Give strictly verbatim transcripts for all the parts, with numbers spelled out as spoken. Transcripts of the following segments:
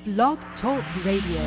Blog Talk Radio.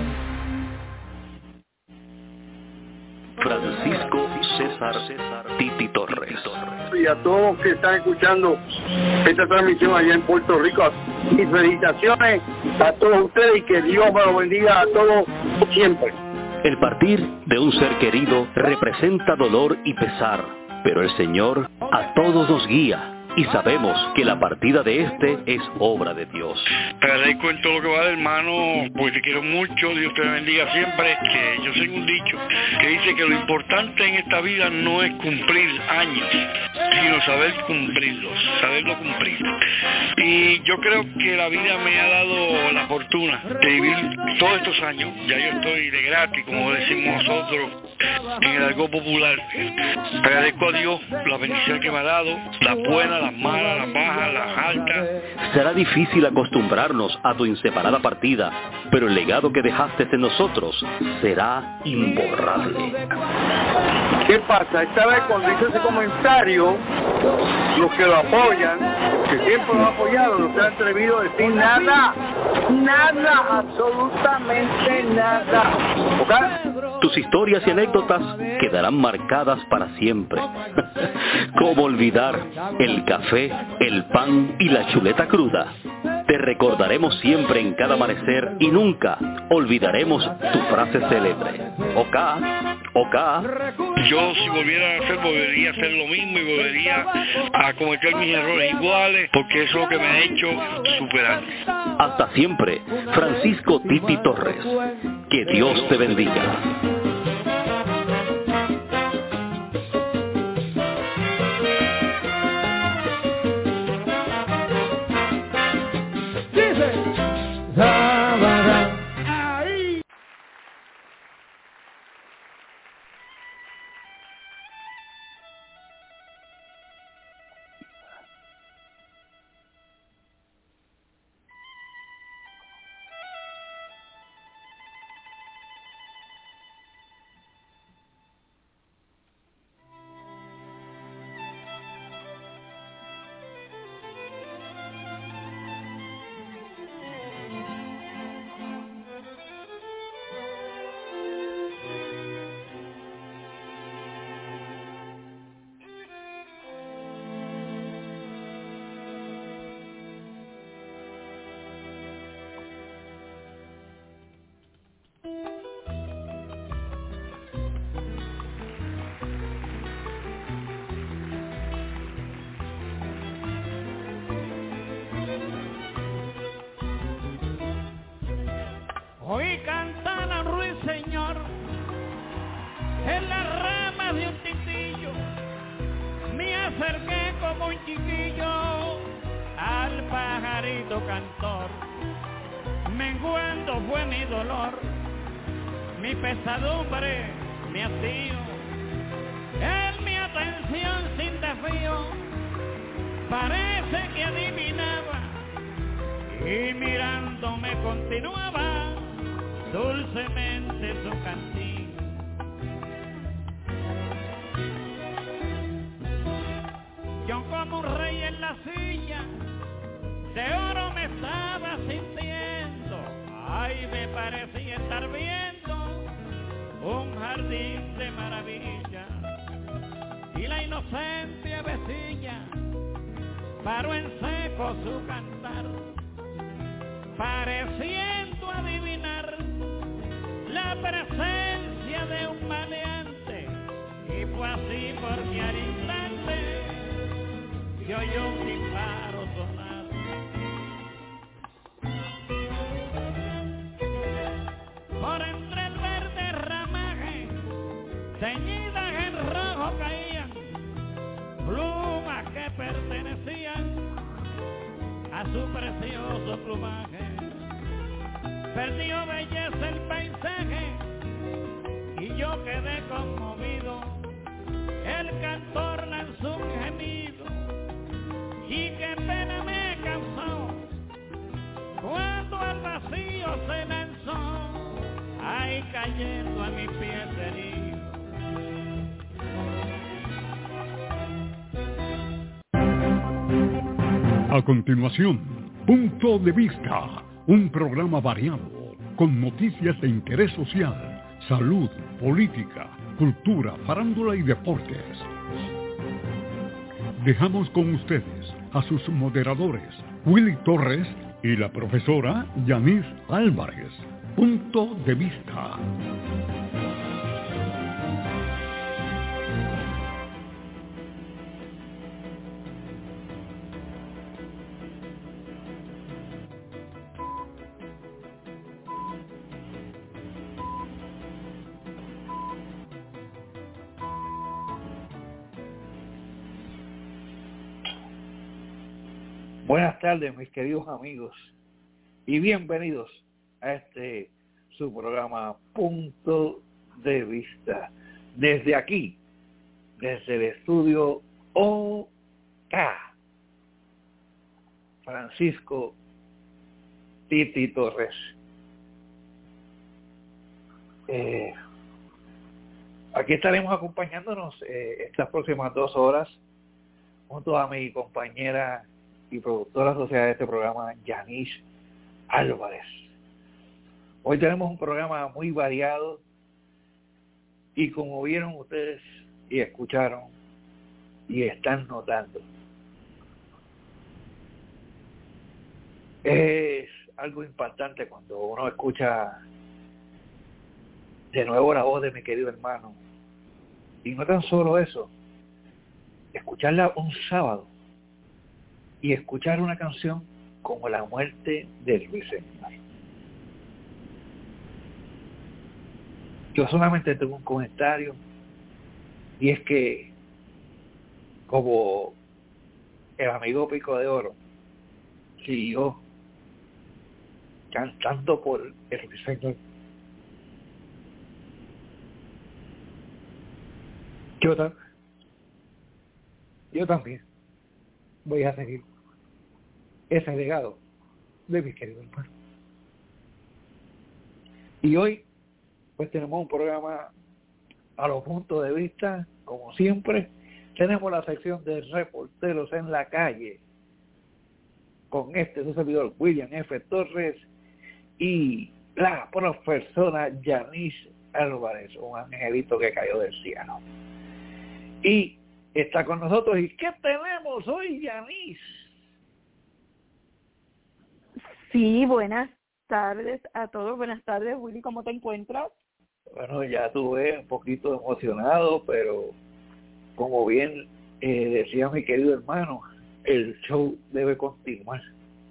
Francisco César César Titi Torres. Y a todos los que están escuchando esta transmisión allá en Puerto Rico, mis felicitaciones a todos ustedes y que Dios me los bendiga a todos siempre. El partir de un ser querido representa dolor y pesar, pero el Señor a todos nos guía. Y sabemos que la partida de este es obra de Dios. Te agradezco en todo lo que va, hermano, porque te quiero mucho. Dios te bendiga siempre. Que yo tengo un dicho que dice que lo importante en esta vida no es cumplir años, sino saber cumplirlos, saberlo cumplir. Y yo creo que la vida me ha dado la fortuna de vivir todos estos años. Ya yo estoy de gratis, como decimos nosotros en el argot popular. Te agradezco a Dios la bendición que me ha dado, la buena, las malas, las bajas, las altas. Será difícil acostumbrarnos a tu inseparada partida, pero el legado que dejaste en nosotros será imborrable. ¿Qué pasa? Esta vez cuando hice ese comentario, los que lo apoyan, que siempre lo han apoyado, no se han atrevido a decir nada, nada, absolutamente nada. ¿Okay? Tus historias y anécdotas quedarán marcadas para siempre. ¿Cómo olvidar el café, el pan y la chuleta cruda? Te recordaremos siempre en cada amanecer y nunca olvidaremos tu frase célebre. Oka, oka. Yo si volviera a hacer, volvería a hacer lo mismo y volvería a cometer mis errores iguales, porque eso es lo que me ha hecho superar. Hasta siempre, Francisco Titi Torres. Que Dios te bendiga. Oí cantar a ruiseñor en las ramas de un titillo, me acerqué como un chiquillo al pajarito cantor, menguando fue mi dolor, mi pesadumbre, mi hastío, en mi atención sin desvío, parece que adivinaba y mirándome continuaba dulcemente su cantiga. Yo como un rey en la silla de oro me estaba sintiendo, ay, me parecía estar viendo un jardín de maravilla, y la inocente avecilla paró en seco su cantar, pareciendo adivinar la presencia de un maleante, y fue así porque al instante se oyó un disparo sonar. Por entre el verde ramaje, teñidas en rojo caían plumas que pertenecían a su precioso plumaje. Perdió belleza el paisaje y yo quedé conmovido. El cantor lanzó un gemido y qué pena me causó cuando al vacío se lanzó, ahí cayendo a mi pie herido. A continuación, Punto de Vista un programa variado, con noticias de interés social, salud, política, cultura, farándula y deportes. Dejamos con ustedes a sus moderadores, Willy Torres y la profesora Yanis Álvarez. Punto de vista. Buenas tardes, mis queridos amigos, y bienvenidos a este su programa Punto de Vista. Desde aquí, desde el estudio O K, Francisco Titi Torres. Eh, aquí estaremos acompañándonos eh, estas próximas dos horas junto a mi compañera y productora asociada de este programa, Yanis Álvarez. Hoy tenemos un programa muy variado y como vieron ustedes y escucharon y están notando, es algo impactante cuando uno escucha de nuevo la voz de mi querido hermano, y no tan solo eso, escucharla un sábado y escuchar una canción como La muerte de Ruiseñor. Yo solamente tengo un comentario, y es que como el amigo Pico de Oro siguió cantando por el Ruiseñor, yo, tam- yo también voy a seguir ese legado de mis queridos hermanos. Y hoy pues tenemos un programa a los puntos de vista, como siempre. Tenemos la sección de reporteros en la calle con este su servidor William F. Torres y la profesora Yanis Álvarez, un angelito que cayó del cielo. Y está con nosotros. ¿Y qué tenemos hoy, Yanis? Sí, buenas tardes a todos. Buenas tardes, Willy, ¿cómo te encuentras? Bueno, ya estuve un poquito emocionado, pero como bien eh, decía mi querido hermano, el show debe continuar.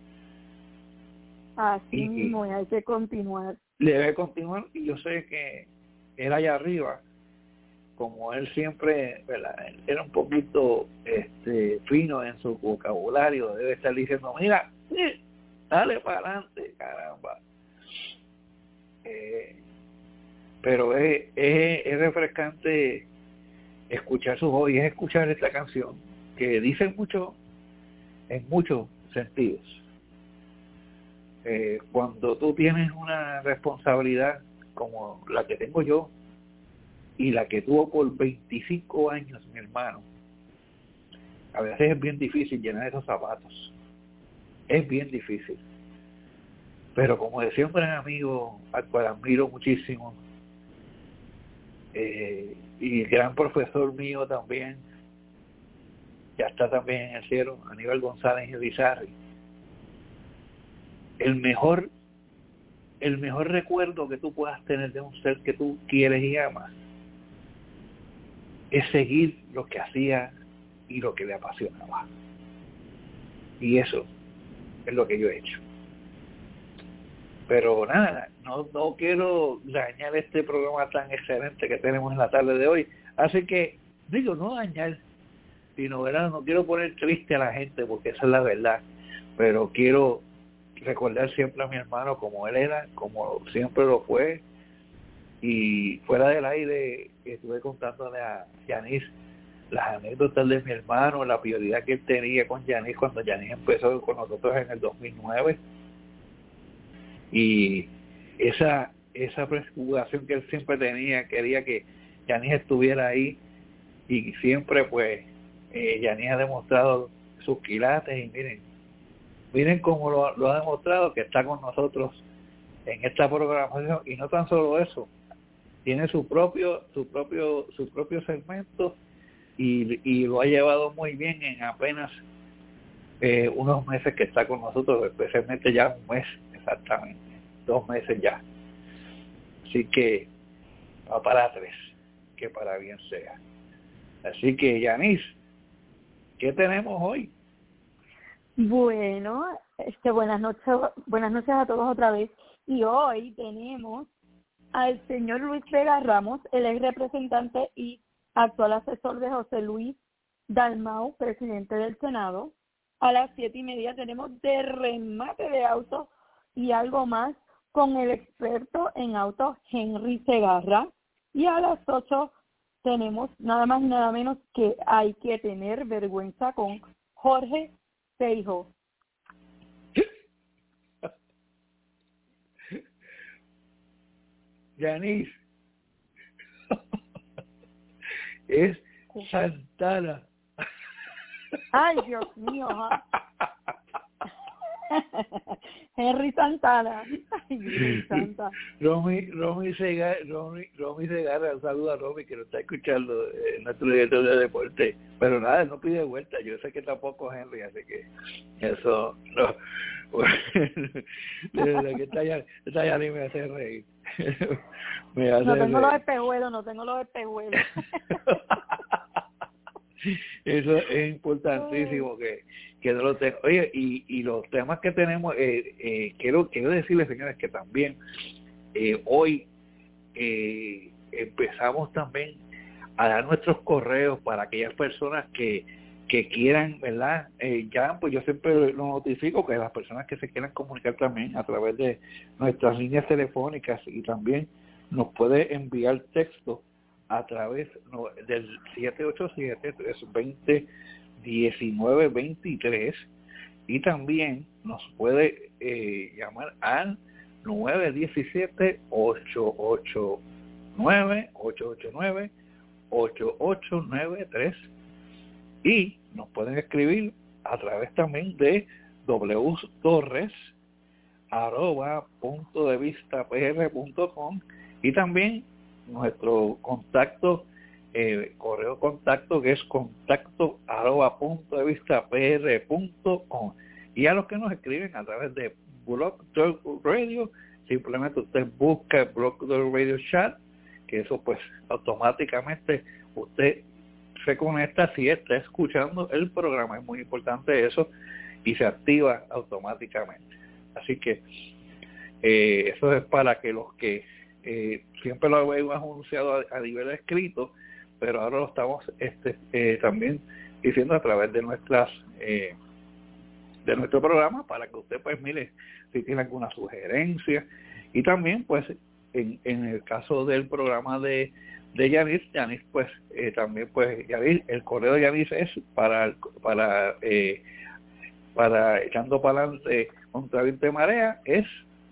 Así mismo, hay que continuar. Debe continuar, y yo sé que él allá arriba, como él siempre, ¿verdad?, era un poquito este fino en su vocabulario, debe estar diciendo, mira, sí, dale para adelante, caramba. Eh, pero es, es, es refrescante escuchar su voz y es escuchar esta canción que dice mucho en muchos sentidos. Eh, cuando tú tienes una responsabilidad como la que tengo yo y la que tuvo por veinticinco años mi hermano, a veces es bien difícil llenar esos zapatos. Es bien difícil. Pero como decía un gran amigo al cual admiro muchísimo, eh, y gran profesor mío también, ya está también en el cielo, Aníbal González Elizarri, el mejor el mejor recuerdo que tú puedas tener de un ser que tú quieres y amas es seguir lo que hacía y lo que le apasionaba. Y eso es lo que yo he hecho. Pero nada, no, no quiero dañar este programa tan excelente que tenemos en la tarde de hoy. Así que, digo, no dañar, sino, ¿verdad?, no quiero poner triste a la gente, porque esa es la verdad. Pero quiero recordar siempre a mi hermano como él era, como siempre lo fue. Y fuera del aire estuve contándole a Yanis las anécdotas de mi hermano, la prioridad que él tenía con Yanis cuando Yanis empezó con nosotros en el dos mil nueve. Y esa esa preocupación que él siempre tenía, quería que Yanis estuviera ahí, y siempre pues eh, Yanis ha demostrado sus quilates, y miren, miren cómo lo, lo ha demostrado, que está con nosotros en esta programación, y no tan solo eso, tiene su propio su propio su propio segmento y, y lo ha llevado muy bien en apenas eh, unos meses que está con nosotros, especialmente ya un mes exactamente, dos meses ya. Así que va para tres, que para bien sea. Así que, Yanis, ¿qué tenemos hoy? Bueno, este, buenas noches, buenas noches a todos otra vez. Y hoy tenemos al señor Luis Vega Ramos, el ex representante y actual asesor de José Luis Dalmau, presidente del Senado. A las siete y media tenemos de remate de autos y algo más con el experto en autos Henry Segarra. Y a las ocho tenemos nada más y nada menos que Hay que tener vergüenza con Jorge Feijóo. Yanis, es Santana. Ay, Dios mío, ¿ah? Henry Santana. Ay, Dios Santa. Romy, Romy Segarra, Romy, Romy Segarra, un saludo a Romy que lo está escuchando, eh, nuestro director de deporte. Pero nada, no pide vuelta. Yo sé que tampoco Henry, así que eso no. Bueno, de verdad que esta ya, esta ya ni me hace reír. Me hace no tengo reír. los espejuelos, no tengo los espejuelos. Eso es importantísimo que, que no lo tenga. Oye, y, y los temas que tenemos, eh, eh, quiero quiero decirles, señores, que también eh, hoy eh, empezamos también a dar nuestros correos para aquellas personas que, que quieran, ¿verdad? Eh, ya, pues yo siempre lo notifico que las personas que se quieran comunicar también a través de nuestras líneas telefónicas, y también nos puede enviar texto a través no, del siete ocho siete, tres dos cero, uno nueve dos tres, y también nos puede eh, llamar al nueve uno siete, ocho ocho nueve, ocho ocho nueve, ocho ocho nueve tres, y nos pueden escribir a través también de wtorres arroba punto de vista pr punto com, y también nuestro contacto, eh, correo contacto, que es contacto arroba punto de vista pr punto com. Y a los que nos escriben a través de Blog Talk Radio, simplemente usted busca el Blog Talk Radio Chat, que eso pues automáticamente usted se conecta si está escuchando el programa. Es muy importante eso, y se activa automáticamente. Así que eh, eso es para que los que Eh, siempre lo hemos anunciado a, a nivel escrito, pero ahora lo estamos este eh, también diciendo a través de nuestras eh, de nuestro programa, para que usted pues mire si tiene alguna sugerencia. Y también pues en, en el caso del programa de de Yanis, Yanis pues eh, también pues Yanis, el correo de Yanis es para para eh, para echando para adelante contra viento de marea, es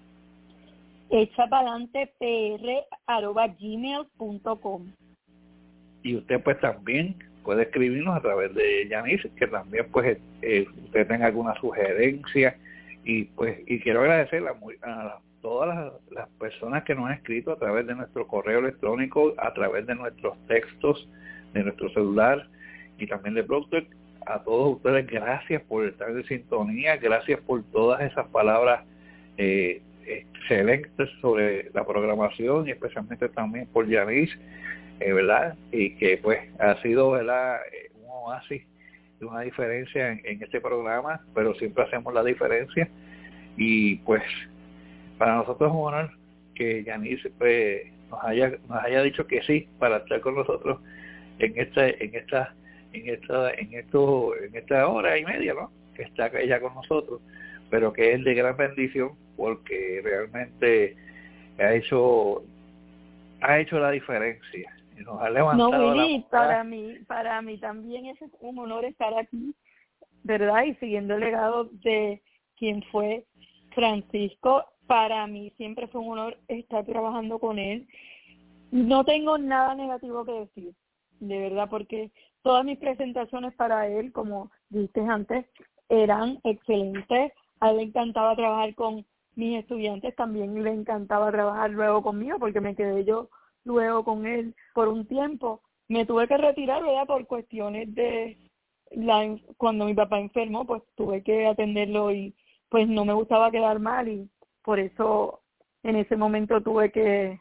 echa pa'lante pr arroba gmail punto com. Y usted pues también puede escribirnos a través de Yanis, que también pues eh, usted tenga alguna sugerencia. Y pues y quiero agradecer a, muy, a todas las, las personas que nos han escrito a través de nuestro correo electrónico, a través de nuestros textos, de nuestro celular y también de Blogtalk. A todos ustedes, gracias por estar en sintonía, gracias por todas esas palabras eh, excelentes sobre la programación, y especialmente también por Yanis, eh, ¿verdad? Y que pues ha sido, ¿verdad?, un oasis de una diferencia en, en este programa, pero siempre hacemos la diferencia. Y pues para nosotros es un honor que Yanis pues, nos haya nos haya dicho que sí para estar con nosotros en esta en esta en esta en esto en esta hora y media, ¿no?, que está ella con nosotros, pero que es de gran bendición, porque realmente ha hecho ha hecho la diferencia y nos ha levantado. No, Willy, la... para mí para mí también es un honor estar aquí, ¿verdad? Y siguiendo el legado de quien fue Francisco. Para mí siempre fue un honor estar trabajando con él. No tengo nada negativo que decir, de verdad, porque todas mis presentaciones para él, como dijiste antes, eran excelentes. A él le encantaba trabajar con mis estudiantes, también le encantaba trabajar luego conmigo, porque me quedé yo luego con él por un tiempo. Me tuve que retirar, ¿verdad? Por cuestiones de la, cuando mi papá enfermó, pues tuve que atenderlo y pues no me gustaba quedar mal, y por eso en ese momento tuve que,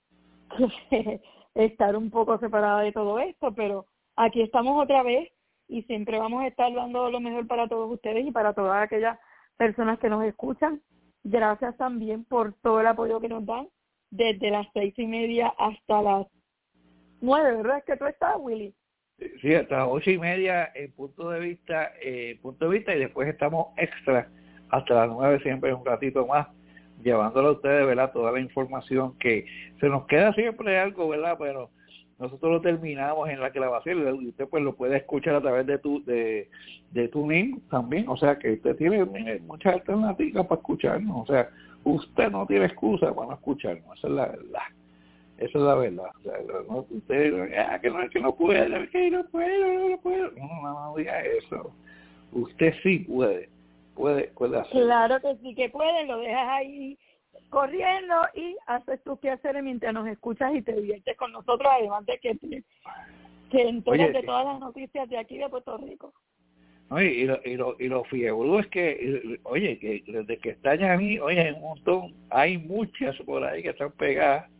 que estar un poco separada de todo esto, pero aquí estamos otra vez y siempre vamos a estar dando lo mejor para todos ustedes y para todas aquellas personas que nos escuchan. Gracias también por todo el apoyo que nos dan desde las seis y media hasta las nueve, ¿verdad? Es que tú estás, Willy. Sí, hasta las ocho y media en punto de vista, eh, punto de vista, y después estamos extra hasta las nueve, siempre un ratito más, llevándole a ustedes, ¿verdad? Toda la información que se nos queda siempre algo, ¿verdad? Pero nosotros lo terminamos en la grabación y usted pues lo puede escuchar a través de tu de, de TuneIn también, o sea que usted tiene mire, muchas alternativas para escucharnos, o sea, usted no tiene excusa para no escucharnos, esa es la verdad, esa es la verdad, o sea, no, usted, ah, que no, que no puede, que no puedo, no puedo, no, no, no diga eso, usted sí puede, puede, puede hacerlo. Claro que sí que puede, lo dejas ahí corriendo y haces tus quehaceres mientras nos escuchas y te diviertes con nosotros, además de que te, que enteras de todas las noticias de aquí de Puerto Rico. Oye, y lo, y lo, y lo fiebrudo es que, oye, que desde que está a mí, oye, hay un montón, hay muchas por ahí que están pegadas.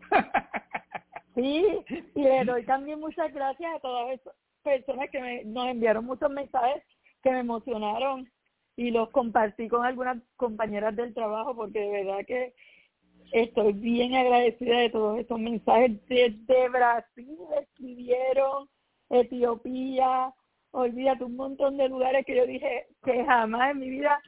Sí, y le doy también muchas gracias a todas esas personas que me, nos enviaron muchos mensajes que me emocionaron y los compartí con algunas compañeras del trabajo, porque de verdad que estoy bien agradecida de todos estos mensajes. Desde Brasil escribieron, Etiopía, olvídate, un montón de lugares que yo dije que jamás en mi vida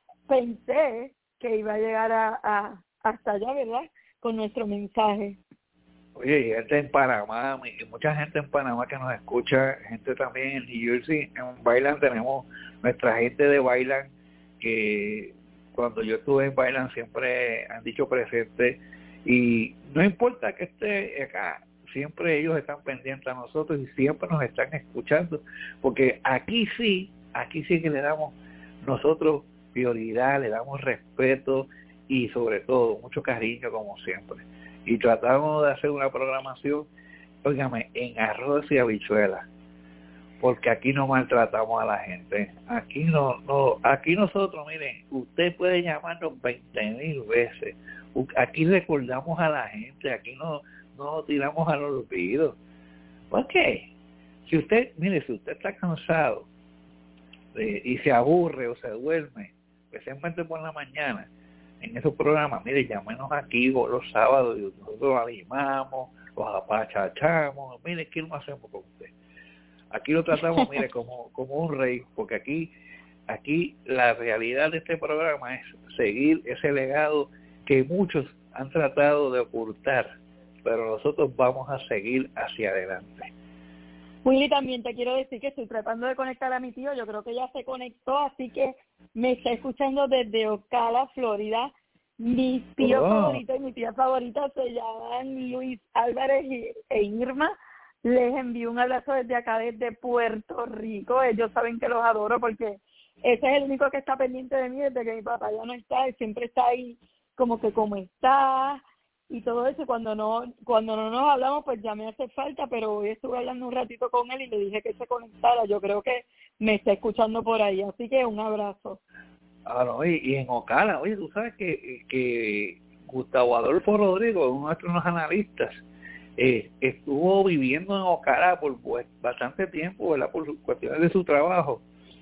pensé que iba a llegar a, a hasta allá, ¿verdad? Con nuestro mensaje. Oye, y gente en Panamá, y mucha gente en Panamá que nos escucha, gente también en New Jersey, en Bailan tenemos nuestra gente de Bailan, que cuando yo estuve en Bailan siempre han dicho presente, y no importa que esté acá, siempre ellos están pendientes a nosotros y siempre nos están escuchando, porque aquí sí, aquí sí que le damos nosotros prioridad, le damos respeto y sobre todo mucho cariño como siempre. Y tratamos de hacer una programación, óigame, en arroz y habichuelas, porque aquí no maltratamos a la gente. Aquí no, no, aquí nosotros, miren, usted puede llamarnos veinte mil veces. Aquí recordamos a la gente, aquí no, no tiramos al olvido. ¿Por qué? Si usted, mire, si usted está cansado de, y se aburre o se duerme, especialmente por la mañana, en esos programas, mire, llámenos aquí los sábados y nosotros los animamos, los apachachamos, mire, ¿qué no hacemos con usted? Aquí lo tratamos, mire, como, como un rey, porque aquí, aquí la realidad de este programa es seguir ese legado que muchos han tratado de ocultar, pero nosotros vamos a seguir hacia adelante. Willy, también te quiero decir que estoy tratando de conectar a mi tío, yo creo que ya se conectó, así que me está escuchando desde Ocala, Florida. Mis tíos oh. favoritos y mi tía favorita se llaman Luis Álvarez y, e Irma. Les envío un abrazo desde acá, desde Puerto Rico. Ellos saben que los adoro porque ese es el único que está pendiente de mí desde que mi papá ya no está. Él siempre está ahí como que cómo está y todo eso. Cuando no cuando no nos hablamos, pues ya me hace falta, pero hoy estuve hablando un ratito con él y le dije que se conectara. Yo creo que me está escuchando por ahí, así que un abrazo. Ah, no, y, y en Ocala, oye, tú sabes que, que Gustavo Adolfo Rodrigo, uno de nuestros analistas, eh, estuvo viviendo en Ocala por pues, bastante tiempo, ¿verdad? Por cuestiones de su trabajo.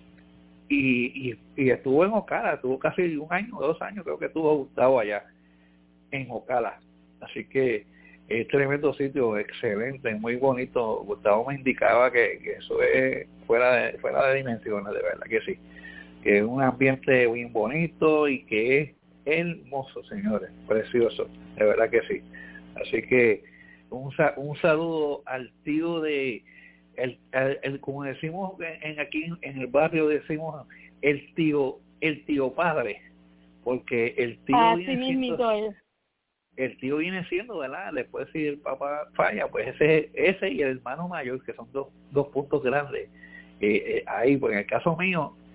Y, y, y estuvo en Ocala, estuvo casi un año, dos años, creo que estuvo Gustavo allá, en Ocala. Así que es tremendo sitio, excelente, muy bonito. Gustavo me indicaba que, que eso es fuera de, fuera de dimensiones, de verdad que sí. Que es un ambiente bien bonito y que es hermoso, señores, precioso, de verdad que sí. Así que un, un saludo al tío de, el, el, el como decimos en aquí en el barrio, decimos el tío, el tío padre, porque el tío ah, viene sí, siendo, es. el tío viene siendo, ¿verdad? Después si el papá falla, pues ese, ese y el hermano mayor, que son dos, dos puntos grandes, eh, eh, ahí, pues en el caso mío,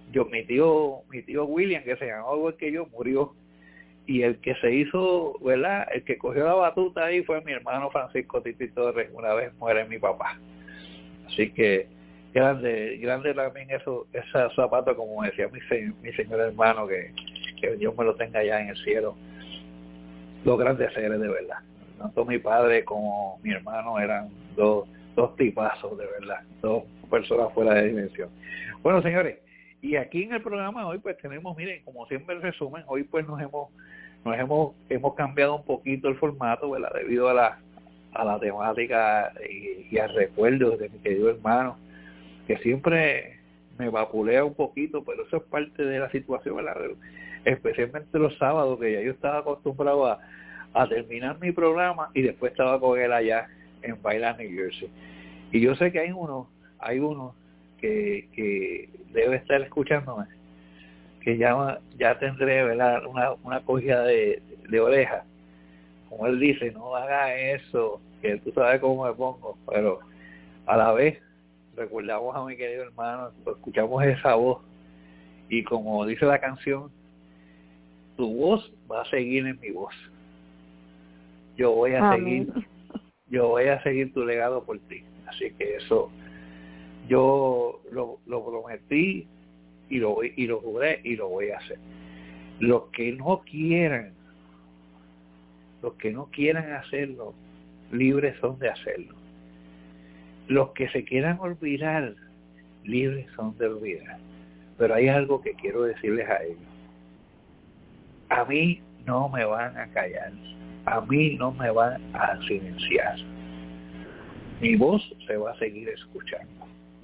yo mi tío mi tío William, que se llamaba igual que yo, murió, y el que se hizo, ¿verdad? El que cogió la batuta ahí fue mi hermano Francisco Titi Torres. Una vez muere mi papá, así que grande grande también eso, esos zapatos, como decía mi, mi señor hermano, que, que Dios me lo tenga allá en el cielo. Los grandes seres, de verdad. Tanto mi padre como mi hermano eran dos, dos tipazos, de verdad. Dos personas fuera de dimensión. Bueno, señores, y aquí en el programa hoy pues tenemos, miren, como siempre el resumen, hoy pues nos hemos nos hemos hemos cambiado un poquito el formato, ¿verdad? Debido a la a la temática y, y al recuerdo de mi querido hermano, que siempre me vapulea un poquito, pero eso es parte de la situación, ¿verdad? Especialmente los sábados, que ya yo estaba acostumbrado a, a terminar mi programa y después estaba con él allá en Bailan, New Jersey. Y yo sé que hay uno, hay uno que, que debe estar escuchándome, que ya, ya tendré, ¿verdad?, una, una cogida de, de oreja. Como él dice, no haga eso, que tú sabes cómo me pongo, pero a la vez recordamos a mi querido hermano, escuchamos esa voz, y como dice la canción, tu voz va a seguir en mi voz. Yo voy a Amén. seguir, yo voy a seguir tu legado por ti. Así que eso, yo lo, lo prometí y lo y lo juré y lo voy a hacer. Los que no quieran, los que no quieran hacerlo, libres son de hacerlo. Los que se quieran olvidar, libres son de olvidar. Pero hay algo que quiero decirles a ellos. A mí no me van a callar, a mí no me van a silenciar. Mi voz se va a seguir escuchando.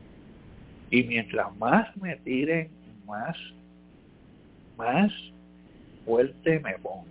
Y mientras más me tiren, más, más fuerte me pongo.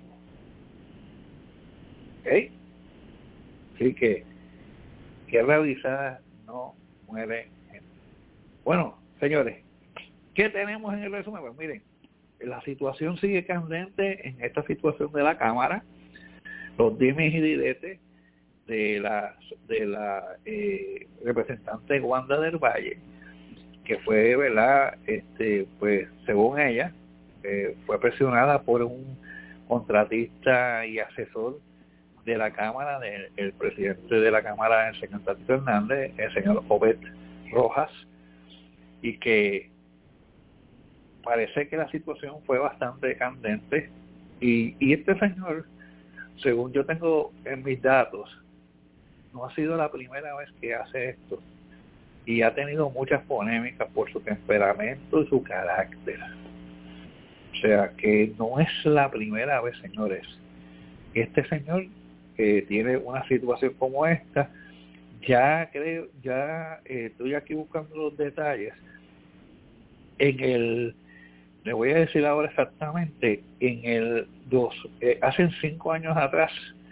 ¿Ok? Así que, guerra avisada no muere gente. Bueno, señores, ¿qué tenemos en el resumen? Pues miren, la situación sigue candente en esta situación de la Cámara. Los dimes y diretes de la de la eh, representante Wanda del Valle, que fue, ¿verdad?, este pues según ella eh, fue presionada por un contratista y asesor de la Cámara, del el presidente de la Cámara, el señor Tatito Hernández, el señor Obed Rojas, y que parece que la situación fue bastante candente, y, y este señor, según yo tengo en mis datos, no ha sido la primera vez que hace esto, y ha tenido muchas polémicas por su temperamento y su carácter. O sea que no es la primera vez, señores. Este señor que eh, tiene una situación como esta, ya creo, ya eh, estoy aquí buscando los detalles. En el, le voy a decir ahora exactamente, en el dos, eh, hace cinco años atrás,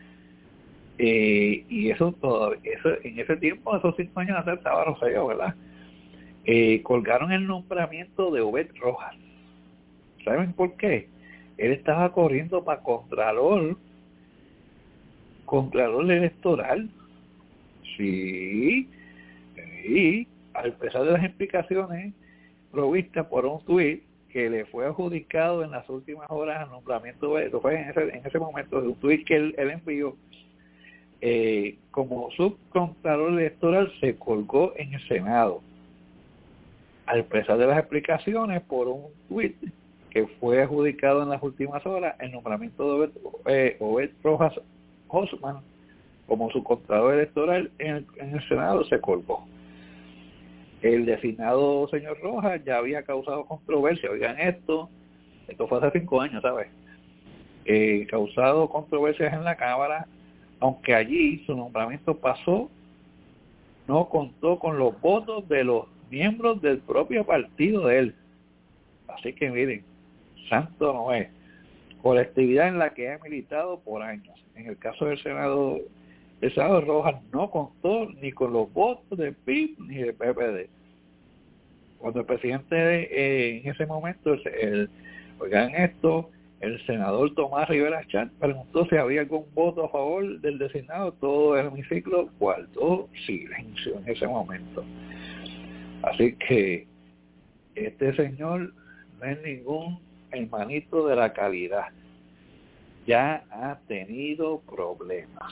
eh, y eso todavía, eso, en ese tiempo, esos cinco años atrás estaba Rosario, ¿verdad? Eh, colgaron el nombramiento de Obed Rojas. ¿Saben por qué? Él estaba corriendo para Contralor, Contralor electoral. Sí, y a pesar de las explicaciones provistas por un tuit que le fue adjudicado en las últimas horas al nombramiento, eso fue en ese, en ese momento, un tuit que él, él envió, eh, como subcontralor electoral se colgó en el Senado. Al pesar de las explicaciones por un tuit que fue adjudicado en las últimas horas, el nombramiento de Obed, eh, Obed Rojas Osman como subcontralor electoral en el, en el Senado se colgó. El designado señor Rojas ya había causado controversia. Oigan esto, esto fue hace cinco años, ¿sabes? Eh, causado controversias en la Cámara, aunque allí su nombramiento pasó, no contó con los votos de los miembros del propio partido de él. Así que miren, santo no es. Colectividad en la que ha militado por años. En el caso del Senado, el Senado Rojas no contó ni con los votos del P I B ni del P P D. Cuando el presidente eh, en ese momento, el, el, oigan esto, el senador Tomás Rivera Chat preguntó si había algún voto a favor del designado, todo el hemiciclo guardó silencio en ese momento. Así que este señor no es ningún hermanito de la calidad. Ya ha tenido problemas.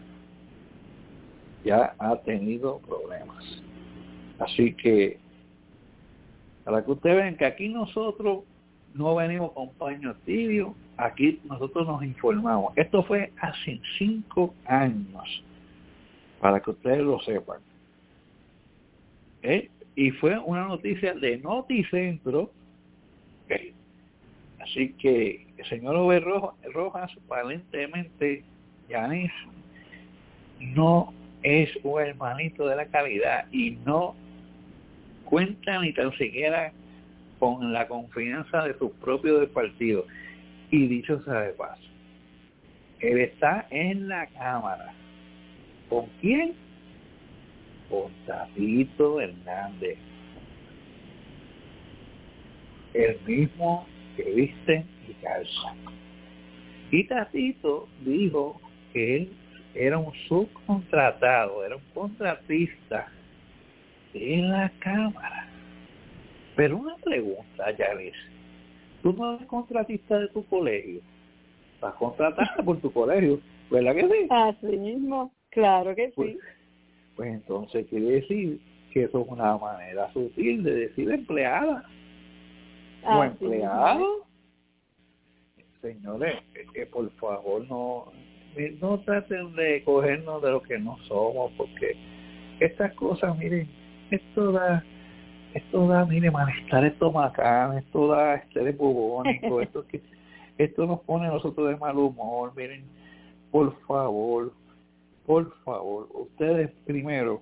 Ya ha tenido problemas. Así que, para que ustedes vean que aquí nosotros no venimos con paños tibios, aquí nosotros nos informamos. Esto fue hace cinco años, para que ustedes lo sepan. ¿Eh? Y fue una noticia de Noticentro. ¿Eh? Así que el señor Ove Rojas, aparentemente, Yanis, no es un hermanito de la calidad y no cuenta ni tan siquiera con la confianza de sus propios del partido. Y dicho sea de paso, él está en la Cámara. ¿Con quién? Con Tatito Hernández, el mismo que viste y calza. Y Tatito dijo que él era un subcontratado, era un contratista de la Cámara. Pero una pregunta, Yanis, tú no eres contratista de tu colegio, estás contratada por tu colegio, ¿verdad que sí? Así mismo, claro que pues, sí. Pues entonces quiere decir que eso es una manera sutil de decir empleada o Así empleado. mismo. Señores, que por favor no, no traten de cogernos de lo que no somos, porque estas cosas, miren, esto da esto da, mire, malestar estomacano, esto da estrés bubónico, esto que esto nos pone a nosotros de mal humor. Miren, por favor, por favor, ustedes primero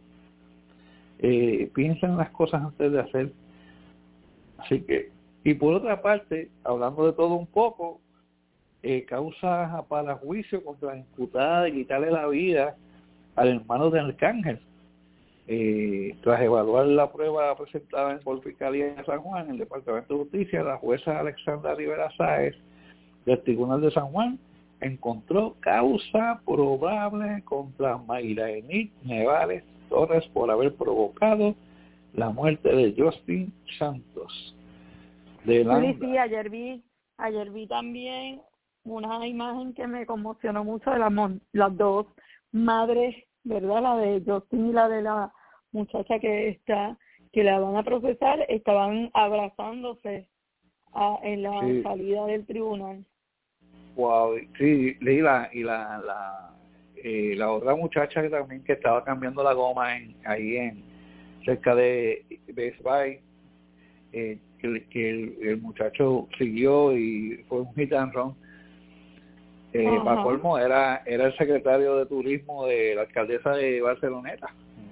eh, piensen las cosas antes de hacer. Así que, y por otra parte, hablando de todo un poco, eh, causa para juicio contra la imputada de quitarle la vida al hermano de Arcángel. Eh, tras evaluar la prueba presentada por Fiscalía de San Juan, el Departamento de Justicia, la jueza Alexandra Rivera Sáez del Tribunal de San Juan encontró causa probable contra Mayra Enid Nevales Torres por haber provocado la muerte de Justin Santos de Sí, sí, ayer vi, ayer vi también una imagen que me conmocionó mucho de las, las dos madres, ¿verdad? La de Justin y la de la muchacha que está, que la van a procesar, estaban abrazándose a, en la sí. salida del tribunal. Wow, sí, y la y la la, eh, la otra muchacha que también que estaba cambiando la goma en ahí en cerca de Best Buy, eh, que, que el, el muchacho siguió y fue un hit and run. Eh, para colmo era era el secretario de turismo de la alcaldesa de Barceloneta.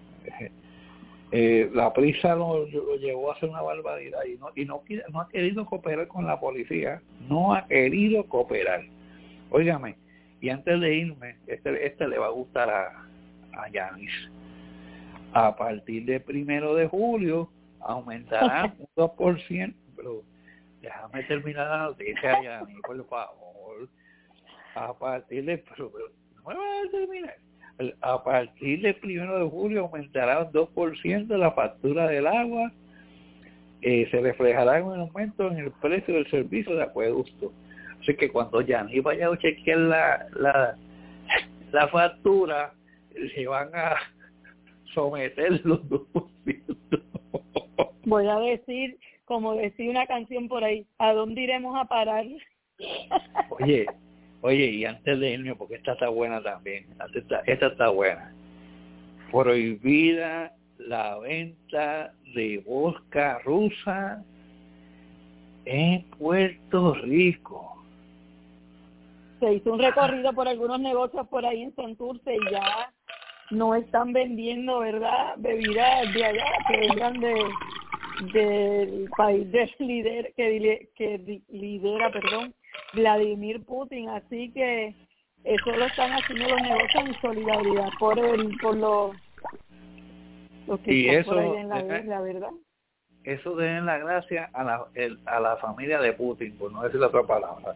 Eh, la prisa lo, lo llevó a hacer una barbaridad y no y no, no ha querido cooperar con la policía, no ha querido cooperar. Óigame, y antes de irme, este este le va a gustar a, a Yanis. A partir del primero de julio aumentará un dos por ciento, pero déjame terminar la noticia, Yanis, por favor. A partir de, pero, pero no me va a terminar. A partir del primero de julio aumentará un dos por ciento la factura del agua, eh, se reflejará un aumento en el precio del servicio de acueducto. Así que cuando Yanis vaya a chequear la, la, la factura, se van a someter los dos por ciento. Voy a decir, como decía una canción por ahí, ¿a dónde iremos a parar? Oye, Oye, y antes de irme, porque esta está buena también, esta, esta está buena. Prohibida la venta de vodka rusa en Puerto Rico. Se hizo un recorrido por algunos negocios por ahí en Santurce y ya no están vendiendo, ¿verdad?, bebidas de allá que vengan de del país del líder que, que lidera, perdón, Vladimir Putin, así que eso lo están haciendo los negocios en solidaridad por el, por los, los que y están eso, por ahí en la eh, guerra, ¿verdad? Eso den la gracia a la el, a la familia de Putin, por no decir la otra palabra.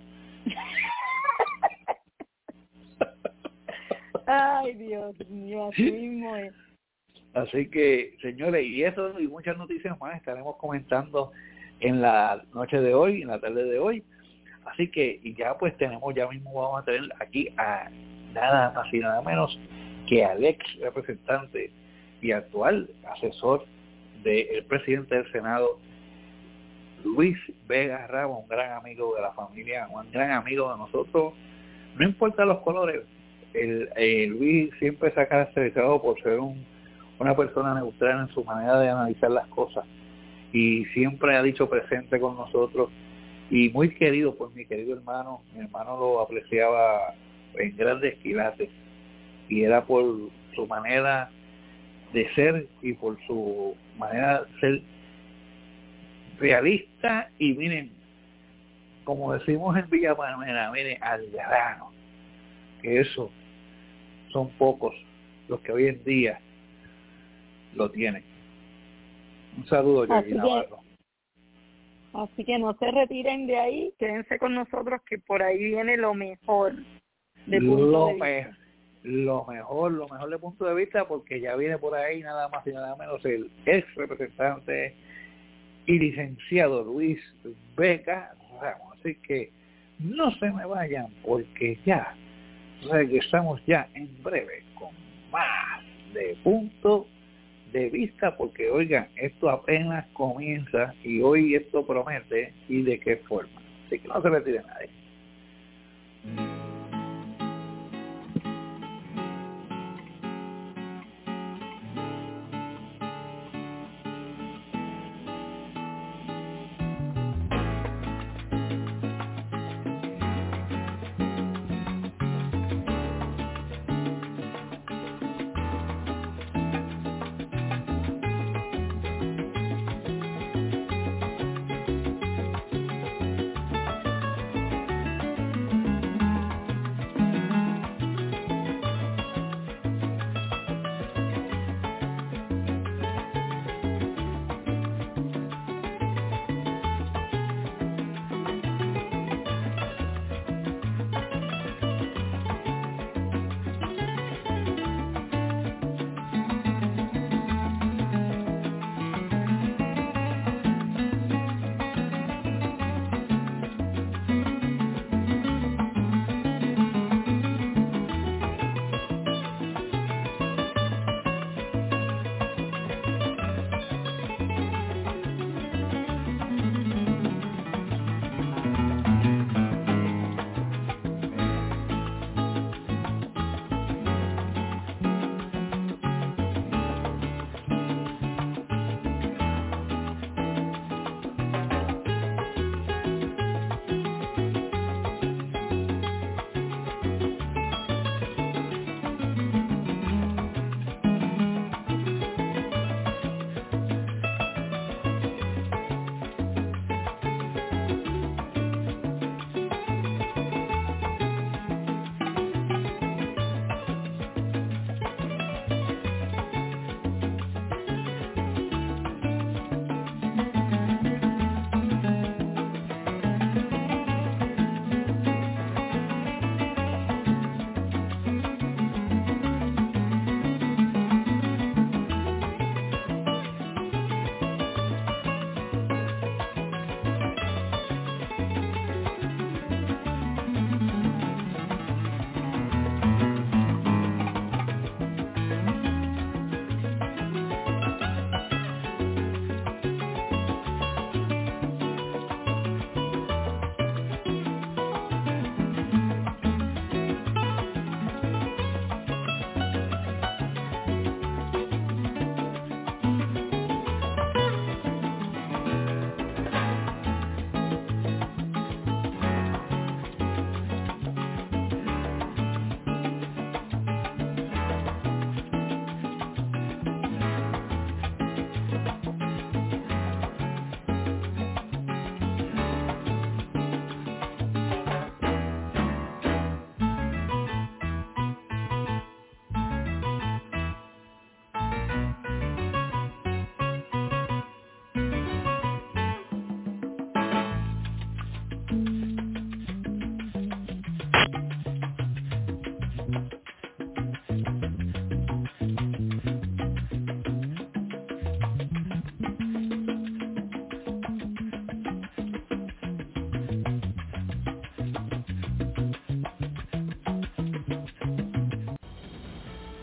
Ay, Dios mío, así mismo es. Así que, señores, y eso y muchas noticias más estaremos comentando en la noche de hoy, en la tarde de hoy. Así que y ya pues tenemos, ya mismo vamos a tener aquí a nada más y nada menos que al ex representante y actual asesor del presidente del Senado, Luis Vega Ramos, un gran amigo de la familia, un gran amigo de nosotros, no importa los colores. El, el Luis siempre se ha caracterizado por ser un, una persona neutral en su manera de analizar las cosas, y siempre ha dicho presente con nosotros, y muy querido por mi querido hermano. Mi hermano lo apreciaba en grandes quilates, y era por su manera de ser y por su manera de ser realista, y miren, como decimos en Villa Palmera, miren, al grano, que eso son pocos los que hoy en día lo tienen. Un saludo, Jackie Navarro. Así que no se retiren de ahí, quédense con nosotros, que por ahí viene lo mejor de punto lo, de vista. Me, lo mejor, lo mejor de punto de vista, porque ya viene por ahí nada más y nada menos el ex representante y licenciado Luis Vega Ramos. Así que no se me vayan, porque ya regresamos ya en breve con más de punto de vista, porque oigan, esto apenas comienza y hoy esto promete, y de qué forma. Así que no se retire nadie.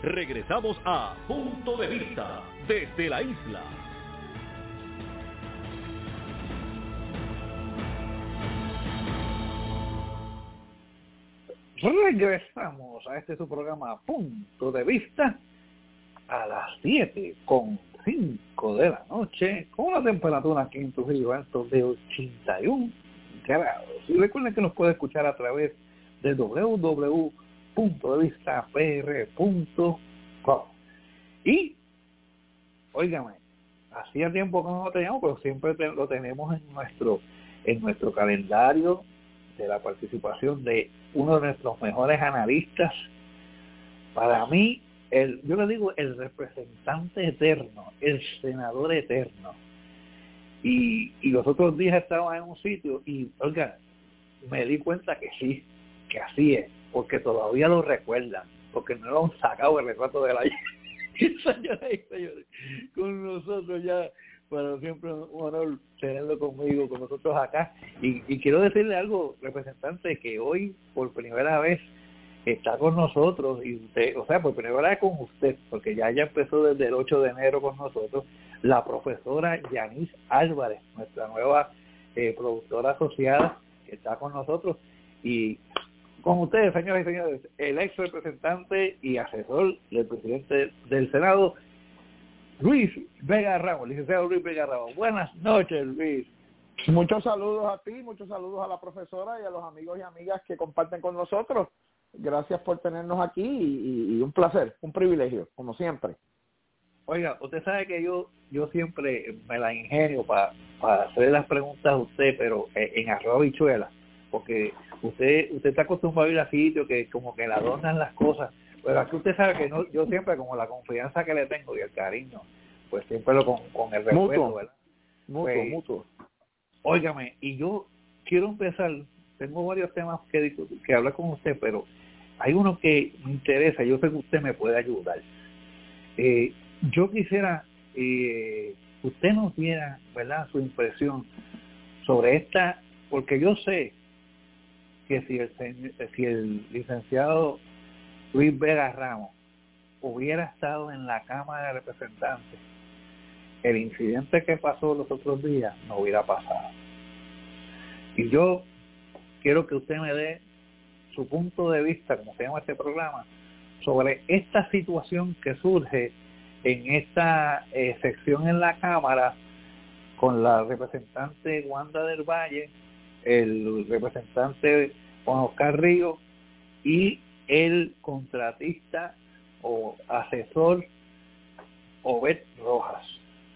Regresamos a Punto de Vista desde la isla. Regresamos a este su programa Punto de Vista a las siete con cinco de la noche con una temperatura aquí en Trujillo Alto de ochenta y uno grados. Y recuerden que nos puede escuchar a través de doble u doble u doble u punto de vista p r punto com. Y, óigame, hacía tiempo que no lo teníamos, pero siempre te, lo tenemos en nuestro en nuestro calendario de la participación de uno de nuestros mejores analistas. Para mí, el, yo le digo el representante eterno, el senador eterno. Y, y los otros días estaba en un sitio y, oiga, me di cuenta que sí, que así es, porque todavía lo recuerdan, porque no lo han sacado el retrato de la señora y señores, con nosotros ya, para siempre un honor tenerlo conmigo, con nosotros acá. Y, y quiero decirle algo, representante, que hoy por primera vez está con nosotros, y usted, o sea, por primera vez con usted, porque ya ya empezó desde el ocho de enero con nosotros, la profesora Yanis Álvarez, nuestra nueva eh, productora asociada, que está con nosotros. Y con ustedes, señoras y señores, el ex representante y asesor del presidente del Senado, Luis Vega Ramos, licenciado Luis Vega Ramos. Buenas noches, Luis. Muchos saludos a ti, muchos saludos a la profesora y a los amigos y amigas que comparten con nosotros. Gracias por tenernos aquí y, y un placer, un privilegio, como siempre. Oiga, usted sabe que yo yo siempre me la ingenio para pa hacer las preguntas a usted, pero en arroz habichuela, porque usted usted está acostumbrado a ir a sitios que como que le adornan las cosas, pero aquí usted sabe que no, yo siempre, como la confianza que le tengo y el cariño, pues siempre lo con, con el respeto, mutuo, ¿verdad? Mutuo, pues, mutuo. Óigame, y yo quiero empezar, tengo varios temas que, que hablar con usted, pero hay uno que me interesa, yo sé que usted me puede ayudar. Eh, yo quisiera eh, usted nos diera, ¿verdad?, su impresión sobre esta, porque yo sé que si el, si el licenciado Luis Vega Ramos hubiera estado en la Cámara de Representantes, el incidente que pasó los otros días no hubiera pasado. Y yo quiero que usted me dé su punto de vista, como se llama este programa, sobre esta situación que surge en esta eh, sección en la Cámara con la representante Wanda del Valle, el representante Juan Oscar Ríos y el contratista o asesor Obed Rojas.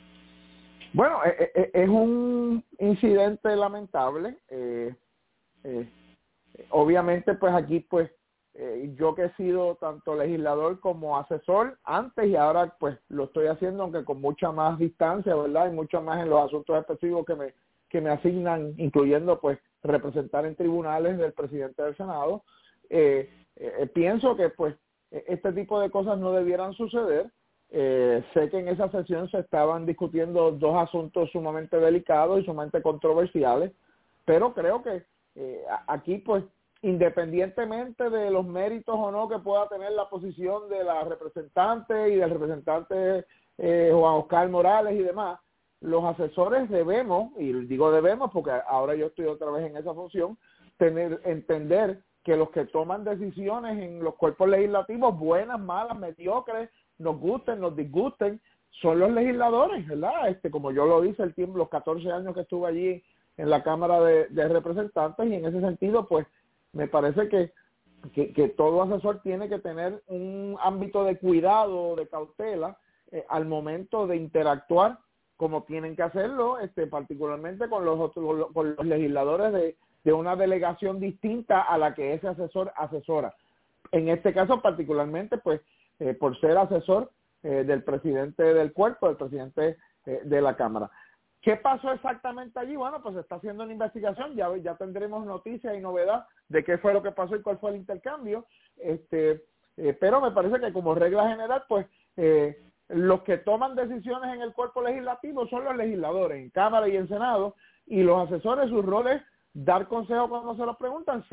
Bueno, eh, eh, es un incidente lamentable. Eh, eh, obviamente, pues aquí, pues, eh, yo que he sido tanto legislador como asesor antes y ahora, pues, lo estoy haciendo, aunque con mucha más distancia, ¿verdad? Y mucho más en los asuntos específicos que me que me asignan, incluyendo, pues, representar en tribunales del presidente del Senado. Eh, eh, pienso que, pues, este tipo de cosas no debieran suceder. Eh, sé que en esa sesión se estaban discutiendo dos asuntos sumamente delicados y sumamente controversiales, pero creo que eh, aquí, pues, independientemente de los méritos o no que pueda tener la posición de la representante y del representante eh, Juan Oscar Morales y demás, los asesores debemos, y digo debemos porque ahora yo estoy otra vez en esa función, tener entender que los que toman decisiones en los cuerpos legislativos, buenas, malas, mediocres, nos gusten, nos disgusten, son los legisladores, ¿verdad? Este, como yo lo hice el tiempo, los catorce años que estuve allí en la Cámara de, de Representantes, y en ese sentido, pues, me parece que, que, que todo asesor tiene que tener un ámbito de cuidado, de cautela, eh, al momento de interactuar, como tienen que hacerlo, este, particularmente con los otros, con los legisladores de, de una delegación distinta a la que ese asesor asesora. En este caso, particularmente, pues, eh, por ser asesor eh, del presidente del cuerpo, del presidente eh, de la Cámara. ¿Qué pasó exactamente allí? Bueno, pues se está haciendo una investigación, ya, ya tendremos noticias y novedad de qué fue lo que pasó y cuál fue el intercambio, este, eh, pero me parece que como regla general, pues, eh, los que toman decisiones en el cuerpo legislativo son los legisladores, en Cámara y en Senado, y los asesores, su rol es dar consejos cuando se los preguntan, sí,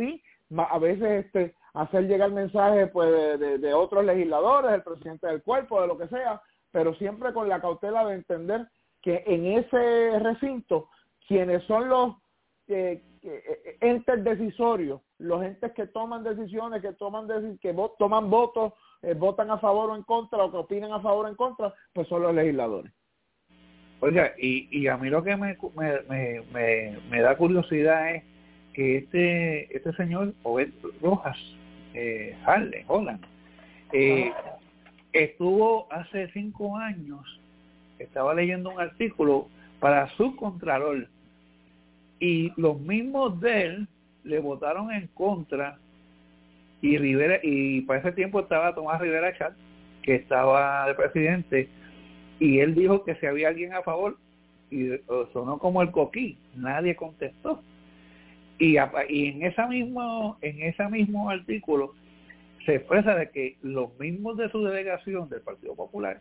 a veces este hacer llegar mensajes pues de, de, de otros legisladores, el presidente del cuerpo, de lo que sea, pero siempre con la cautela de entender que en ese recinto quienes son los eh, eh, entes decisorios, los entes que toman decisiones, que toman deci- que vo- toman votos, eh, votan a favor o en contra, o que opinan a favor o en contra, pues son los legisladores. Oiga, y, y a mí lo que me, me, me, me, me da curiosidad es que este este señor Obed Rojas, eh, Harley Holland, eh, estuvo hace cinco años, estaba leyendo un artículo para subcontralor, y los mismos de él le votaron en contra, y Rivera, y para ese tiempo estaba Tomás Rivera Chat, que estaba de presidente, y él dijo que si había alguien a favor, y sonó como el coquí, nadie contestó. Y, a, y en esa mismo en ese mismo artículo se expresa de que los mismos de su delegación del Partido Popular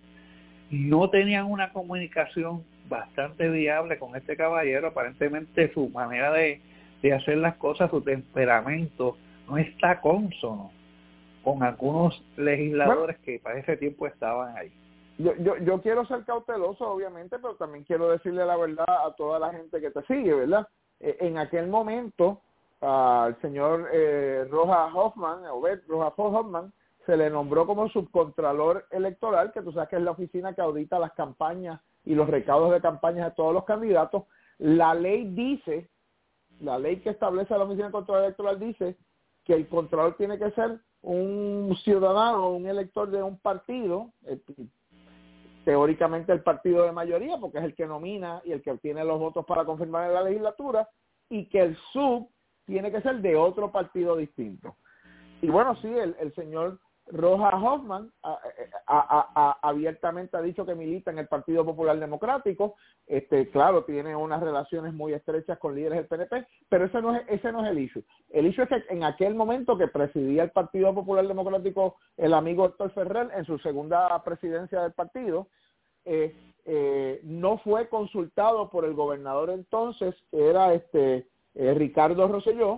no tenían una comunicación bastante viable con este caballero. Aparentemente su manera de, de hacer las cosas, su temperamento no está cónsono con algunos legisladores bueno, que para ese tiempo estaban ahí. Yo, yo, yo quiero ser cauteloso, obviamente, pero también quiero decirle la verdad a toda la gente que te sigue, ¿verdad? Eh, en aquel momento, al uh, señor eh, Rojas Hoffman, Obed Rojas Hoffman, se le nombró como subcontralor electoral, que tú sabes que es la oficina que audita las campañas y los recaudos de campañas de todos los candidatos. La ley dice, la ley que establece la oficina de control electoral dice que el contralor tiene que ser un ciudadano, un elector de un partido, eh, teóricamente el partido de mayoría, porque es el que nomina y el que obtiene los votos para confirmar en la legislatura, y que el sub tiene que ser de otro partido distinto. Y bueno, sí, el, el señor Rojas Hoffman a, a, a, a, abiertamente ha dicho que milita en el Partido Popular Democrático. Este, claro, tiene unas relaciones muy estrechas con líderes del P N P, pero ese no es, ese no es el issue. El issue es que en aquel momento que presidía el Partido Popular Democrático el amigo Héctor Ferrer, en su segunda presidencia del partido, eh, eh, no fue consultado por el gobernador entonces, que era este eh, Ricardo Rosselló,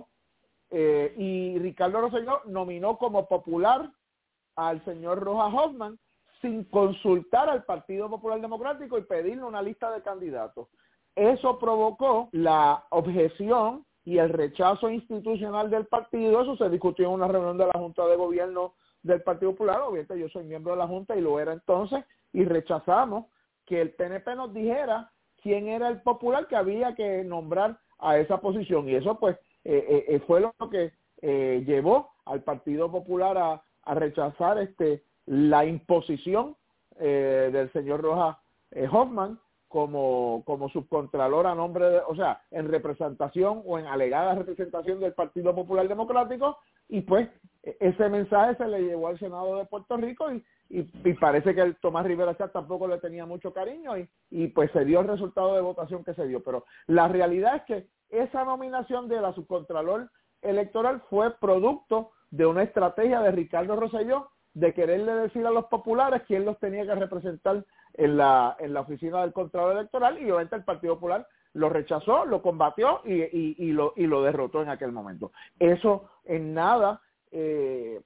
eh, y Ricardo Rosselló nominó como popular al señor Rojas Hoffman sin consultar al Partido Popular Democrático y pedirle una lista de candidatos. Eso provocó la objeción y el rechazo institucional del partido. Eso se discutió en una reunión de la Junta de Gobierno del Partido Popular. Obviamente yo soy miembro de la Junta y lo era entonces, y rechazamos que el P N P nos dijera quién era el popular que había que nombrar a esa posición. Y eso pues eh, eh, fue lo que eh, llevó al Partido Popular a a rechazar este la imposición eh, del señor Rojas eh, Hoffman como como subcontralor a nombre de, o sea, en representación o en alegada representación del Partido Popular Democrático, y pues ese mensaje se le llevó al Senado de Puerto Rico y, y, y parece que el Tomás Rivera Chat tampoco le tenía mucho cariño y, y pues se dio el resultado de votación que se dio. Pero la realidad es que esa nominación de la subcontralor electoral fue producto de una estrategia de Ricardo Rosselló de quererle decir a los populares quién los tenía que representar en la en la oficina del Contralor Electoral, y obviamente el Partido Popular lo rechazó, lo combatió y, y, y lo y lo derrotó en aquel momento. Eso en nada eh,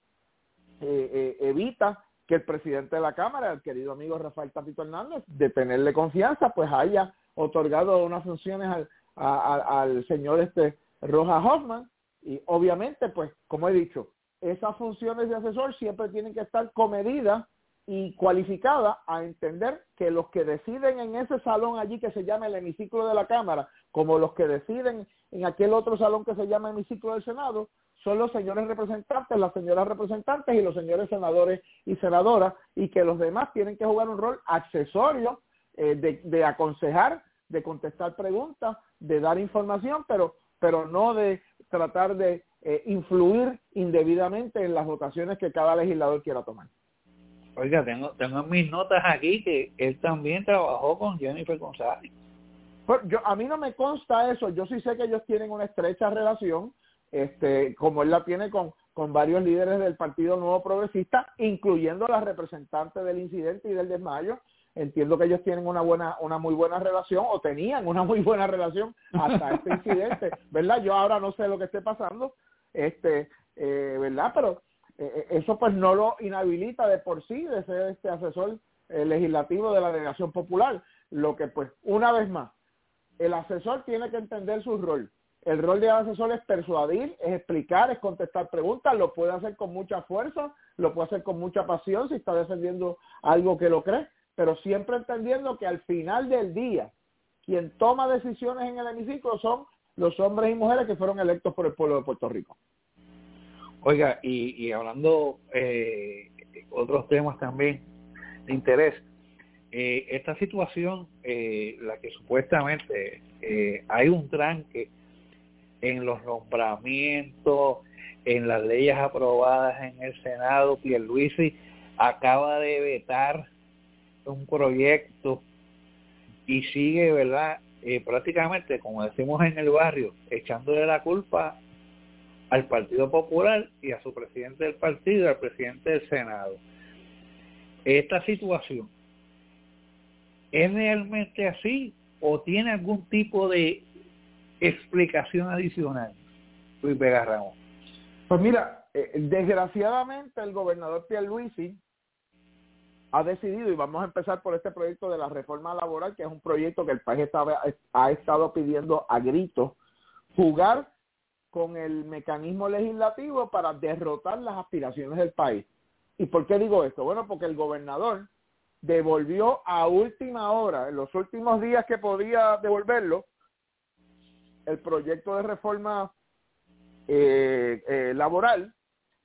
eh, eh, evita que el presidente de la Cámara, el querido amigo Rafael Tatito Hernández, de tenerle confianza, pues haya otorgado unas funciones al, a, a, al señor este Rojas Hoffman. Y obviamente, pues, como he dicho, esas funciones de asesor siempre tienen que estar comedidas y cualificadas a entender que los que deciden en ese salón allí que se llama el hemiciclo de la Cámara, como los que deciden en aquel otro salón que se llama hemiciclo del Senado, son los señores representantes, las señoras representantes y los señores senadores y senadoras, y que los demás tienen que jugar un rol accesorio eh, de, de aconsejar, de contestar preguntas, de dar información, pero pero no de tratar de eh, influir indebidamente en las votaciones que cada legislador quiera tomar. Oiga, tengo tengo en mis notas aquí que él también trabajó con Jennifer González. Pues yo, a mí no me consta eso. Yo sí sé que ellos tienen una estrecha relación, este, como él la tiene con, con varios líderes del Partido Nuevo Progresista, incluyendo la representante del incidente y del desmayo. Entiendo que ellos tienen una buena, una muy buena relación, o tenían una muy buena relación hasta este incidente, ¿verdad? Yo ahora no sé lo que esté pasando, este eh, ¿verdad? Pero eh, eso pues no lo inhabilita de por sí de ser este asesor eh, legislativo de la Delegación Popular. Lo que pues, una vez más, el asesor tiene que entender su rol. El rol del asesor es persuadir, es explicar, es contestar preguntas, lo puede hacer con mucha fuerza, lo puede hacer con mucha pasión si está defendiendo algo que lo cree, pero siempre entendiendo que al final del día, quien toma decisiones en el hemiciclo son los hombres y mujeres que fueron electos por el pueblo de Puerto Rico. Oiga, y, y hablando eh, otros temas también de interés, eh, esta situación, eh, la que supuestamente eh, hay un tranque en los nombramientos, en las leyes aprobadas en el Senado, Pierluisi acaba de vetar un proyecto y sigue, ¿verdad? Eh, prácticamente, como decimos en el barrio, echándole la culpa al Partido Popular y a su presidente del partido, al presidente del Senado. Esta situación, ¿es realmente así o tiene algún tipo de explicación adicional, Luis Vega Ramos? Pues mira, eh, desgraciadamente el gobernador Pierluisi ha decidido, y vamos a empezar por este proyecto de la reforma laboral, que es un proyecto que el país estaba, ha estado pidiendo a gritos, jugar con el mecanismo legislativo para derrotar las aspiraciones del país. ¿Y por qué digo esto? Bueno, porque el gobernador devolvió a última hora, en los últimos días que podía devolverlo, el proyecto de reforma eh, eh, laboral,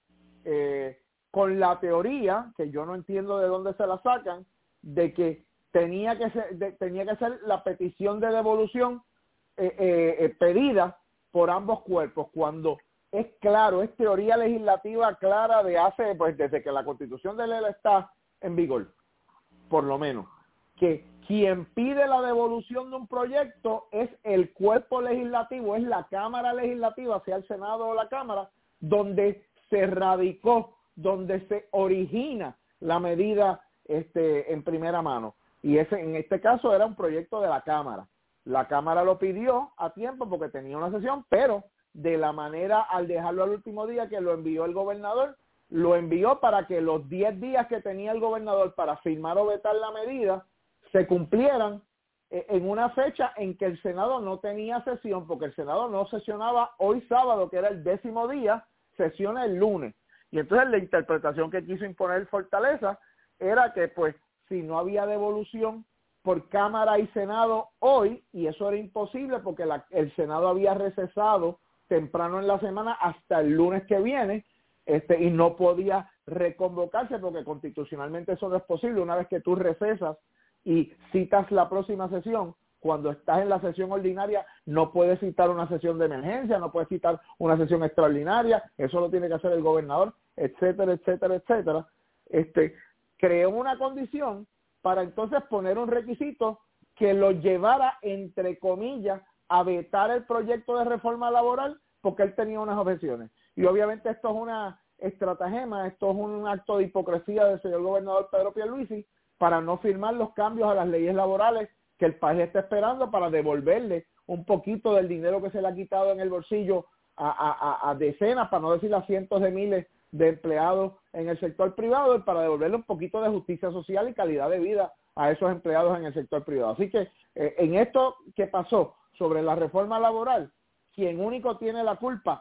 eh, con la teoría, que yo no entiendo de dónde se la sacan, de que tenía que ser, de, tenía que ser la petición de devolución eh, eh, pedida por ambos cuerpos, cuando es claro, es teoría legislativa clara de hace, pues desde que la Constitución de la ley está en vigor, por lo menos, que quien pide la devolución de un proyecto es el cuerpo legislativo, es la Cámara Legislativa, sea el Senado o la Cámara, donde se radicó, donde se origina la medida este, en primera mano. Y ese, en este caso era un proyecto de la Cámara. La Cámara lo pidió a tiempo porque tenía una sesión, pero de la manera, al dejarlo al último día que lo envió el gobernador, lo envió para que los diez días que tenía el gobernador para firmar o vetar la medida se cumplieran eh, en una fecha en que el Senado no tenía sesión, porque el Senado no sesionaba hoy sábado, que era el décimo día, sesiona el lunes. Y entonces la interpretación que quiso imponer Fortaleza era que pues si no había devolución por Cámara y Senado hoy, y eso era imposible porque la, el Senado había recesado temprano en la semana hasta el lunes que viene, este, y no podía reconvocarse porque constitucionalmente eso no es posible. Una vez que tú recesas y citas la próxima sesión, cuando estás en la sesión ordinaria no puedes citar una sesión de emergencia, no puedes citar una sesión extraordinaria, eso lo tiene que hacer el gobernador, etcétera, etcétera, etcétera. Este, creó una condición para entonces poner un requisito que lo llevara, entre comillas, a vetar el proyecto de reforma laboral porque él tenía unas objeciones. Y obviamente esto es una estratagema, esto es un acto de hipocresía del señor gobernador Pedro Pierluisi para no firmar los cambios a las leyes laborales que el país está esperando para devolverle un poquito del dinero que se le ha quitado en el bolsillo a, a, a decenas, para no decir a cientos de miles de empleados en el sector privado, y para devolverle un poquito de justicia social y calidad de vida a esos empleados en el sector privado. Así que eh, en esto que pasó sobre la reforma laboral, quien único tiene la culpa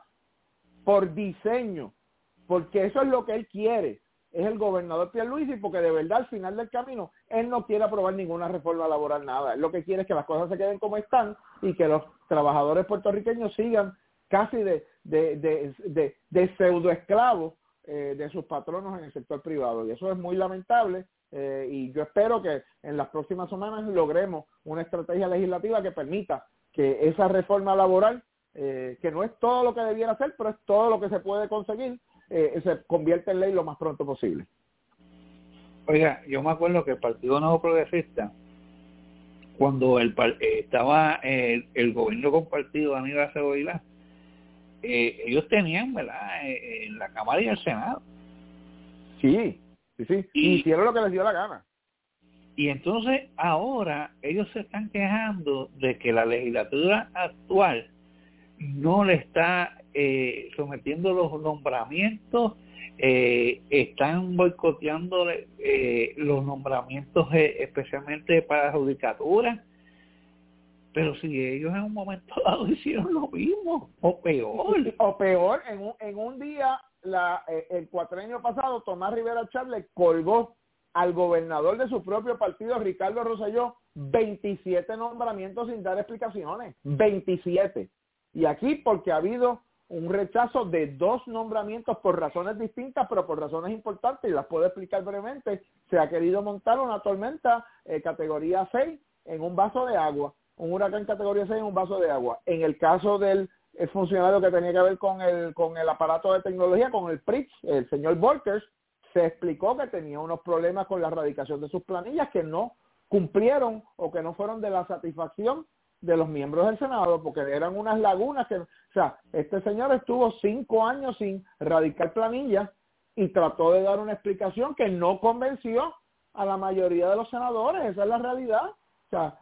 por diseño, porque eso es lo que él quiere, es el gobernador Pierluisi, porque de verdad al final del camino él no quiere aprobar ninguna reforma laboral, nada. Él lo que quiere es que las cosas se queden como están y que los trabajadores puertorriqueños sigan casi de, de, de, de, de pseudoesclavos eh, de sus patronos en el sector privado. Y eso es muy lamentable eh, y yo espero que en las próximas semanas logremos una estrategia legislativa que permita que esa reforma laboral, eh, que no es todo lo que debiera hacer, pero es todo lo que se puede conseguir, Eh, se convierte en ley lo más pronto posible. Oiga, yo me acuerdo que el Partido Nuevo Progresista, cuando el, eh, estaba eh, el gobierno compartido de Aníbal Acevedo Vilá, eh, ellos tenían, ¿verdad?, eh, en la Cámara y el Senado. Sí, sí, sí, y hicieron lo que les dio la gana. Y entonces ahora ellos se están quejando de que la legislatura actual no le está eh, sometiendo los nombramientos, eh, están boicoteando eh, los nombramientos eh, especialmente para la judicatura, pero si ellos en un momento dado hicieron lo mismo, o peor. O peor, en un, en un día, la, eh, el cuatrenio pasado, Tomás Rivera Chatz le colgó al gobernador de su propio partido, Ricardo Rosselló, veintisiete nombramientos sin dar explicaciones, veintisiete. Y aquí porque ha habido un rechazo de dos nombramientos por razones distintas, pero por razones importantes, y las puedo explicar brevemente, se ha querido montar una tormenta eh, categoría seis en un vaso de agua, un huracán categoría seis en un vaso de agua. En el caso del el funcionario que tenía que ver con el con el aparato de tecnología, con el P R I X, el señor Volkers, se explicó que tenía unos problemas con la erradicación de sus planillas que no cumplieron o que no fueron de la satisfacción de los miembros del Senado, porque eran unas lagunas que, o sea, este señor estuvo cinco años sin radicar planillas y trató de dar una explicación que no convenció a la mayoría de los senadores. Esa es la realidad. O sea,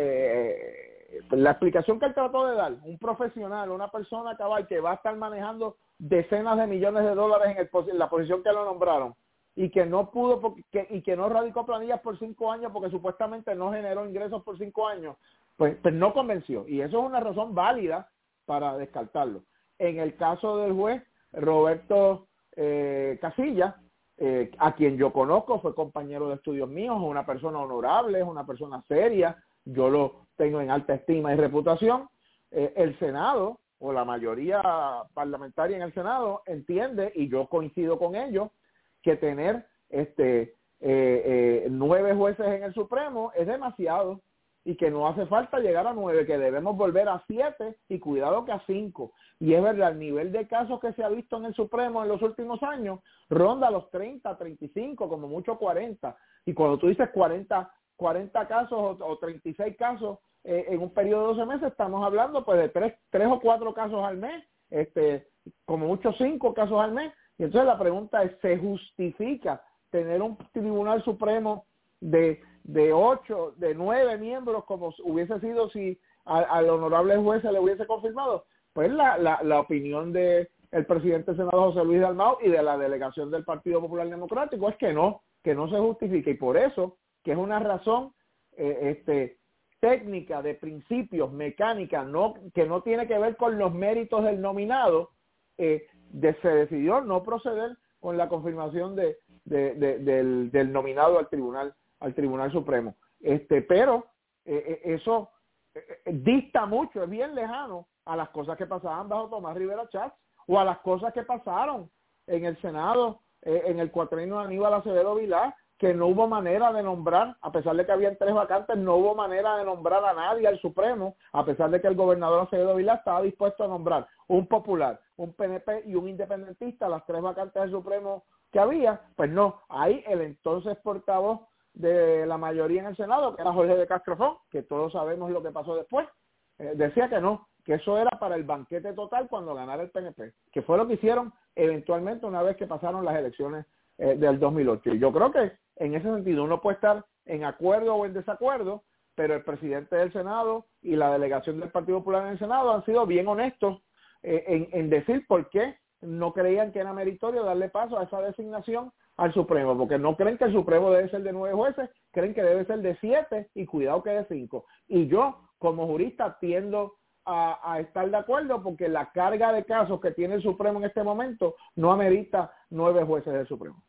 eh, la explicación que él trató de dar, un profesional, una persona cabal que va a estar manejando decenas de millones de dólares en, el, en la posición que lo nombraron, y que no pudo porque, que, y que no radicó planillas por cinco años porque supuestamente no generó ingresos por cinco años, pues, pues no convenció, y eso es una razón válida para descartarlo. En el caso del juez Roberto eh, Casilla, eh, a quien yo conozco, fue compañero de estudios míos, es una persona honorable, es una persona seria, yo lo tengo en alta estima y reputación. Eh, el Senado, o la mayoría parlamentaria en el Senado, entiende, y yo coincido con ellos, que tener este eh, eh, nueve jueces en el Supremo es demasiado y que no hace falta llegar a nueve, que debemos volver a siete y cuidado que a cinco. Y es verdad, el nivel de casos que se ha visto en el Supremo en los últimos años ronda los treinta, treinta y cinco, como mucho cuarenta. Y cuando tú dices cuarenta, cuarenta casos o, o treinta y seis casos eh, en un periodo de doce meses, estamos hablando pues de tres, tres o cuatro casos al mes, este, como mucho cinco casos al mes. Y entonces la pregunta es, ¿se justifica tener un Tribunal Supremo de, de ocho, de nueve miembros como hubiese sido si a, al honorable juez se le hubiese confirmado? Pues la, la, la opinión de el presidente del Senado, José Luis Dalmau, y de la delegación del Partido Popular Democrático es que no, que no se justifica, y por eso, que es una razón eh, este técnica, de principios, mecánica, no, que no tiene que ver con los méritos del nominado, eh, de, se decidió no proceder con la confirmación de, de, de, del, del nominado al tribunal al Tribunal Supremo. Este, pero eh, eso eh, dista mucho, es bien lejano a las cosas que pasaban bajo Tomás Rivera Chatz o a las cosas que pasaron en el Senado eh, en el cuatrenio de Aníbal Acevedo Vilá, que no hubo manera de nombrar, a pesar de que habían tres vacantes, no hubo manera de nombrar a nadie al Supremo, a pesar de que el gobernador Acevedo Vilá estaba dispuesto a nombrar un popular, un P N P y un independentista, las tres vacantes del Supremo que había. Pues no, ahí el entonces portavoz de la mayoría en el Senado, que era Jorge de Castrofón, que todos sabemos lo que pasó después, eh, decía que no, que eso era para el banquete total cuando ganara el P N P, que fue lo que hicieron eventualmente una vez que pasaron las elecciones eh, del dos mil ocho. Y yo creo que en ese sentido uno puede estar en acuerdo o en desacuerdo, pero el presidente del Senado y la delegación del Partido Popular en el Senado han sido bien honestos eh, en, en decir por qué no creían que era meritorio darle paso a esa designación al Supremo, porque no creen que el Supremo debe ser de nueve jueces, creen que debe ser de siete y cuidado que de cinco. Y yo, como jurista, tiendo a, a estar de acuerdo porque la carga de casos que tiene el Supremo en este momento no amerita nueve jueces del Supremo.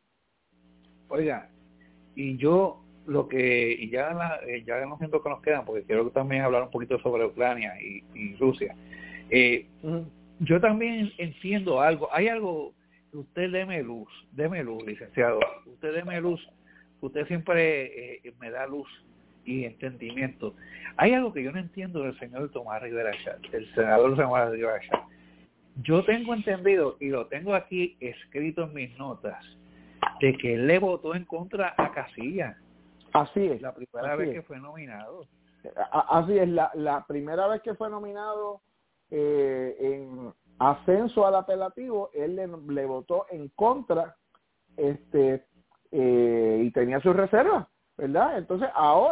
Oiga, y yo lo que, y ya en, la, ya en los minutos que nos quedan, porque quiero también hablar un poquito sobre Ucrania y, y Rusia, eh, uh-huh. Yo también entiendo algo, hay algo, usted deme luz, deme luz, licenciado, usted deme luz, usted siempre eh, me da luz y entendimiento. Hay algo que yo no entiendo del señor Tomás Rivera Chatz, el senador Tomás Rivera Chatz. Yo tengo entendido, y lo tengo aquí escrito en mis notas, de que él le votó en contra a Casilla. Así es. La primera así vez es. que fue nominado. Así es, la, la primera vez que fue nominado eh, en ascenso al apelativo, él le, le votó en contra este eh, y tenía sus reservas, ¿verdad? Entonces ahora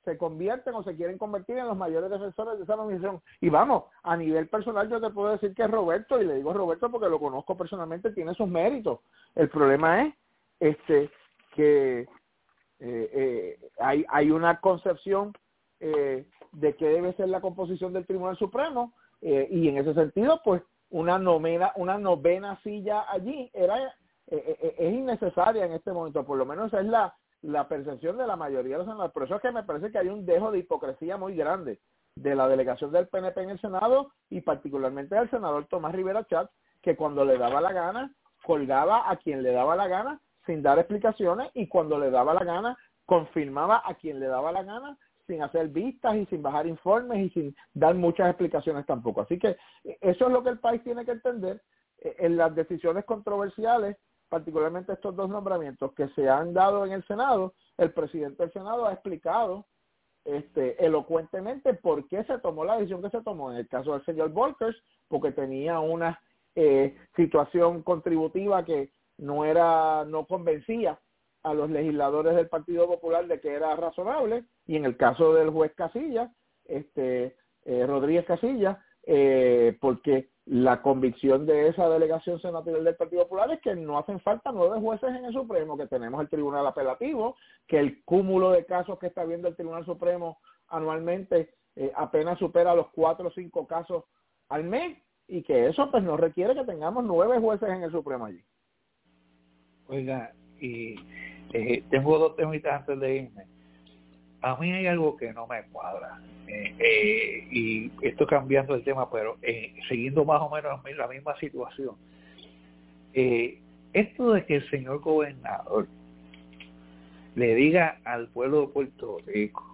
se convierten o se quieren convertir en los mayores defensores de esa nominación. Y vamos, a nivel personal yo te puedo decir que Roberto, y le digo Roberto porque lo conozco personalmente, tiene sus méritos. El problema es este que eh, eh, hay, hay una concepción eh, de qué debe ser la composición del Tribunal Supremo, eh, y en ese sentido, pues, una novena, una novena silla allí era eh, eh, es innecesaria en este momento, por lo menos esa es la la percepción de la mayoría de los senadores. Por eso es que me parece que hay un dejo de hipocresía muy grande de la delegación del P N P en el Senado y particularmente del senador Tomás Rivera Chatz, que cuando le daba la gana, colgaba a quien le daba la gana sin dar explicaciones, y cuando le daba la gana, confirmaba a quien le daba la gana sin hacer vistas y sin bajar informes y sin dar muchas explicaciones tampoco. Así que eso es lo que el país tiene que entender en las decisiones controversiales, particularmente estos dos nombramientos que se han dado en el Senado. El presidente del Senado ha explicado este, elocuentemente por qué se tomó la decisión que se tomó. En el caso del señor Volkers, porque tenía una eh, situación contributiva que no era, no convencía a los legisladores del Partido Popular de que era razonable, y en el caso del juez Casillas, este eh, Rodríguez Casillas, eh, porque la convicción de esa delegación senatorial del Partido Popular es que no hacen falta nueve jueces en el Supremo, que tenemos el Tribunal Apelativo, que el cúmulo de casos que está viendo el Tribunal Supremo anualmente eh, apenas supera los cuatro o cinco casos al mes, y que eso pues no requiere que tengamos nueve jueces en el Supremo allí. Oiga, y eh, tengo dos temitas antes de irme. A mí hay algo que no me cuadra, eh, eh, y esto cambiando el tema, pero eh, siguiendo más o menos la misma situación. Eh, esto de que el señor gobernador le diga al pueblo de Puerto Rico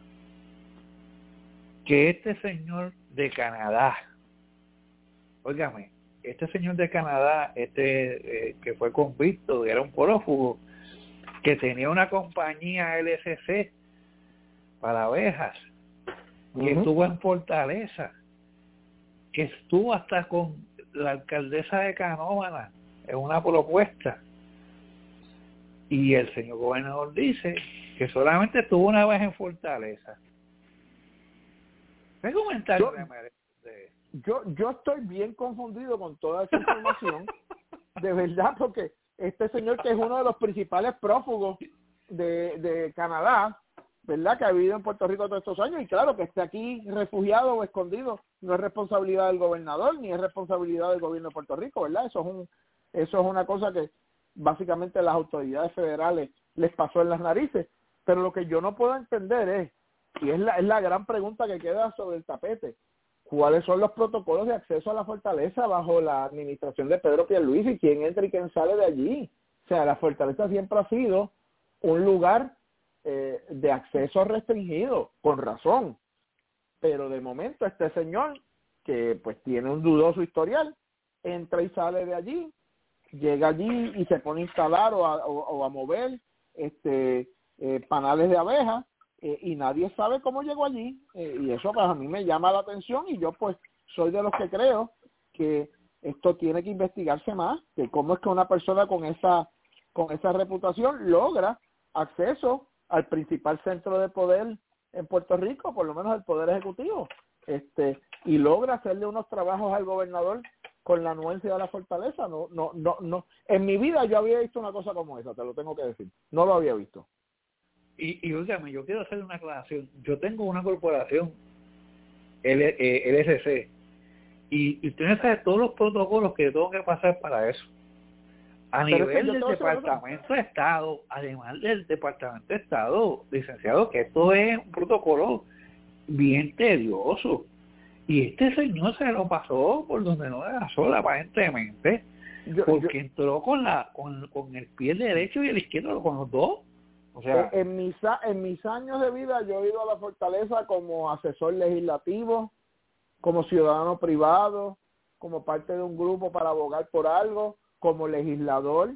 que este señor de Canadá, óigame, este señor de Canadá, este eh, que fue convicto, era un prófugo, que tenía una compañía L C C para abejas, que uh-huh. estuvo en Fortaleza, que estuvo hasta con la alcaldesa de Canóvana en una propuesta, y el señor gobernador dice que solamente estuvo una vez en Fortaleza. ¿Qué comentario yo, de... yo, yo estoy bien confundido con toda esa información, de verdad, porque este señor, que es uno de los principales prófugos de, de Canadá, ¿verdad?, que ha vivido en Puerto Rico todos estos años, y claro, que esté aquí refugiado o escondido no es responsabilidad del gobernador ni es responsabilidad del gobierno de Puerto Rico, ¿verdad? Eso es un eso es una cosa que básicamente las autoridades federales les pasó en las narices. Pero lo que yo no puedo entender es, y es la, es la gran pregunta que queda sobre el tapete, ¿cuáles son los protocolos de acceso a la fortaleza bajo la administración de Pedro Pierluisi? ¿Quién entra y quién sale de allí? O sea, la fortaleza siempre ha sido un lugar Eh, de acceso restringido, con razón, pero de momento este señor, que pues tiene un dudoso historial, entra y sale de allí, llega allí y se pone a instalar o a, o, o a mover este eh, panales de abejas, eh, y nadie sabe cómo llegó allí, eh, y eso pues a mí me llama la atención, y yo pues soy de los que creo que esto tiene que investigarse más, que cómo es que una persona con esa con esa reputación logra acceso al principal centro de poder en Puerto Rico, por lo menos el poder ejecutivo, este y logra hacerle unos trabajos al gobernador con la anuencia de la fortaleza. No, no, no, no. En mi vida yo había visto una cosa como esa, te lo tengo que decir. No lo había visto. Y, y óigame, yo quiero hacer una aclaración. Yo tengo una corporación, L, eh, L S C, y, y usted sabe todos los protocolos que tengo que pasar para eso. A Pero nivel del Departamento de Estado, además del Departamento de Estado, licenciado, que esto es un protocolo bien tedioso. Y este señor se lo pasó por donde no era sola, aparentemente, yo, porque yo, entró con la con, con el pie derecho y el izquierdo, con los dos. O sea, en, en, mis, en mis años de vida yo he ido a la fortaleza como asesor legislativo, como ciudadano privado, como parte de un grupo para abogar por algo, como legislador,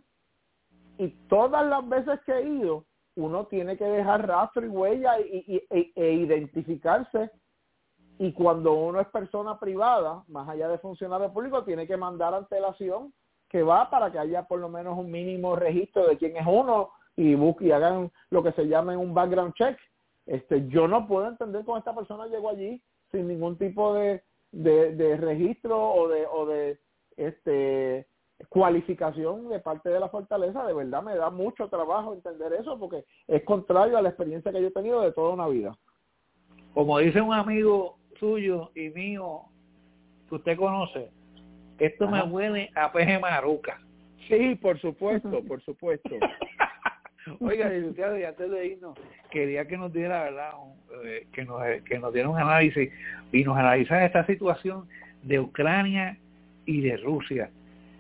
y todas las veces que he ido, uno tiene que dejar rastro y huella y, y, e, e identificarse, y cuando uno es persona privada, más allá de funcionario público, tiene que mandar antelación que va para que haya por lo menos un mínimo registro de quién es uno, y, y hagan lo que se llama un background check, Este, yo no puedo entender cómo esta persona llegó allí sin ningún tipo de, de, de registro o de, o de este cualificación de parte de la fortaleza. De verdad me da mucho trabajo entender eso porque es contrario a la experiencia que yo he tenido de toda una vida. Como dice un amigo suyo y mío que usted conoce, esto Ajá. me huele a peje maruca. Sí, por supuesto, por supuesto. Oiga, licenciado, y antes de irnos, quería que nos diera, ¿verdad? Un, eh, que nos que nos diera un análisis y nos analizara esta situación de Ucrania y de Rusia.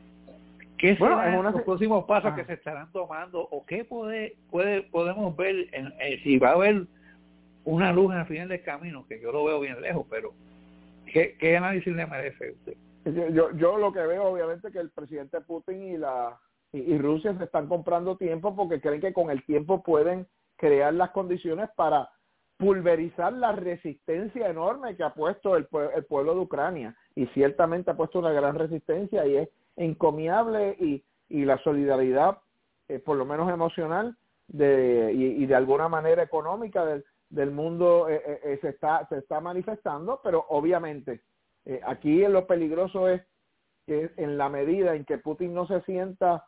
¿Qué bueno, serán una... los próximos pasos ah. que se estarán tomando o qué puede, puede podemos ver en, eh, si va a haber una luz en el final del camino, que yo lo veo bien lejos, pero ¿qué, qué análisis le merece a usted? Yo, yo, yo lo que veo, obviamente, que el presidente Putin y la y, y Rusia se están comprando tiempo porque creen que con el tiempo pueden crear las condiciones para pulverizar la resistencia enorme que ha puesto el, el pueblo de Ucrania, y ciertamente ha puesto una gran resistencia y es encomiable, y, y la solidaridad, eh, por lo menos emocional de y, y de alguna manera económica del, del mundo eh, eh, se está se está manifestando, pero obviamente eh, aquí lo peligroso es que en la medida en que Putin no se sienta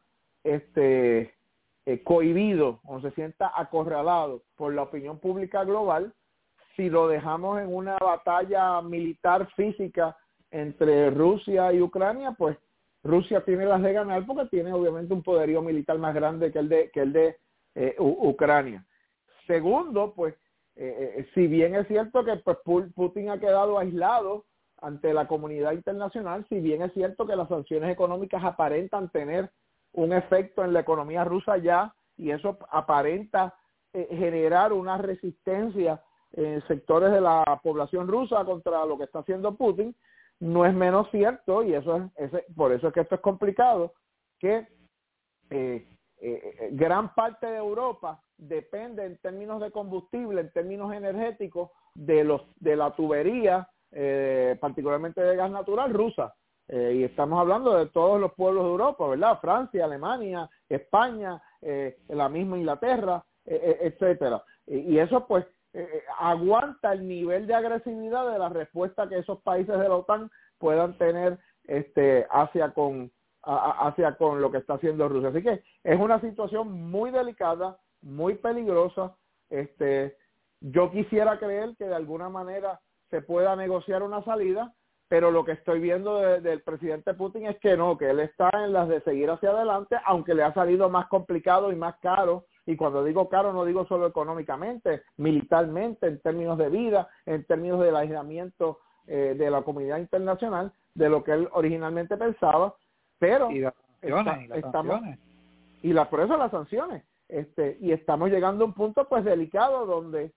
este eh, cohibido o se sienta acorralado por la opinión pública global, si lo dejamos en una batalla militar física entre Rusia y Ucrania, pues Rusia tiene las de ganar porque tiene obviamente un poderío militar más grande que el de que el de eh, U- Ucrania. Segundo, pues eh, eh, si bien es cierto que pues, Putin ha quedado aislado ante la comunidad internacional, si bien es cierto que las sanciones económicas aparentan tener un efecto en la economía rusa ya, y eso aparenta eh, generar una resistencia en sectores de la población rusa contra lo que está haciendo Putin, no es menos cierto, y eso es, es por eso es que esto es complicado, que eh, eh, gran parte de Europa depende en términos de combustible, en términos energéticos, de los de la tubería, eh, particularmente de gas natural rusa. Eh, y estamos hablando de todos los pueblos de Europa, ¿verdad? Francia, Alemania, España, eh, la misma Inglaterra, eh, etcétera. Y, y eso pues eh, aguanta el nivel de agresividad de la respuesta que esos países de la OTAN puedan tener este hacia con a, hacia con lo que está haciendo Rusia. Así que es una situación muy delicada, muy peligrosa. Este, yo quisiera creer que de alguna manera se pueda negociar una salida, pero lo que estoy viendo de, del presidente Putin es que no, que él está en las de seguir hacia adelante, aunque le ha salido más complicado y más caro, y cuando digo caro no digo solo económicamente, militarmente, en términos de vida, en términos del aislamiento eh, de la comunidad internacional, de lo que él originalmente pensaba, pero y las sanciones, está, y las estamos sanciones. y la por eso las sanciones, este y estamos llegando a un punto pues delicado donde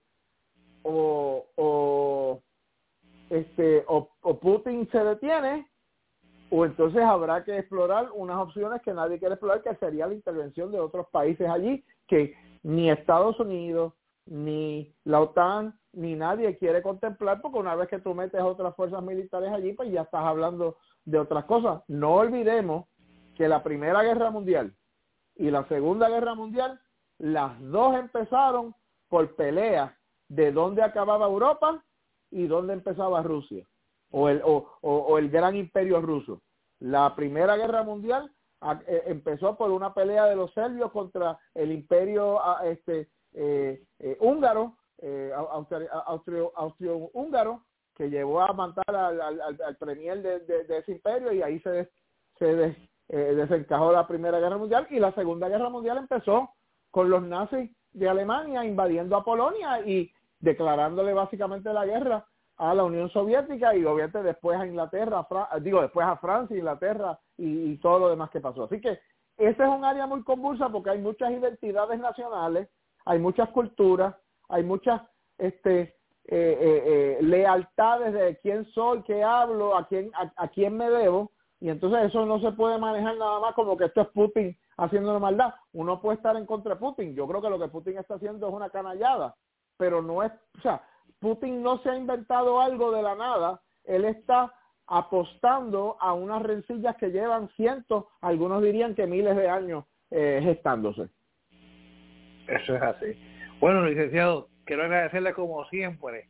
o o este o, o Putin se detiene, o entonces habrá que explorar unas opciones que nadie quiere explorar, que sería la intervención de otros países allí, que ni Estados Unidos, ni la OTAN, ni nadie quiere contemplar, porque una vez que tú metes otras fuerzas militares allí, pues ya estás hablando de otras cosas. No olvidemos que la Primera Guerra Mundial y la Segunda Guerra Mundial, las dos empezaron por peleas de dónde acababa Europa y dónde empezaba Rusia, o el o, o, o el gran imperio ruso. La Primera Guerra Mundial a, eh, empezó por una pelea de los serbios contra el imperio a, este eh, eh, húngaro, eh, austro, austro, austro-húngaro, que llevó a matar al, al, al premier de, de, de ese imperio, y ahí se, des, se des, eh, desencajó la Primera Guerra Mundial. Y la Segunda Guerra Mundial empezó con los nazis de Alemania invadiendo a Polonia y declarándole básicamente la guerra a la Unión Soviética, y obviamente después a Inglaterra, a Fra- digo después a Francia, Inglaterra y, y todo lo demás que pasó. Así que ese es un área muy convulsa porque hay muchas identidades nacionales, hay muchas culturas, hay muchas este eh, eh, eh, lealtades de quién soy, qué hablo, a quién a, a quién me debo, y entonces eso no se puede manejar nada más como que esto es Putin haciendo maldad. Uno puede estar en contra de Putin. Yo creo que lo que Putin está haciendo es una canallada, pero no es, o sea, Putin no se ha inventado algo de la nada, él está apostando a unas rencillas que llevan cientos, algunos dirían que miles de años eh, gestándose. Eso es así. Bueno, licenciado, quiero agradecerle como siempre,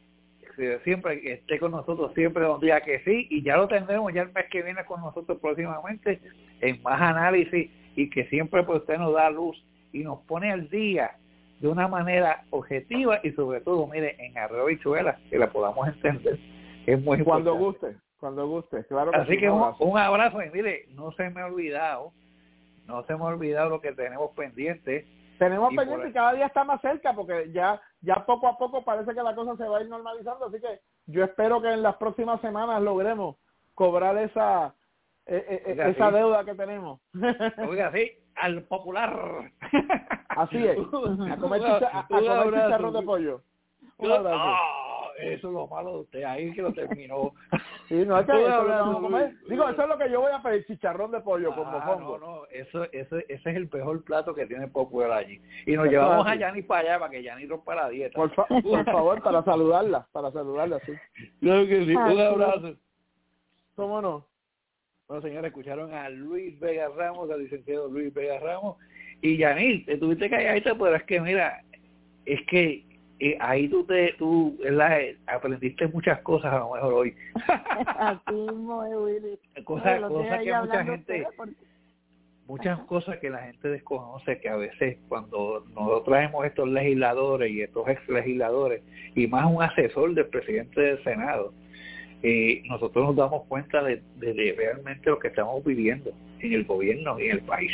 siempre que esté con nosotros, siempre donde diga que sí, y ya lo tendremos ya el mes que viene con nosotros próximamente en más análisis, y que siempre pues usted nos da luz y nos pone al día de una manera objetiva y sobre todo, mire, en arroz y habichuelas, que la podamos entender, que es muy cuando importante. guste, cuando guste, claro que Así sí, que un un, abrazo. un abrazo, y mire, no se me ha olvidado, no se me ha olvidado lo que tenemos pendiente. Tenemos y pendiente por... y cada día está más cerca, porque ya ya poco a poco parece que la cosa se va a ir normalizando, así que yo espero que en las próximas semanas logremos cobrar esa eh, eh, Oiga, esa sí. deuda que tenemos. Oiga, sí, al popular. Así es, a comer, chicha, a, a comer chicharrón de pollo. Un abrazo. Ah, eso es lo malo de usted, ahí que lo terminó. Sí, no es que Un eso es lo que abrazo, vamos a comer. Luis. Digo, eso es lo que yo voy a pedir, chicharrón de pollo con Ah, mofongo. no, no, eso, eso, ese es el mejor plato que tiene Popular allí. Y nos Eso llevamos es a así. Yanni para allá, para que Yanni rompa la dieta. Por, fa por favor, para saludarla, para saludarla, sí. Claro que sí, un Así es. abrazo. ¿Cómo no? Bueno, señores, escucharon a Luis Vega Ramos, al licenciado Luis Vega Ramos. Y Yanni, te tuviste calladita, pero es que mira, es que eh, ahí tú te tú la, aprendiste muchas cosas a lo mejor hoy. Así mismo es, Willy. Cosas, No, lo cosas estoy que ahí mucha hablando gente... usted porque- muchas cosas que la gente desconoce, que a veces cuando nosotros traemos estos legisladores y estos ex legisladores y más un asesor del presidente del Senado, eh, nosotros nos damos cuenta de, de, de realmente lo que estamos viviendo en el gobierno y en el país.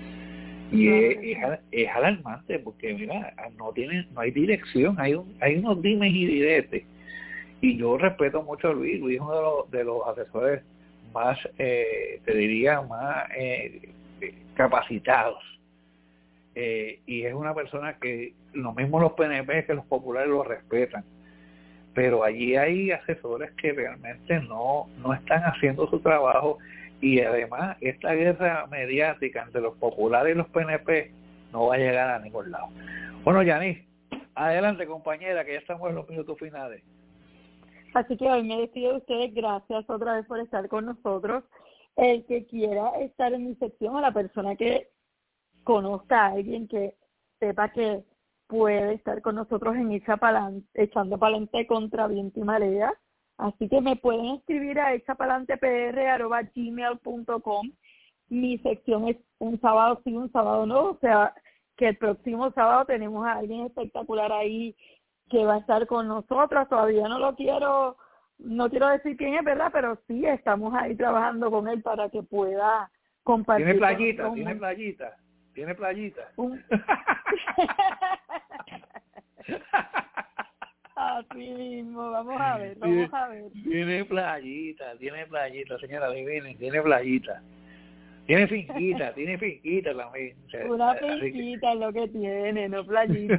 Y es, es, es alarmante porque mira, no tienen, no hay dirección, hay un, hay unos dimes y diretes. Y yo respeto mucho a Luis. Luis es uno de los, de los asesores más, eh, te diría, más eh, capacitados. Eh, y es una persona que lo mismo los P N P que los populares lo respetan. Pero allí hay asesores que realmente no, no están haciendo su trabajo, y además esta guerra mediática entre los populares y los P N P no va a llegar a ningún lado. Bueno, Yanis, adelante compañera, que ya estamos en los minutos finales. Así que hoy me despido de ustedes. Gracias otra vez por estar con nosotros. El que quiera estar en mi sección, a la persona que conozca a alguien que sepa que puede estar con nosotros en Echa Palante, Echando Palante contra Viento y Marea. Así que me pueden escribir a echapalantepr arroba gmail punto com. Mi sección es un sábado sí, un sábado no. O sea, que el próximo sábado tenemos a alguien espectacular ahí que va a estar con nosotros. Todavía no lo quiero, no quiero decir quién es, ¿verdad? Pero sí, estamos ahí trabajando con él para que pueda compartir. ¿Tiene playita? Con, ¿Tiene con, playita? ¿Tiene playita? Un... Así mismo, vamos a ver, vamos tiene, a ver. Tiene playita, tiene playita, señora, adivinen, tiene playita. Tiene finquita, tiene finquita también. O sea, una finquita es lo que tiene, no playita.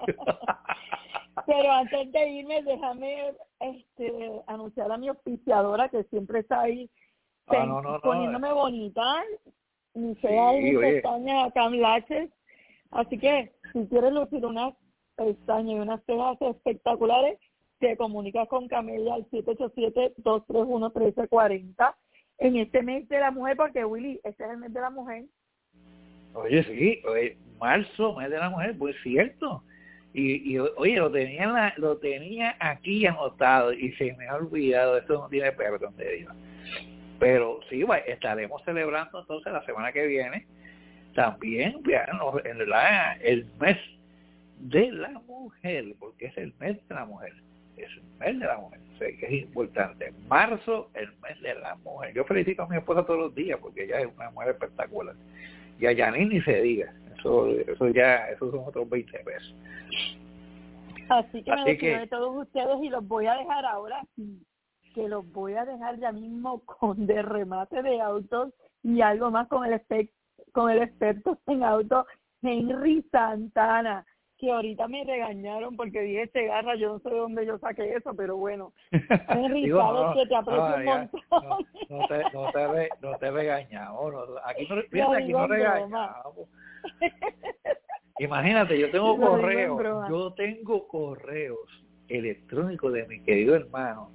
Pero antes de irme, déjame este, anunciar a mi auspiciadora, que siempre está ahí ah, no, no, no, poniéndome no. bonita. Mi Sí, sea y mi oye. pestaña Cam Lashes. Así que, si quieres lucir unas pestañas y unas cejas espectaculares, te comunicas con Camelia al siete ocho siete, dos tres uno, uno tres cuatro cero en este mes de la mujer, porque Willy, este es el mes de la mujer. Oye, sí, oye, marzo, mes de la mujer, pues cierto. Y, y oye, lo tenía en la, lo tenía aquí anotado y se me ha olvidado, esto no tiene perdón de Dios. Pero sí, bueno, estaremos celebrando entonces la semana que viene también bueno, en la, el mes de la mujer, porque es el mes de la mujer, es el mes de la mujer, o sea, que es importante. Marzo, el mes de la mujer. Yo felicito a mi esposa todos los días porque ella es una mujer espectacular. Y a Yanis ni se diga, eso, eso ya, esos son otros veinte pesos. Así que Así me despido que, de todos ustedes y los voy a dejar ahora sí, que los voy a dejar ya mismo con de remate de autos y algo más con el espe- con el experto en autos, Henry Santana, que ahorita me regañaron porque dije Segarra, yo no sé de dónde yo saqué eso, pero bueno, Henry, digo, sabes no, que te aprecio no, un ya, montón. No, no te, no te, re, no te regañamos, no, aquí no, Lo fíjate, aquí digo no en broma. regañamos. Imagínate, yo tengo Lo digo en correos, broma. yo tengo correos electrónicos de mi querido hermano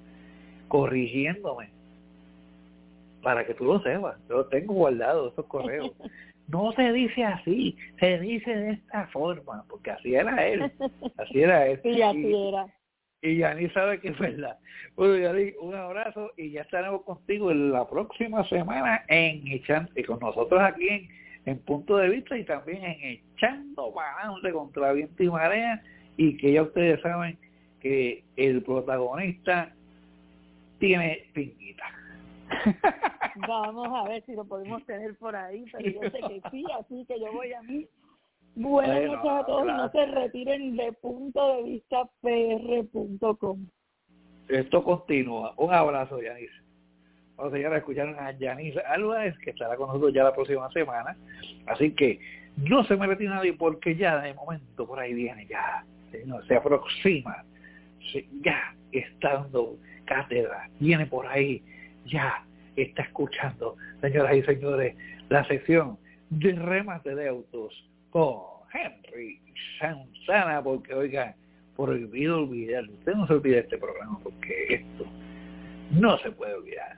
corrigiéndome para que tú lo sepas. Yo tengo guardado esos correos no se dice así, se dice de esta forma, porque así era él, así era él. Y así era. Y Yanis sabe que es verdad. Bueno, Yanis, un abrazo y ya estaremos contigo en la próxima semana en Echando, y con nosotros aquí en, en Punto de Vista y también en Echando Balance contra Viento y Marea, y que ya ustedes saben que el protagonista tiene pinguita. Vamos a ver si lo podemos tener por ahí, pero yo sé que sí, así que yo voy a mí. Buenas bueno, noches a todos, claro. No se retiren de punto de vista p r punto com. Esto continúa. Un abrazo, Yanis. Bueno, señores, escucharon a Yanis Álvarez, que estará con nosotros ya la próxima semana. Así que no se me retire nadie, porque ya de momento por ahí viene, ya no, se aproxima, se, ya está dando cátedra, viene por ahí, ya está escuchando, señoras y señores, la sección de remate de autos con Henry Santana, porque oigan, prohibido olvidar, usted no se olvide de este programa, porque esto no se puede olvidar.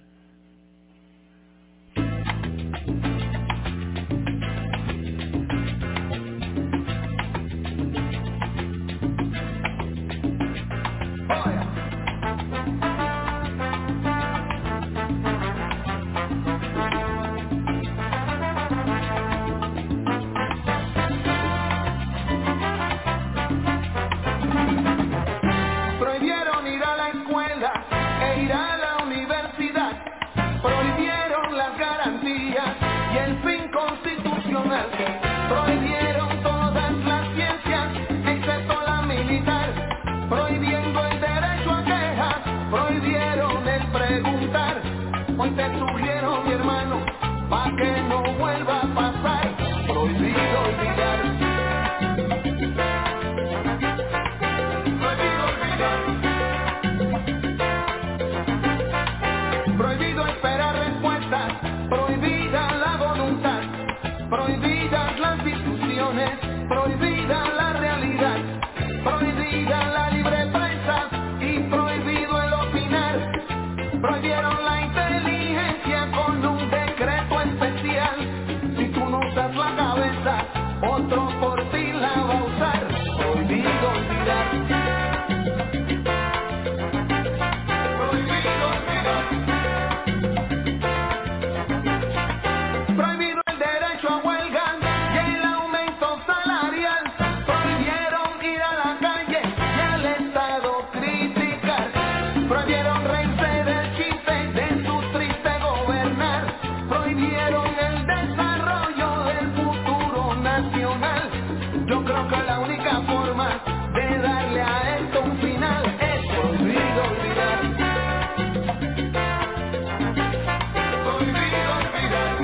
Prohibieron todas las ciencias, excepto la militar, prohibiendo el derecho a quejas, prohibieron el preguntar. Hoy te sugiero, mi hermano, pa' que no vuelva a pasar, prohibido olvidar. Prohibido olvidar. Prohibido esperar respuestas, prohibida la voluntad, prohibidas las discusiones, prohibida la realidad, prohibida la libre prensa y prohibido el opinar. Prohibieron la inteligencia con un decreto especial. Si tú no usas la cabeza, otro por ti la va a usar. Prohibido olvidar. Prohibido olvidar. Prohibido el derecho a huelga y el aumento salarial. Prohibieron ir a la calle y al Estado criticar. Prohibieron reírse del chiste de su triste gobernar. Prohibieron el desarrollo del futuro nacional. Yo creo que la única forma de darle a esto un final es prohibido olvidar. Prohibido olvidar.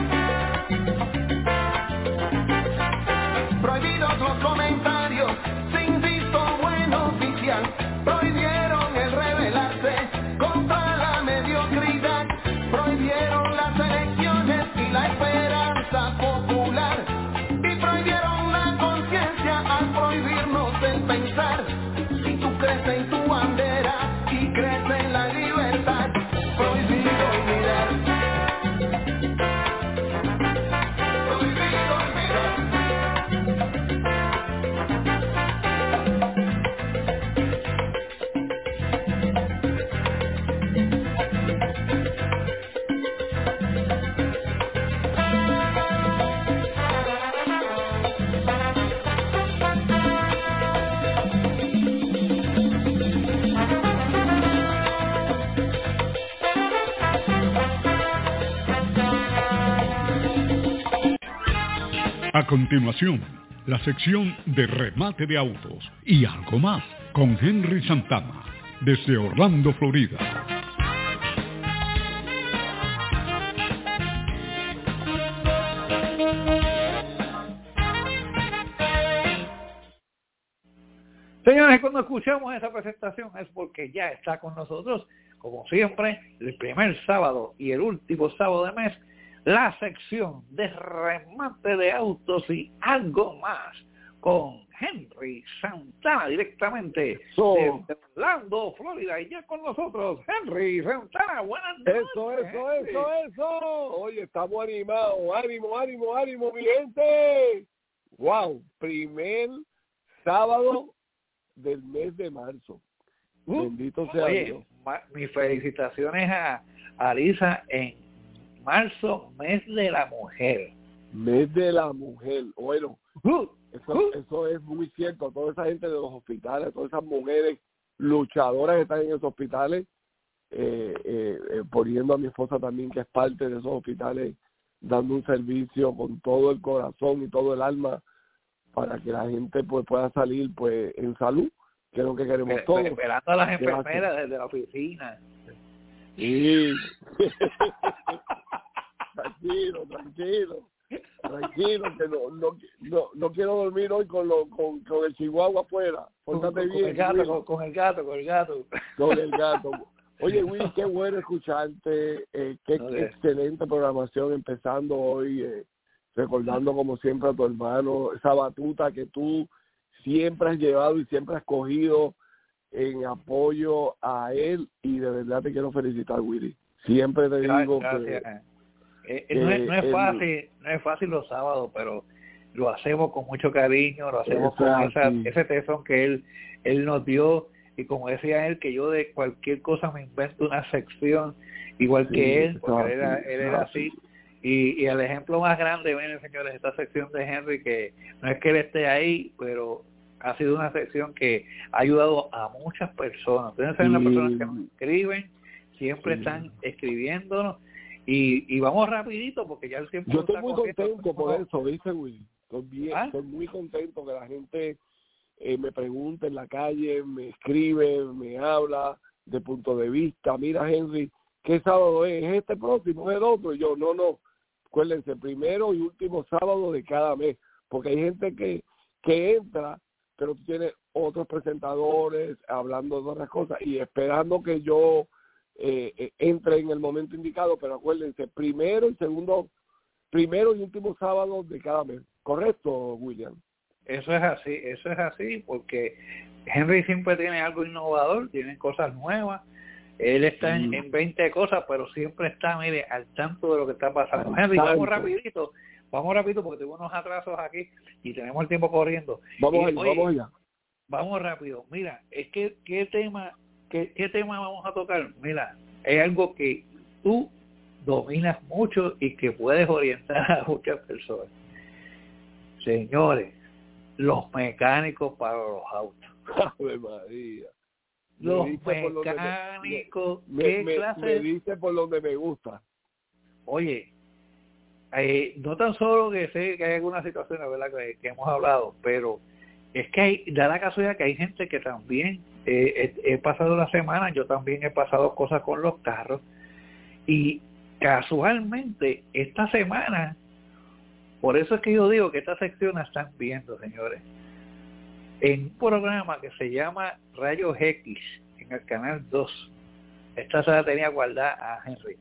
Prohibidos los comentarios sin visto bueno oficial. Prohibieron el rebelarse contra la mediocridad. Prohibieron las elecciones y la esperanza popular. Y prohibieron la conciencia al prohibirnos el pensar. Si tú crees en tu bandera y crees en la libertad, prohibido olvidar. Prohibido olvidar. A continuación, la sección de remate de autos y algo más con Henry Santana, desde Orlando, Florida. Señores, cuando escuchamos esa presentación es porque ya está con nosotros, como siempre, el primer sábado y el último sábado de mes, la sección de remate de autos y algo más con Henry Santana, directamente so, de Orlando, Florida, y ya con nosotros, Henry Santana, buenas noches. Eso, eso, Henry. eso, eso. Oye, estamos animados, ánimo, ánimo, ánimo, mi gente. Wow, primer sábado del mes de marzo. Uh, Bendito sea oye, Dios. Ma, mis felicitaciones a, a Lisa en marzo, mes de la mujer. Mes de la mujer, bueno. Uh, Eso, uh. eso es muy cierto. Toda esa gente de los hospitales, todas esas mujeres luchadoras que están en esos hospitales, eh, eh, eh, poniendo a mi esposa también, que es parte de esos hospitales, dando un servicio con todo el corazón y todo el alma para que la gente pues pueda salir pues en salud, que es lo que queremos Pero, todos. Esperando a las enfermeras desde la oficina. Sí. Tranquilo, tranquilo. Tranquilo, que no, no, no, no quiero dormir hoy con, lo, con, con el chihuahua afuera. Pórtate con, bien. Con el, gato, con, con el gato, con el gato. Con el gato. Oye, Will, qué bueno escucharte. Eh, qué no, excelente programación empezando hoy. Eh, recordando como siempre a tu hermano, esa batuta que tú siempre has llevado y siempre has cogido en apoyo a él. Y de verdad te quiero felicitar, Willy. Siempre te Gracias, digo gracias. que... Eh, no, es, no es fácil, no es fácil los sábados, pero lo hacemos con mucho cariño, lo hacemos con esa, ese tesón que él él nos dio, y como decía él, que yo de cualquier cosa me invento una sección igual sí, que él, porque él era, él era así. Y, y el ejemplo más grande, miren señores, esta sección de Henry, que no es que él esté ahí, pero ha sido una sección que ha ayudado a muchas personas. Ustedes saben, sí. Las personas que nos escriben, siempre sí. Están escribiéndonos. Y, y vamos rapidito porque ya el tiempo... Yo estoy muy contento por eso, ¿viste, Will? Estoy, bien, ¿Ah? estoy muy contento que la gente eh, me pregunte en la calle, me escribe, me habla de punto de vista. Mira, Henry, ¿qué sábado es? ¿Es este próximo? ¿Es el otro? Y yo, no, no. Acuérdense, primero y último sábado de cada mes. Porque hay gente que, que entra, pero tú tienes otros presentadores hablando de otras cosas y esperando que yo... Eh, eh, entre en el momento indicado, pero acuérdense, primero y segundo, primero y último sábado de cada mes. ¿Correcto, William? Eso es así, eso es así, porque Henry siempre tiene algo innovador, tiene cosas nuevas, él está mm. en, en veinte cosas, pero siempre está, mire, al tanto de lo que está pasando. Henry, vamos rapidito, vamos rapidito, porque tengo unos atrasos aquí y tenemos el tiempo corriendo. Vamos y, allá, oye, vamos allá. Vamos rápido. Mira, es que, ¿qué tema... ¿Qué, ¿Qué tema vamos a tocar? Mira, es algo que tú dominas mucho y que puedes orientar a muchas personas. Señores, los mecánicos para los autos. ¡Ave María! Los mecánicos, me, ¿qué me, clase? Me dice por donde me gusta. Oye, eh, no tan solo que sé que hay algunas situaciones, ¿verdad?, que, que hemos hablado, pero es que hay, da la casualidad que hay gente que también, eh, he, he pasado la semana, yo también he pasado cosas con los carros, y casualmente esta semana, por eso es que yo digo que esta sección la están viendo, señores, en un programa que se llama Rayos X, en el canal dos, esta se la tenía guardada a Henry,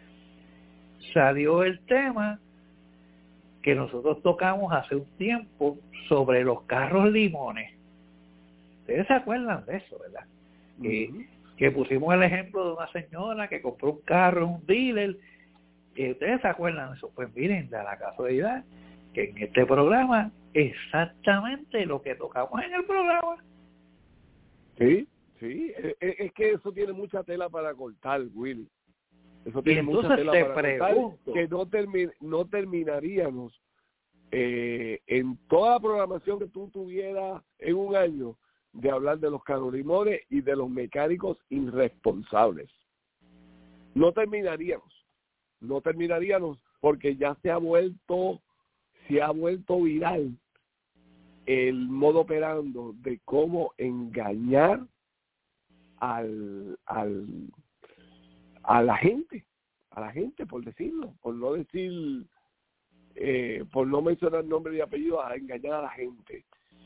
salió el tema que nosotros tocamos hace un tiempo sobre los carros limones. Ustedes se acuerdan de eso, ¿verdad? Uh-huh. Que, que pusimos el ejemplo de una señora que compró un carro en un dealer. Y ustedes se acuerdan de eso. Pues miren, da la casualidad que en este programa exactamente lo que tocamos en el programa. Sí, sí. Es, es que eso tiene mucha tela para cortar, Willy. Eso tiene mucha tela para pregunto, cortar, que no, termi- no terminaríamos eh, en toda la programación que tú tuvieras en un año de hablar de los carros limones y de los mecánicos irresponsables. No terminaríamos, no terminaríamos porque ya se ha vuelto, se ha vuelto viral el modo operando de cómo engañar al, al a la gente, a la gente por decirlo, por no decir, eh, por no mencionar nombre y apellido, a engañar a la gente,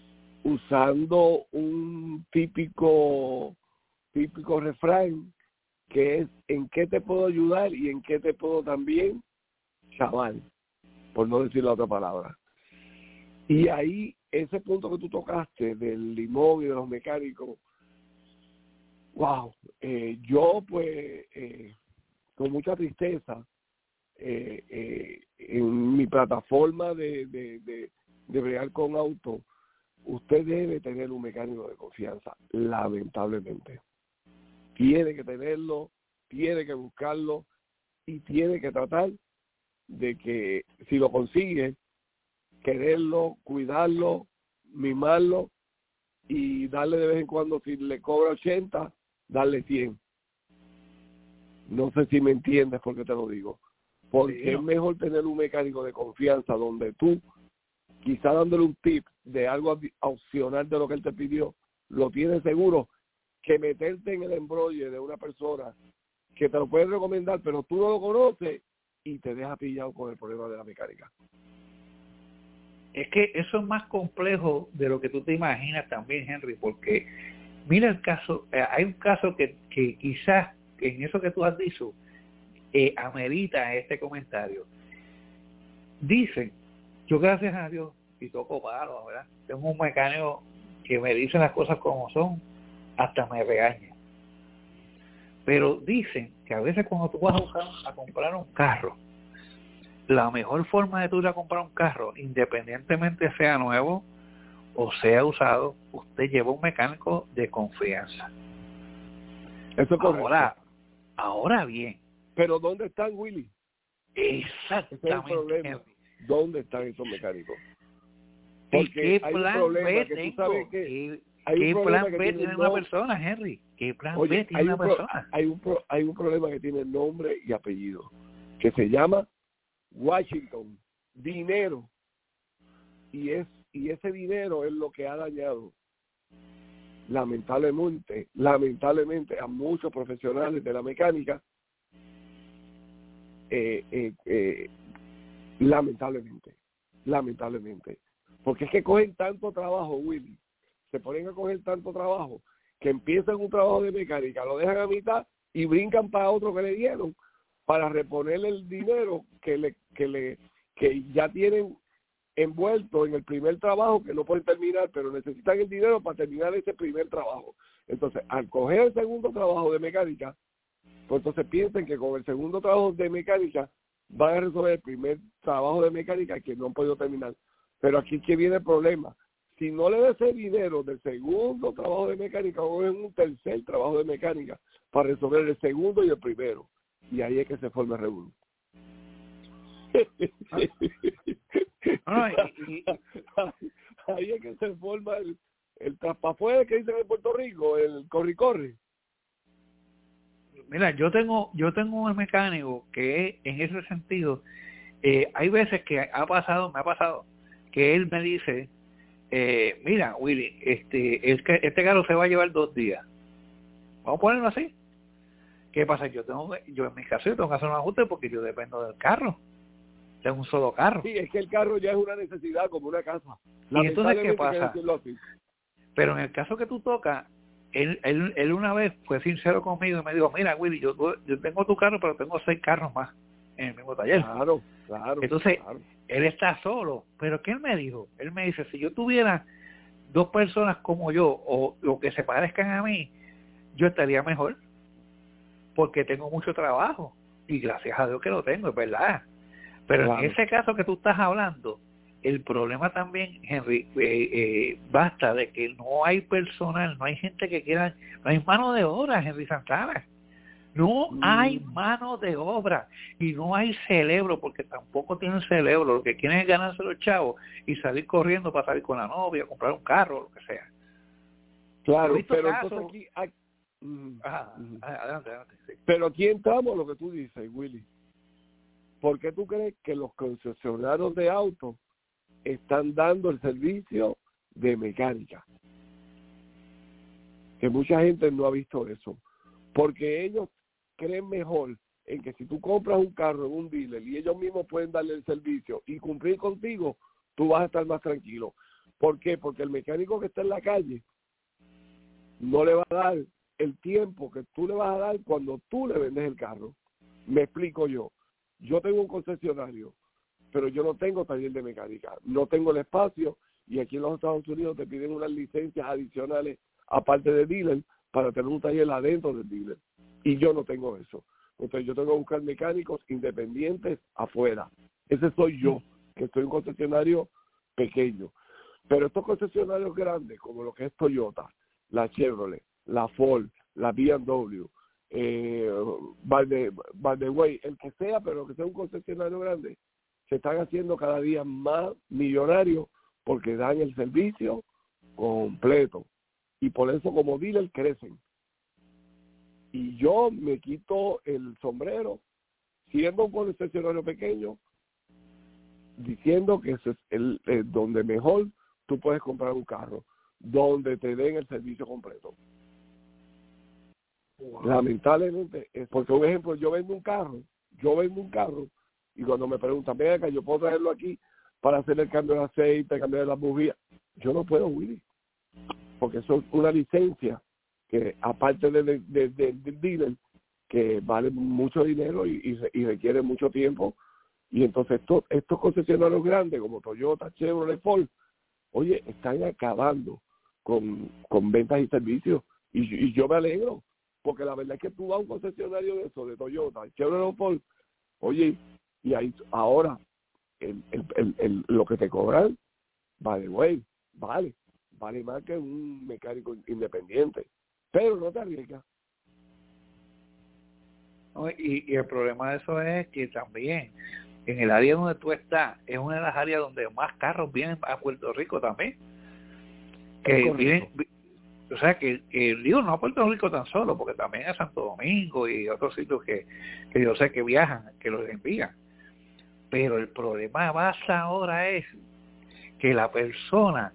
usando un típico, típico refrán que es en qué te puedo ayudar y en qué te puedo también chaval, por no decir la otra palabra. Y ahí ese punto que tú tocaste del limón y de los mecánicos, wow, eh, yo pues eh, con mucha tristeza eh, eh, en mi plataforma de, de, de, de bregar con auto, usted debe tener un mecánico de confianza, lamentablemente. Tiene que tenerlo, tiene que buscarlo y tiene que tratar de que si lo consigue, quererlo, cuidarlo, mimarlo y darle de vez en cuando, si le cobra ochenta, darle cien. No sé si me entiendes por qué te lo digo. Porque sí, no. Es mejor tener un mecánico de confianza donde tú, quizá dándole un tip de algo opcional de lo que él te pidió, lo tienes seguro, que meterte en el embrollo de una persona que te lo puede recomendar, pero tú no lo conoces y te deja pillado con el problema de la mecánica. Es que eso es más complejo de lo que tú te imaginas también, Henry, porque mira el caso, eh, hay un caso que, que quizás en eso que tú has dicho eh, amerita este comentario. Dicen, yo gracias a Dios, y toco palo, ¿verdad? Tengo un mecánico que me dice las cosas como son, hasta me regaña. Pero dicen que a veces cuando tú vas a, buscar, a comprar un carro, la mejor forma de tú ir a comprar un carro, independientemente sea nuevo o sea usado, usted lleva un mecánico de confianza. Eso es correcto. Ahora, ahora bien. ¿Pero dónde están, Willy? Exactamente. Ese es el problema. ¿Dónde están esos mecánicos? Porque ¿qué hay plan un problema B que tú sabes que ¿Qué, hay ¿qué un plan que B tiene una persona, Henry? ¿Qué plan Oye, B tiene una pro, persona? Hay un, pro, hay un problema que tiene nombre y apellido, que se llama Washington, dinero. Y es y ese dinero es lo que ha dañado lamentablemente, lamentablemente a muchos profesionales de la mecánica, eh, eh, eh, lamentablemente, lamentablemente. Porque es que cogen tanto trabajo, Willy, se ponen a coger tanto trabajo, que empiezan un trabajo de mecánica, lo dejan a mitad y brincan para otro que le dieron, para reponerle el dinero que le que le que ya tienen envuelto en el primer trabajo que no pueden terminar, pero necesitan el dinero para terminar ese primer trabajo. Entonces, al coger el segundo trabajo de mecánica, pues entonces piensen que con el segundo trabajo de mecánica van a resolver el primer trabajo de mecánica que no han podido terminar. Pero aquí que viene el problema. Si no le des el dinero del segundo trabajo de mecánica, o en un tercer trabajo de mecánica para resolver el segundo y el primero. Y ahí es que se forma el revuelo. Ay, y, y, ahí es que se forma el, el traspafuera que dicen en Puerto Rico, el corri-corri. Mira, yo tengo yo tengo un mecánico que en ese sentido, eh, hay veces que ha pasado, me ha pasado, que él me dice, eh, mira, Willy, este, es que este carro se va a llevar dos días. Vamos a ponerlo así. ¿Qué pasa? Yo tengo yo en mi caso yo tengo que hacer un ajuste porque yo dependo del carro. Tengo un solo carro. Sí, es que el carro ya es una necesidad como una casa. ¿Y entonces qué pasa? Pero en el caso que tú tocas, él, él, él una vez fue sincero conmigo y me dijo, mira, Willy, yo, yo tengo tu carro, pero tengo seis carros más en el mismo taller. Claro, claro. Entonces, claro. Él está solo. ¿Pero qué él me dijo? Él me dice, si yo tuviera dos personas como yo, o, o que se parezcan a mí, yo estaría mejor. Porque tengo mucho trabajo. Y gracias a Dios que lo tengo, es verdad. Pero claro. En ese caso que tú estás hablando, el problema también, Henry, eh, eh, basta de que no hay personal, no hay gente que quiera, no hay mano de obra, Henry Santana. No mm. hay mano de obra y no hay cerebro, porque tampoco tienen cerebro. Lo que quieren es ganarse los chavos y salir corriendo para salir con la novia, comprar un carro, lo que sea. Claro, pero casos, entonces aquí... Hay... Ajá, adelante, adelante. Sí. Pero aquí entramos lo que tú dices, Willy. ¿Por qué tú crees que los concesionarios de autos están dando el servicio de mecánica? Que mucha gente no ha visto eso. Porque ellos creen mejor en que si tú compras un carro en un dealer y ellos mismos pueden darle el servicio y cumplir contigo, tú vas a estar más tranquilo. ¿Por qué? Porque el mecánico que está en la calle no le va a dar el tiempo que tú le vas a dar cuando tú le vendes el carro. Me explico yo. Yo tengo un concesionario, pero yo no tengo taller de mecánica. No tengo el espacio y aquí en los Estados Unidos te piden unas licencias adicionales aparte de dealer para tener un taller adentro del dealer. Y yo no tengo eso. Entonces yo tengo que buscar mecánicos independientes afuera. Ese soy yo, que soy un concesionario pequeño. Pero estos concesionarios grandes, como lo que es Toyota, la Chevrolet, la Ford, la B M W, eh, by the, by the way, el que sea, pero que sea un concesionario grande, se están haciendo cada día más millonarios porque dan el servicio completo. Y por eso como dealer crecen. Y yo me quito el sombrero, siendo un concesionario pequeño, diciendo que ese es el, el donde mejor tú puedes comprar un carro, donde te den el servicio completo. Wow. Lamentablemente, es porque un ejemplo, yo vendo un carro, yo vendo un carro, y cuando me preguntan, venga acá, yo puedo traerlo aquí para hacer el cambio de aceite, cambiar las bujías. Yo no puedo, Willy, porque eso es una licencia que aparte del de, de, de, de dealer, que vale mucho dinero y, y, y requiere mucho tiempo. Y entonces estos, estos concesionarios grandes como Toyota, Chevrolet, Ford, oye, están acabando con, con ventas y servicios. Y, y yo me alegro, porque la verdad es que tú vas a un concesionario de eso, de Toyota, Chevrolet, Ford, oye, y ahí ahora el, el, el, el, lo que te cobran, vale, güey, vale, vale más que un mecánico independiente, pero no te arriesgas. No, y, y el problema de eso es que también en el área donde tú estás es una de las áreas donde más carros vienen a Puerto Rico también, que vienen, o sea que, que digo, no a Puerto Rico tan solo, porque también a Santo Domingo y otros sitios que, que yo sé que viajan, que los envían, pero el problema más ahora es que la persona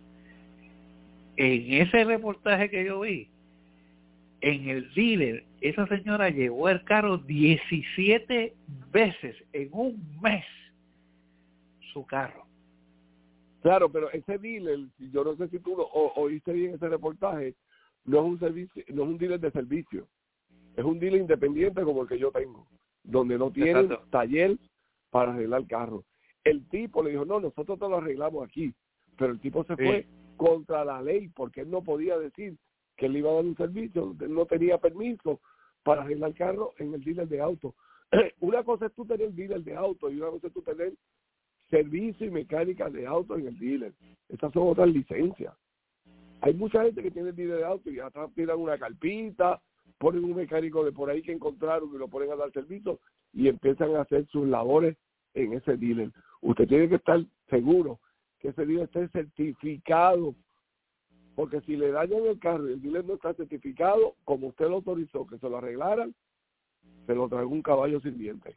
en ese reportaje que yo vi, en el dealer, esa señora llevó el carro diecisiete veces en un mes, su carro. Claro, pero ese dealer, yo no sé si tú lo, o, oíste bien ese reportaje, no es un servicio, no es un dealer de servicio, es un dealer independiente como el que yo tengo, donde no tiene Exacto. taller para arreglar carro. El tipo le dijo, no, nosotros te lo arreglamos aquí, pero el tipo se sí. fue contra la ley porque él no podía decir que él iba a dar un servicio, él no tenía permiso para arreglar carro en el dealer de auto. Una cosa es tú tener el dealer de auto y una cosa es tú tener servicio y mecánica de auto en el dealer. Estas son otras licencias. Hay mucha gente que tiene el dealer de auto y atrás tiran una carpita, ponen un mecánico de por ahí que encontraron y lo ponen a dar servicio y empiezan a hacer sus labores en ese dealer. Usted tiene que estar seguro que ese dealer esté certificado, porque si le dañan el carro y el dealer no está certificado, como usted lo autorizó que se lo arreglaran, se lo trae un caballo sin dientes.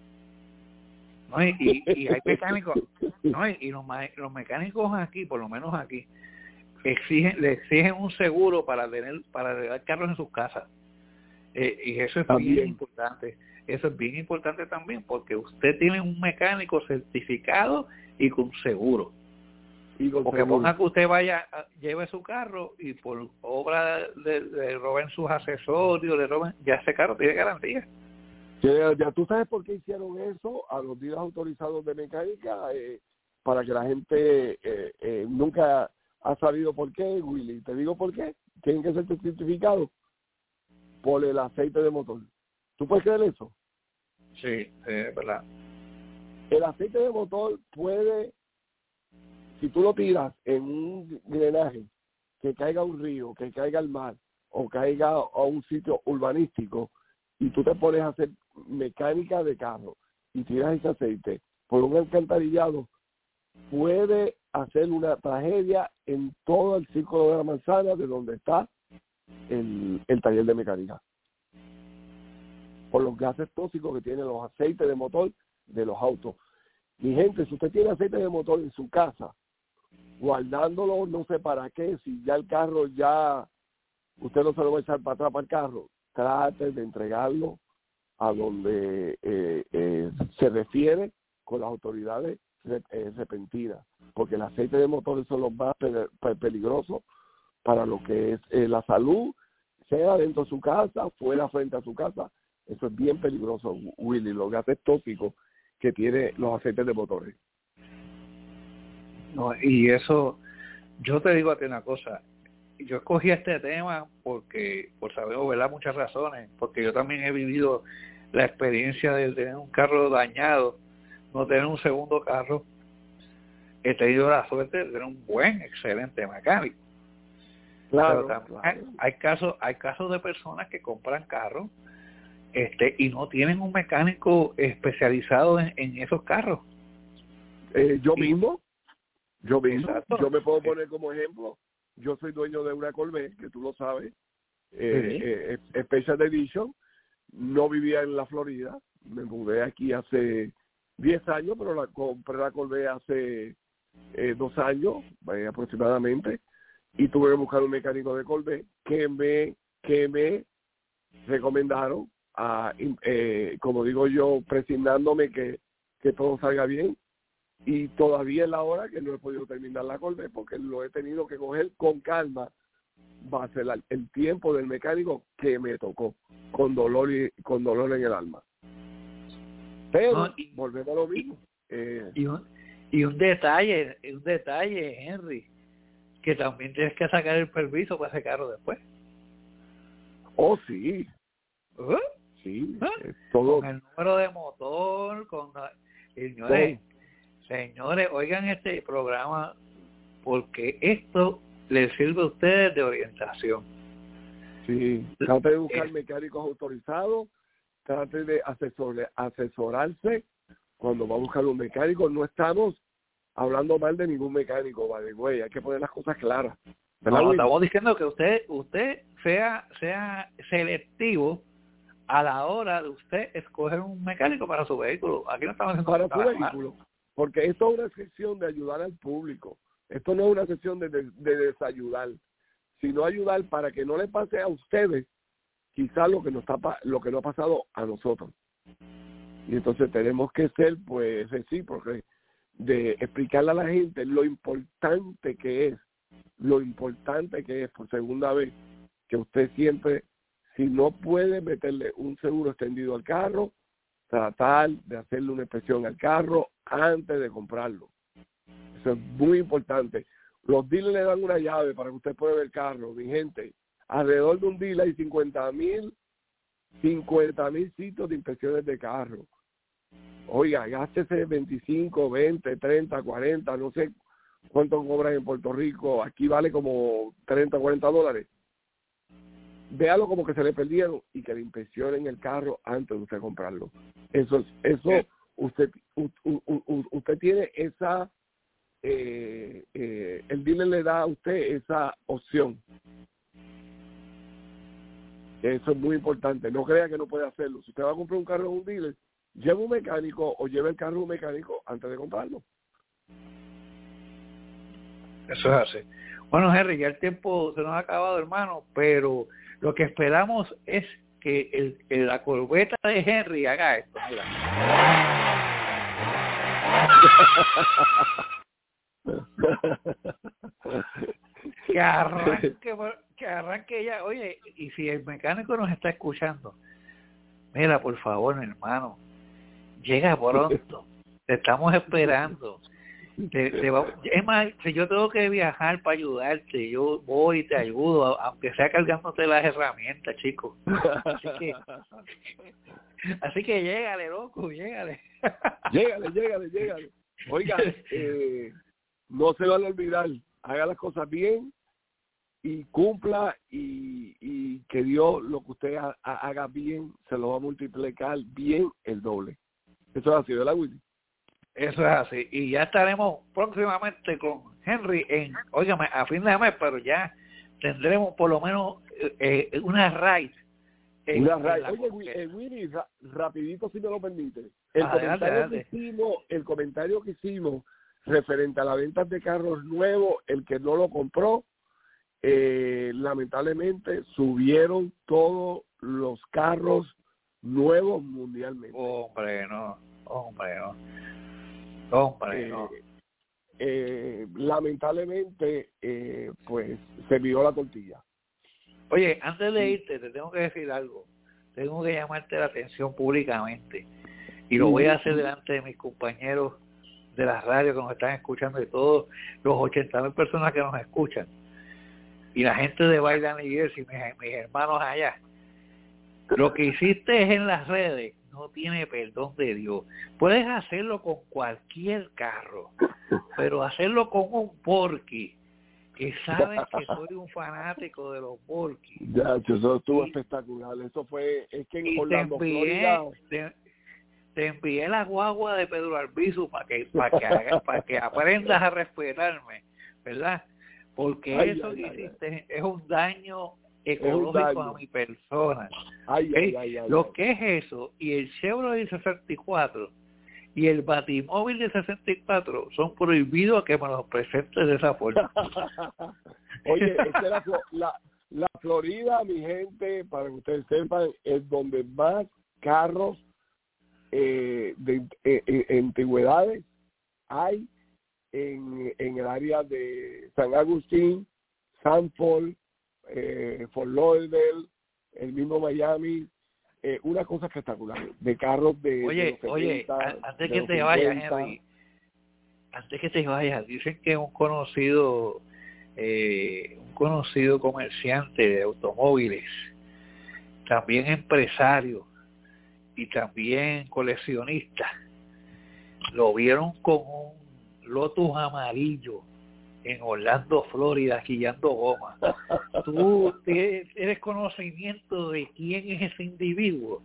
No, y, y, y hay mecánicos, no, y, y los, los mecánicos aquí, por lo menos aquí, exigen, le exigen un seguro para tener, para arreglar carros en sus casas. Eh, y eso es también bien importante. Eso es bien importante también, porque usted tiene un mecánico certificado y con seguro. Y con porque seguro. Ponga que usted vaya, lleve su carro y por obra le, le roben sus accesorios, le roben, ya ese carro tiene garantía. Ya, ya tú sabes por qué hicieron eso a los dealers autorizados de mecánica, eh, para que la gente eh, eh, nunca ha sabido por qué, Willy. Te digo por qué. Tienen que ser certificados por el aceite de motor. ¿Tú puedes creer eso? Sí, es verdad. El aceite de motor puede, si tú lo tiras en un drenaje, que caiga a un río, que caiga al mar, o caiga a un sitio urbanístico, y tú te pones a hacer mecánica de carro, y tiras ese aceite por un alcantarillado, puede hacer una tragedia en todo el círculo de la manzana de donde está el, el taller de mecánica. Por los gases tóxicos que tienen los aceites de motor de los autos. Mi gente, si usted tiene aceite de motor en su casa, guardándolo no sé para qué, si ya el carro ya, usted no se lo va a echar para atrás para el carro, trate de entregarlo a donde eh, eh, se refiere con las autoridades eh, repentinas, porque el aceite de motor son los más pe- pe- peligrosos para lo que es eh, la salud, sea dentro de su casa, fuera frente a su casa. Eso es bien peligroso, Willy, los gases tóxicos que tiene los aceites de motores. No, y eso, yo te digo a ti una cosa, yo escogí este tema porque, por saber, ¿verdad? Muchas razones, porque yo también he vivido la experiencia de tener un carro dañado, no tener un segundo carro. He tenido la suerte de tener un buen, excelente mecánico. Claro, Pero claro. Hay, hay casos, hay casos de personas que compran carros este y no tienen un mecánico especializado en, en esos carros. Eh, yo y, mismo, yo mismo, exacto. Yo me puedo poner como ejemplo. Yo soy dueño de una Corvette, que tú lo sabes, eh, sí. eh, Special Edition. No vivía en la Florida, me mudé aquí hace diez años, pero la compré la Corvette hace eh, dos años eh, aproximadamente, y tuve que buscar un mecánico de Corvette que me que me recomendaron, a, eh, como digo yo, presignándome que, que todo salga bien. Y todavía es la hora que no he podido terminar la Corvette porque lo he tenido que coger con calma, va a ser la, el tiempo del mecánico que me tocó, con dolor y con dolor en el alma. Pero no, y, volvemos a lo mismo. Eh, y, un, y un detalle, un detalle, Henry, que también tienes que sacar el permiso para ese carro después. Oh, sí. ¿Uh? Sí. ¿Uh? Es todo. Con el número de motor, con... Señores, señores, oigan este programa porque esto les sirve a ustedes de orientación. Sí, trate de buscar mecánicos autorizados, trate de asesor, asesorarse cuando va a buscar un mecánico. No estamos hablando mal de ningún mecánico, vale, güey, hay que poner las cosas claras. No, estamos diciendo que usted usted sea sea selectivo a la hora de usted escoger un mecánico para su vehículo. Aquí no estamos haciendo para su vehículo, porque esto es una sección de ayudar al público. Esto no es una sección de, de, de desayudar, sino ayudar para que no le pase a ustedes quizás lo que nos está lo que nos ha pasado a nosotros. Y entonces tenemos que ser, pues, recíprocos, de explicarle a la gente lo importante que es, lo importante que es por segunda vez, que usted siempre, si no puede meterle un seguro extendido al carro, tratar de hacerle una inspección al carro antes de comprarlo. Eso es muy importante. Los dealers le dan una llave para que usted pueda ver el carro. Mi gente, alrededor de un dealer hay cincuenta mil sitios de inspecciones de carro. Oiga, gástese veinticinco, veinte, treinta, cuarenta, no sé cuánto cobran en Puerto Rico. Aquí vale como treinta, cuarenta dólares. Véalo como que se le perdieron y que le inspeccionen el carro antes de usted comprarlo. Eso, eso usted, u, u, u, usted tiene esa, eh, eh, el dealer le da a usted esa opción. Eso es muy importante. No crea que no puede hacerlo. Si usted va a comprar un carro en un dealer, lleve un mecánico o lleve el carro a un mecánico antes de comprarlo. Eso es así. Bueno, Henry, ya el tiempo se nos ha acabado, hermano, pero lo que esperamos es que el, el, la corbeta de Henry haga esto. Mira. que arranque, que arranque ya. Oye, y si el mecánico nos está escuchando, mira, por favor, hermano, llega pronto. Te estamos esperando. Te, te va, es más, si yo tengo que viajar para ayudarte, yo voy y te ayudo, aunque sea cargándote las herramientas, chico. Así que, así que llégale, loco, llégale. Llégale, llégale, llégale. Oiga, eh, no se van a olvidar, haga las cosas bien y cumpla, y, y que Dios lo que usted ha, haga bien se lo va a multiplicar bien el doble. Eso es así, ¿verdad, Willy? Eso es así. Y ya estaremos próximamente con Henry en, óigame, a fin de mes, pero ya tendremos por lo menos eh, una raid. En, una raid. Oye, Willy, eh, Willy ra, rapidito si me lo permite. El adelante, comentario adelante. que hicimos, el comentario que hicimos referente a la venta de carros nuevos, el que no lo compró, eh, lamentablemente subieron todos los carros nuevos mundialmente. Hombre, no, hombre, no. Hombre, eh, no. eh, lamentablemente, eh, pues se vio la tortilla. Oye, antes de irte, te tengo que decir algo. Tengo que llamarte la atención públicamente. Y lo voy a hacer delante de mis compañeros de las radios que nos están escuchando y todos los ochenta mil personas que nos escuchan y la gente de Bailan y Jersey, mis, mis hermanos allá, lo que hiciste es en las redes no tiene perdón de Dios. Puedes hacerlo con cualquier carro, pero hacerlo con un Porky, que saben que soy un fanático de los Porky. Ya, eso estuvo y, espectacular. Eso fue, es que en Orlando, te envié, Florida... Te, te envié la guagua de Pedro Albizu para que, para que, haga, para que aprendas a respetarme, ¿verdad? Porque ay, eso ay, que ay, hiciste ay. es un daño ecológico a mi persona. Ay, ay, ay, ay, lo ay. que es eso, y el Chevrolet sesenta y cuatro y el Batimóvil de sesenta y cuatro son prohibidos a que me los presentes de esa forma. Oye, esta era la, la Florida, mi gente, para que ustedes sepan, es donde más carros eh, de eh, eh, antigüedades hay en, en el área de San Agustín, Sanford, eh, Fort Lauderdale, el mismo Miami, eh, una cosa espectacular de carros de oye, de los setenta, oye, antes que te vayas, Henry, antes que te vayas, dicen que un conocido eh, un conocido comerciante de automóviles, también empresario y también coleccionista, lo vieron con un Lotus amarillo en Orlando, Florida, quillando goma. ¿Tú tienes conocimiento de quién es ese individuo?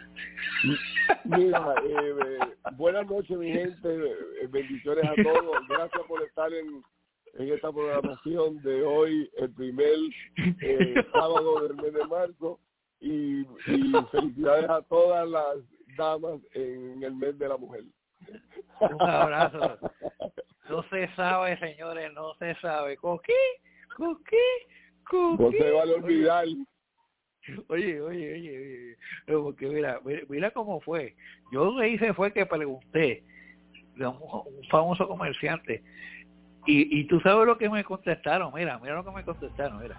Mira, eh, eh, buenas noches, mi gente, eh, bendiciones a todos, gracias por estar en, en esta programación de hoy, el primer eh, sábado del mes de marzo, y, y felicidades a todas las damas en el mes de la mujer. Un abrazo. No se sabe, señores, no se sabe. ¿Coquí? ¿Coquí? ¿Coquí? No se vale olvidar. Oye, oye, oye, oye. Porque mira, mira cómo fue. Yo lo que hice fue que pregunté a un, un famoso comerciante y, y tú sabes lo que me contestaron. Mira, mira lo que me contestaron, mira.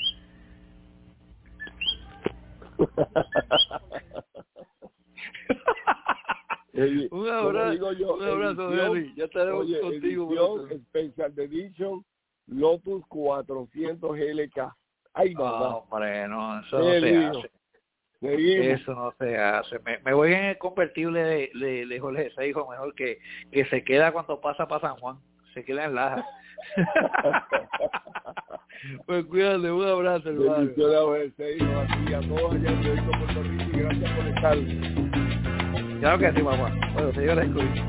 El, un abrazo, yo, un abrazo, Henry. Ya estaremos oye, contigo. Special Edition Lotus cuatrocientos L K. Ay, no, mamá. hombre, no, eso no se hace. Seguimos. Eso no se hace. Me, me voy en el convertible de, de, de Jorge Seijo, mejor que, que se queda cuando pasa para San Juan. Se queda en Laja. Pues cuídate, un abrazo, hermano. Bendiciones a Jorge Seijo, así a todos allá en Puerto Rico, y gracias por estar. Claro que sí, mamá. Bueno, señores, escuchen.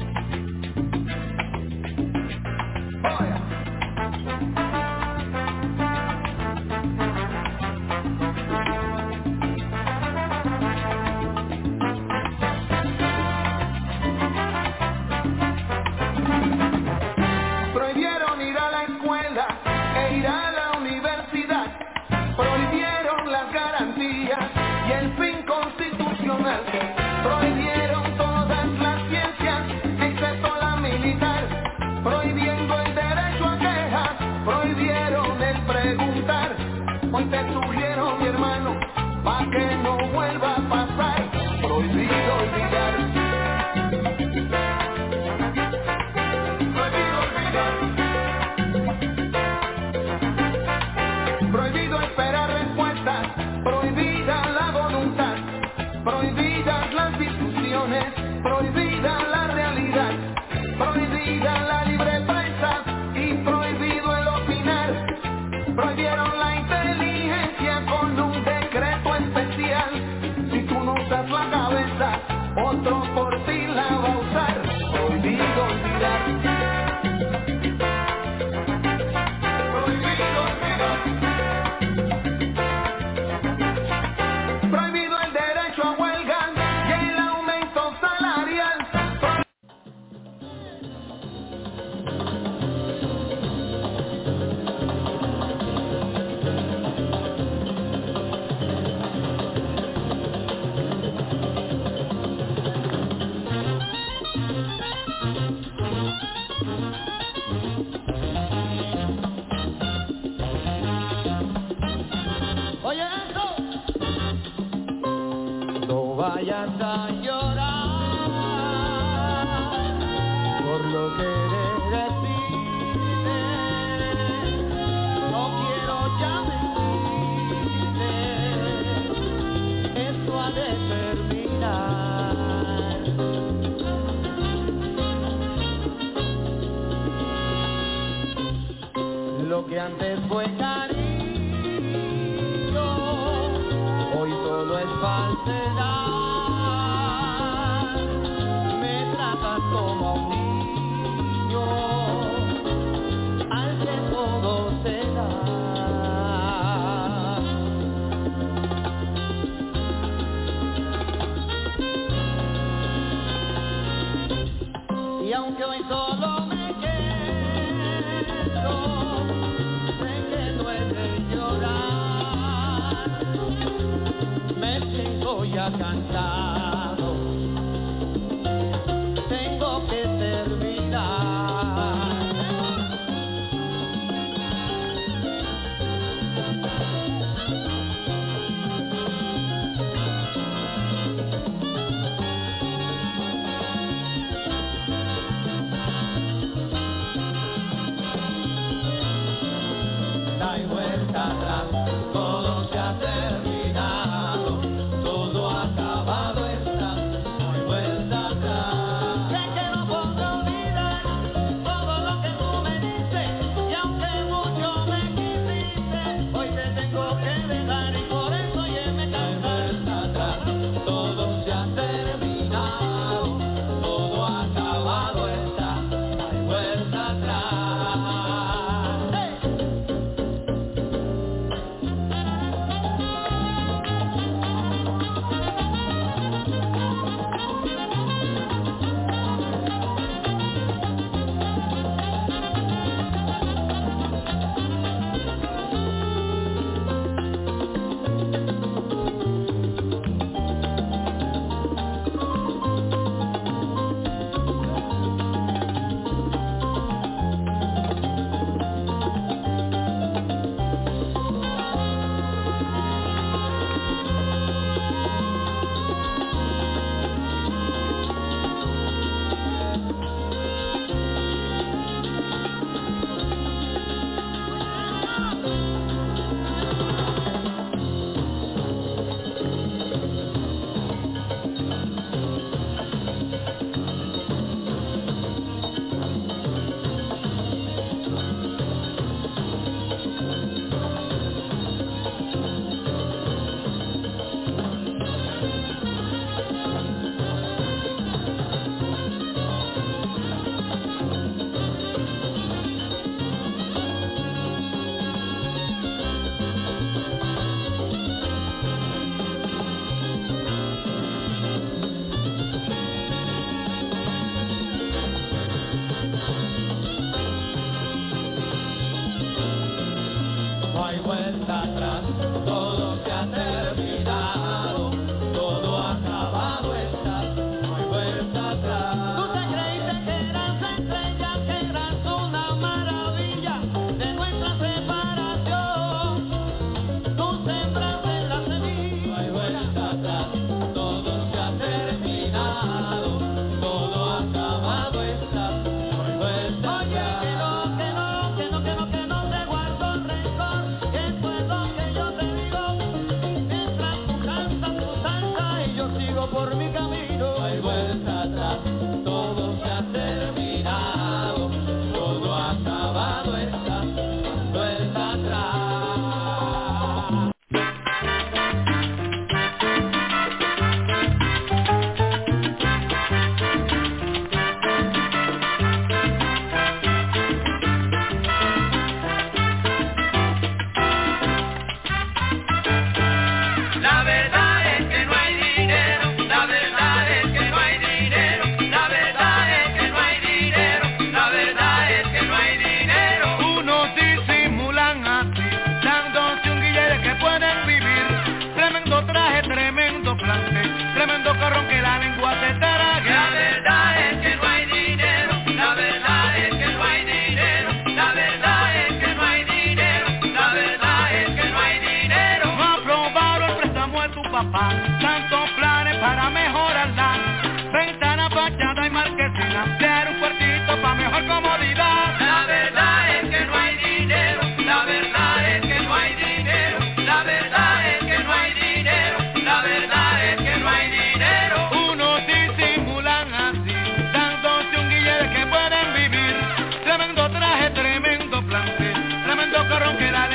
Prohibieron ir a la escuela e ir a la universidad. Prohibieron las garantías y el fin constitucional. Prohibieron todas las ciencias, excepto la militar, prohibiendo el derecho a quejas, prohibieron el preguntar. Hoy te sugiero, mi hermano, pa' que no vuelva a pasar, prohibido olvidar. Prohibido olvidar. Prohibido esperar respuestas, prohibida la voluntad, prohibidas las discusiones, prohibida la realidad, prohibida la libre prensa y prohibido el opinar. Prohibieron la inteligencia con un decreto especial. Si tú no usas la cabeza, otro por ti la va a usar. Prohibido olvidar. Prohibido olvidar. Prohibido el derecho a huelga y el aumento salarial. Oye eso. No vayas a llorar por lo que fue cariño, hoy solo es falsedad. Me tratas como a un niño al que todo se da. Y aunque hoy solo me quedo, sé que duele llorar, me siento ya cansado, tengo que terminar. No hay vuelta atrás, todo se ha terminado, todo acabado está, no hay vuelta atrás. Sé que no puedo olvidar todo lo que tú me dices, y aunque mucho me quisiste, hoy te tengo que dejar y por eso ya me cansé. No hay vuelta atrás, todo se ha terminado, todo acabado está, no hay vuelta atrás. No hay vuelta atrás, todo se ha terminado, todo acabado está, no hay vuelta atrás. Tú te creíste que eras estrella, que eras una maravilla de nuestra separación. Tú sembraste la semilla. No hay vuelta atrás, todo se ha terminado, todo acabado está, no hay vuelta atrás. Oye, que no, que no, que no, que no, que no te guardo rencor. Eso es lo que yo te digo, mientras tú cantas tu salsa y yo sigo por mi camino. No hay vuelta atrás, todo se ha terminado, todo acabado está, no hay vuelta atrás. La verdad es que no hay dinero, la verdad es que no hay dinero, la verdad es que no hay dinero, la verdad es que no hay dinero. Unos disimulan así, dándose un guille que pueden vivir. Tremendo traje, tremendo plante, tremendo carrón que la lengua se trague. La verdad es que no hay dinero, la verdad es que no hay dinero, la verdad es que no hay dinero, la verdad es que no hay dinero. No aprobaron el préstamo de tu papá, tantos planes para mejorarla. Ventana, fachada y marquesina, ampliar un cuartito para mejor comodidad. La verdad es que no hay dinero, la verdad es que no hay dinero, la verdad es que no hay dinero, la verdad es que no hay dinero. Unos disimulan así, dándose un guille de que pueden vivir. Tremendo traje, tremendo plante, tremendo carrón que la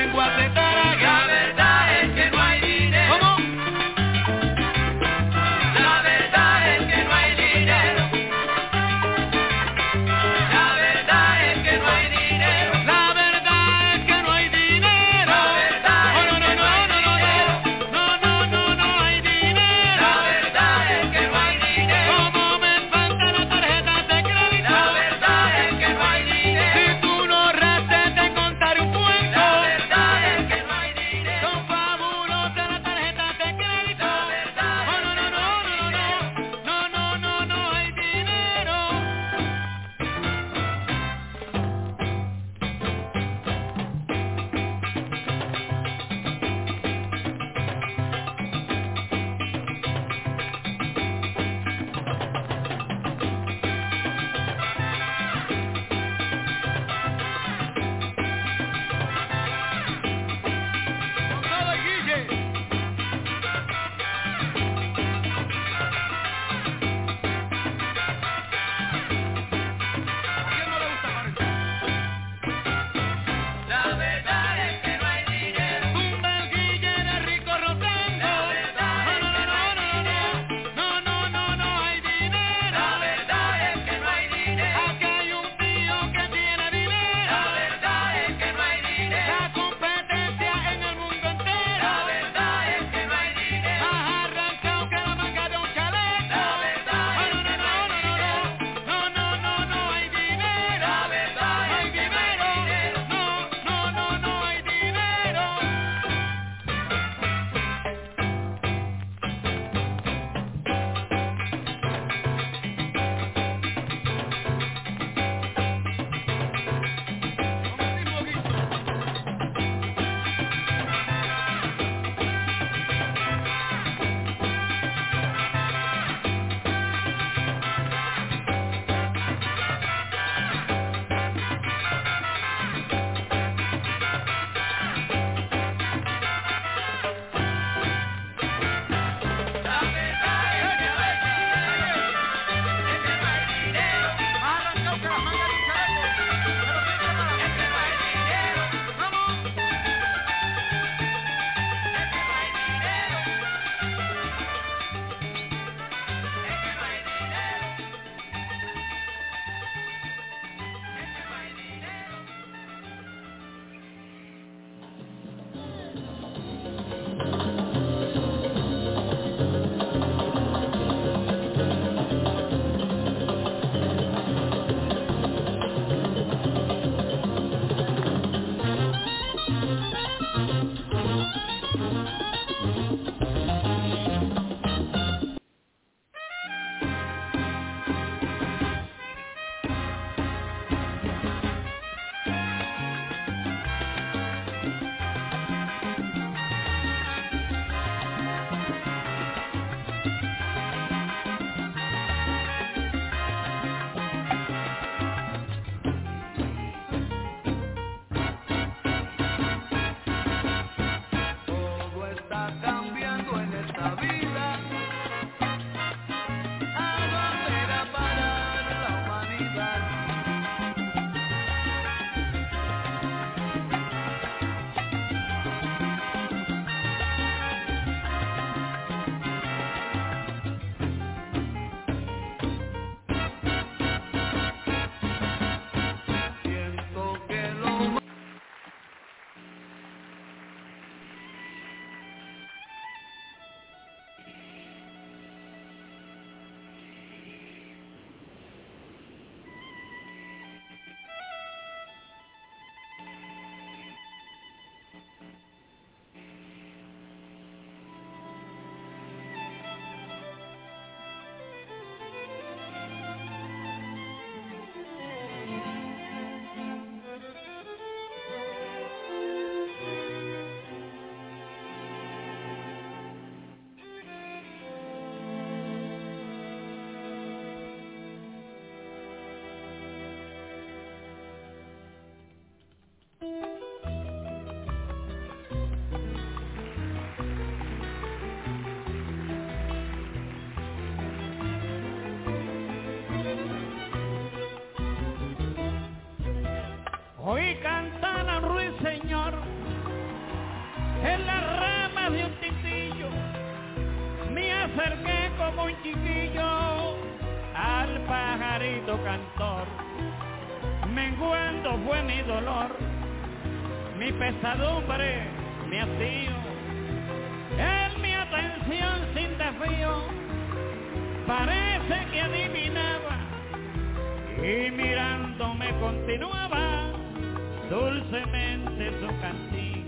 Oí cantar a un ruiseñor en las ramas de un titillo. Me acerqué como un chiquillo al pajarito cantor. Menguando fue mi dolor, mi pesadumbre me hastío. En mi atención sin desvío parece que adivinaba, y mirándome continuaba dulcemente su cantillo.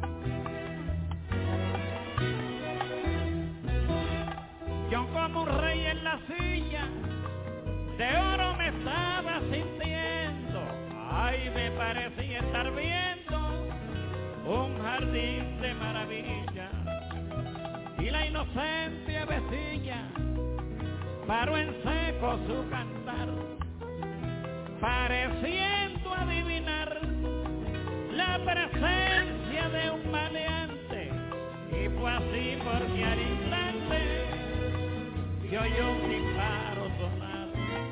Yo como un rey en la silla de oro me estaba sintiendo. Ay, me parecía estar viendo un jardín de maravilla. Y la inocente avecilla paró en seco su cantar, pareciendo adivinar la presencia de un maleante. Y fue así porque al instante yo oyó un disparo sonar.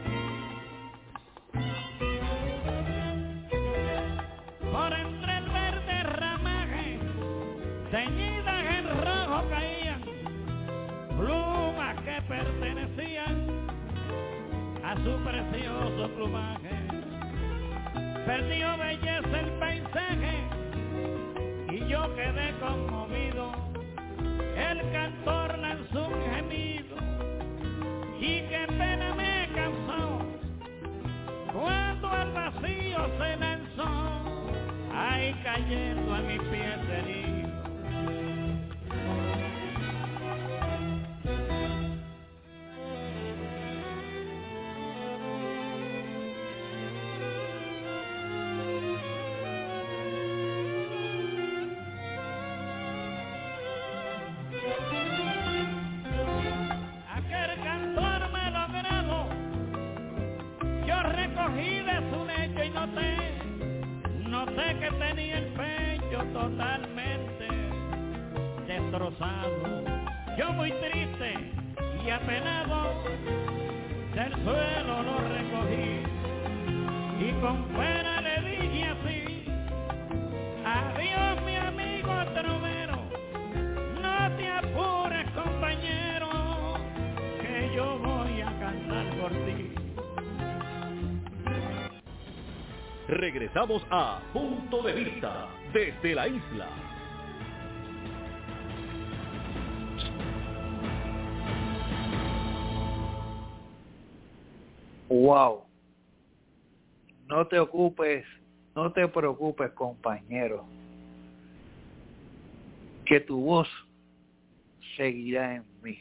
Por entre el verde ramaje, teñidas en rojo caían plumas que pertenecían a su precioso plumaje. Perdió belleza el paisaje y yo quedé conmovido. El cantor lanzó un gemido y qué pena me causó cuando al vacío se lanzó, ahí cayendo a mis pies herido. Aquel cantor malogrado, yo recogí de su lecho y noté, noté que tenía el pecho totalmente destrozado. Yo muy triste y apenado del suelo lo recogí y con pena le dije así: adiós mi amigo trovero, no te apures compañero, que yo voy a cantar por ti. Regresamos a Punto de Vista desde la isla. Wow. No te ocupes, no te preocupes, compañero, que tu voz seguirá en mí.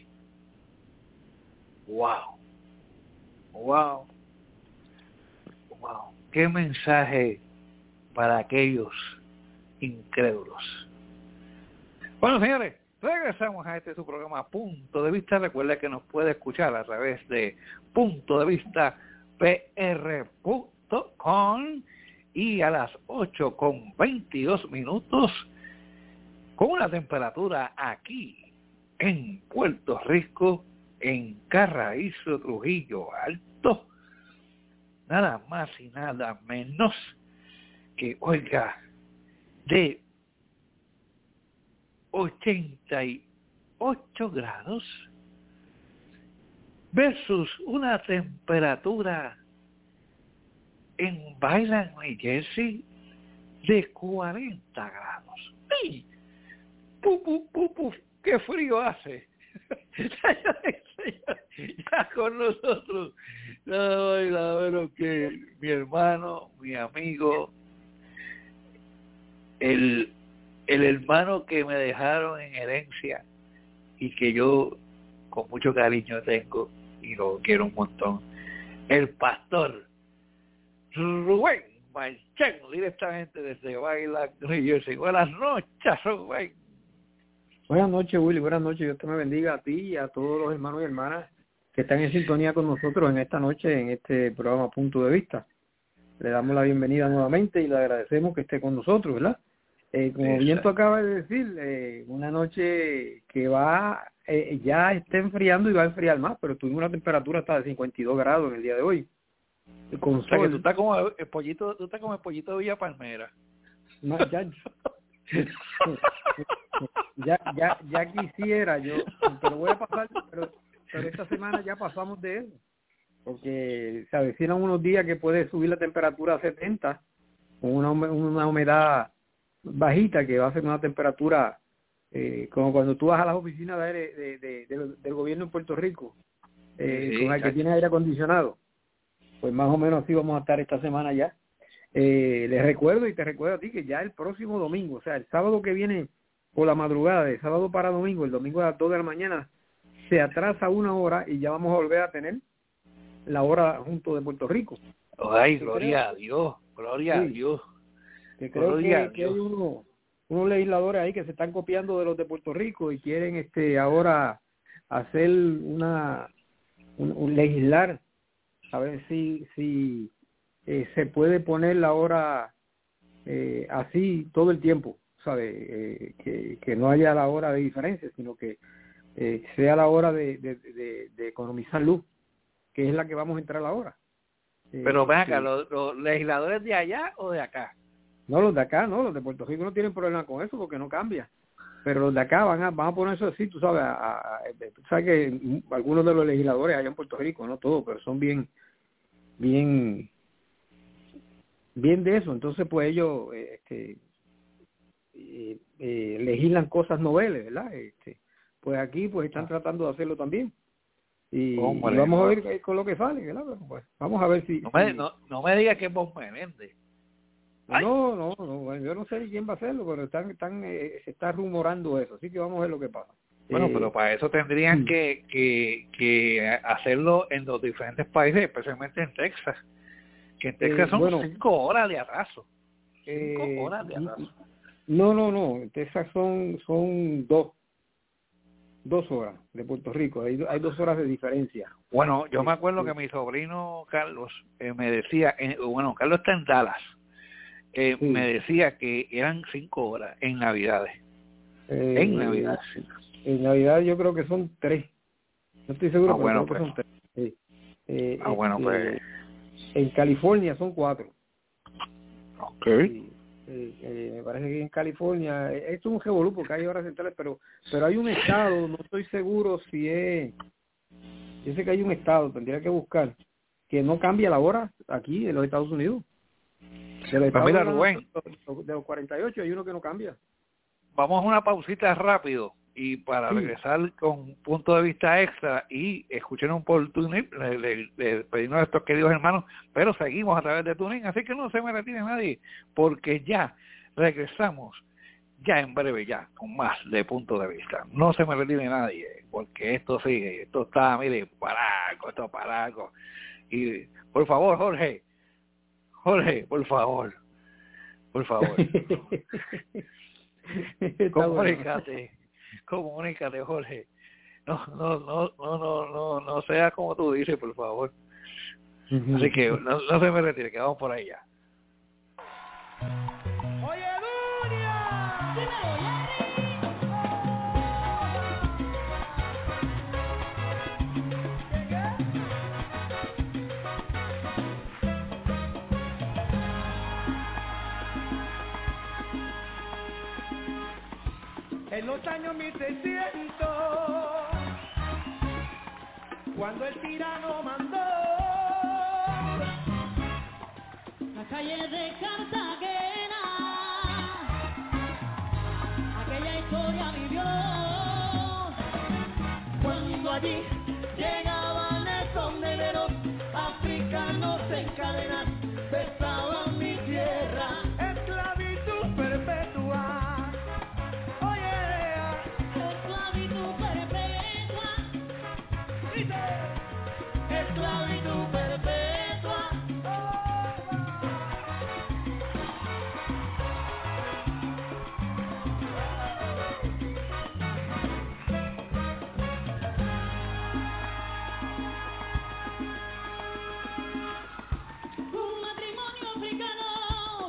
Wow. Wow. Wow. Qué mensaje para aquellos incrédulos. Bueno, señores, regresamos a este su programa Punto de Vista. Recuerda que nos puede escuchar a través de punto de vista p r punto com y a las ocho con veintidós minutos con una temperatura aquí en Puerto Rico, en Carraízo, Trujillo Alto, nada más y nada menos que, oiga, de ochenta y ocho grados versus una temperatura en Byron, New Jersey de cuarenta grados. ¡Ay! ¡Puf, puf, puf, puf! ¡Qué frío hace! Ya con nosotros, no, la verdad que mi hermano, mi amigo, el, el hermano que me dejaron en herencia y que yo con mucho cariño tengo y lo quiero un montón, el pastor Rubén Marchán, directamente desde Byron, New Jersey. Buenas noches, Rubén. Buenas noches, Willy. Buenas noches. Dios te me bendiga a ti y a todos los hermanos y hermanas que están en sintonía con nosotros en esta noche, en este programa Punto de Vista. Le damos la bienvenida nuevamente y le agradecemos que esté con nosotros, ¿verdad? Eh, como bien tú acabas de decir, eh, una noche que va, eh, ya está enfriando y va a enfriar más, pero tuvimos una temperatura hasta de cincuenta y dos grados en el día de hoy. con O sea, que sol. tú estás como el pollito, tú estás como el pollito de Villa Palmera. No, ya, ya, ya, ya quisiera yo, pero voy a pasar, pero, pero esta semana ya pasamos de eso, porque se avecinan unos días que puede subir la temperatura a setenta, con una, una humedad bajita que va a ser una temperatura eh, como cuando tú vas a las oficinas de aire de, de, de, del gobierno en Puerto Rico, eh, sí, con el que tiene aire acondicionado. Pues más o menos así vamos a estar esta semana ya. Eh, les recuerdo y te recuerdo a ti que ya el próximo domingo, o sea, el sábado que viene por la madrugada, de sábado para domingo, el domingo a las dos de la mañana, se atrasa una hora y ya vamos a volver a tener la hora junto de Puerto Rico. Ay, gloria a Dios, gloria a Dios. Que creo que, que hay uno, unos legisladores ahí que se están copiando de los de Puerto Rico y quieren este ahora hacer una un, un legislar a ver si si eh, se puede poner la hora eh, así todo el tiempo, ¿sabe? Eh, que, que no haya la hora de diferencia, sino que eh, sea la hora de, de, de, de economizar luz, que es la que vamos a entrar ahora. Eh, Pero ven acá, sí. ¿los, ¿los legisladores de allá o de acá? No, los de acá, no, los de Puerto Rico no tienen problema con eso porque no cambia. Pero los de acá van a, van a poner eso así, tú sabes, a, a, a, tú sabes que algunos de los legisladores allá en Puerto Rico, no todos, pero son bien, bien, bien de eso. Entonces, pues ellos este, eh, eh, legislan cosas noveles, ¿verdad? Este, pues aquí, pues están tratando de hacerlo también. Y, Hombre, y vamos no. a ver con lo que sale, ¿verdad? Pero, pues, vamos a ver si... No me, si... no, no me digas que es Bob Menéndez. No, no, no, bueno, yo no sé ni quién va a hacerlo, pero están, están, eh, se está rumorando eso, así que vamos a ver lo que pasa. Bueno, eh, pero para eso tendrían que, que, que hacerlo en los diferentes países, especialmente en Texas, que en Texas eh, son bueno, cinco horas de atraso. Cinco eh, horas de atraso. No, no, no, en Texas son, son dos, dos horas de Puerto Rico, hay, hay dos horas de diferencia. Bueno, yo sí, me acuerdo sí. que mi sobrino Carlos eh, me decía, eh, bueno, Carlos está en Dallas, eh, Sí. me decía que eran cinco horas en Navidades. Eh, en Navidad. En Navidad yo creo que son tres. No estoy seguro, Ah, pero bueno, creo pues. que son tres. Sí. Eh, Ah, bueno, este, pues. En California son cuatro. Ok. Sí. Eh, eh, me parece que en California, eh, esto es un revolú porque hay horas centrales, pero pero hay un estado, no estoy seguro si es, yo sé que hay un estado, tendría que buscar, que no cambia la hora aquí en los Estados Unidos. De los, Pues mira, estados Rubén, de los cuarenta y ocho hay uno que no cambia. vamos a una pausita rápido y para Sí. regresar con punto de vista extra y escuchar un por TuneIn, le, le, le pedimos a estos queridos hermanos, pero seguimos a través de TuneIn, así que no se me retire nadie, porque ya regresamos, ya en breve ya, con más de punto de vista. No se me retire nadie, porque esto sigue, esto está, mire, paraco, esto paraco. Y por favor, Jorge, Jorge, por favor, por favor. Comunícate, comunícate, Jorge. No, no, no, no, no, no, no sea como tú dices, por favor. Uh-huh. Así que no, no se me retire, que vamos por ahí ya. Oye, Dunia. En los años mil seiscientos, cuando el tirano mandó la calle de Cartagena, aquella historia vivió, cuando allí llegaban esos negros africanos en cadenas, besaban mi tierra, esclavitud perpetua. Esclavitud perpetua. Un matrimonio africano,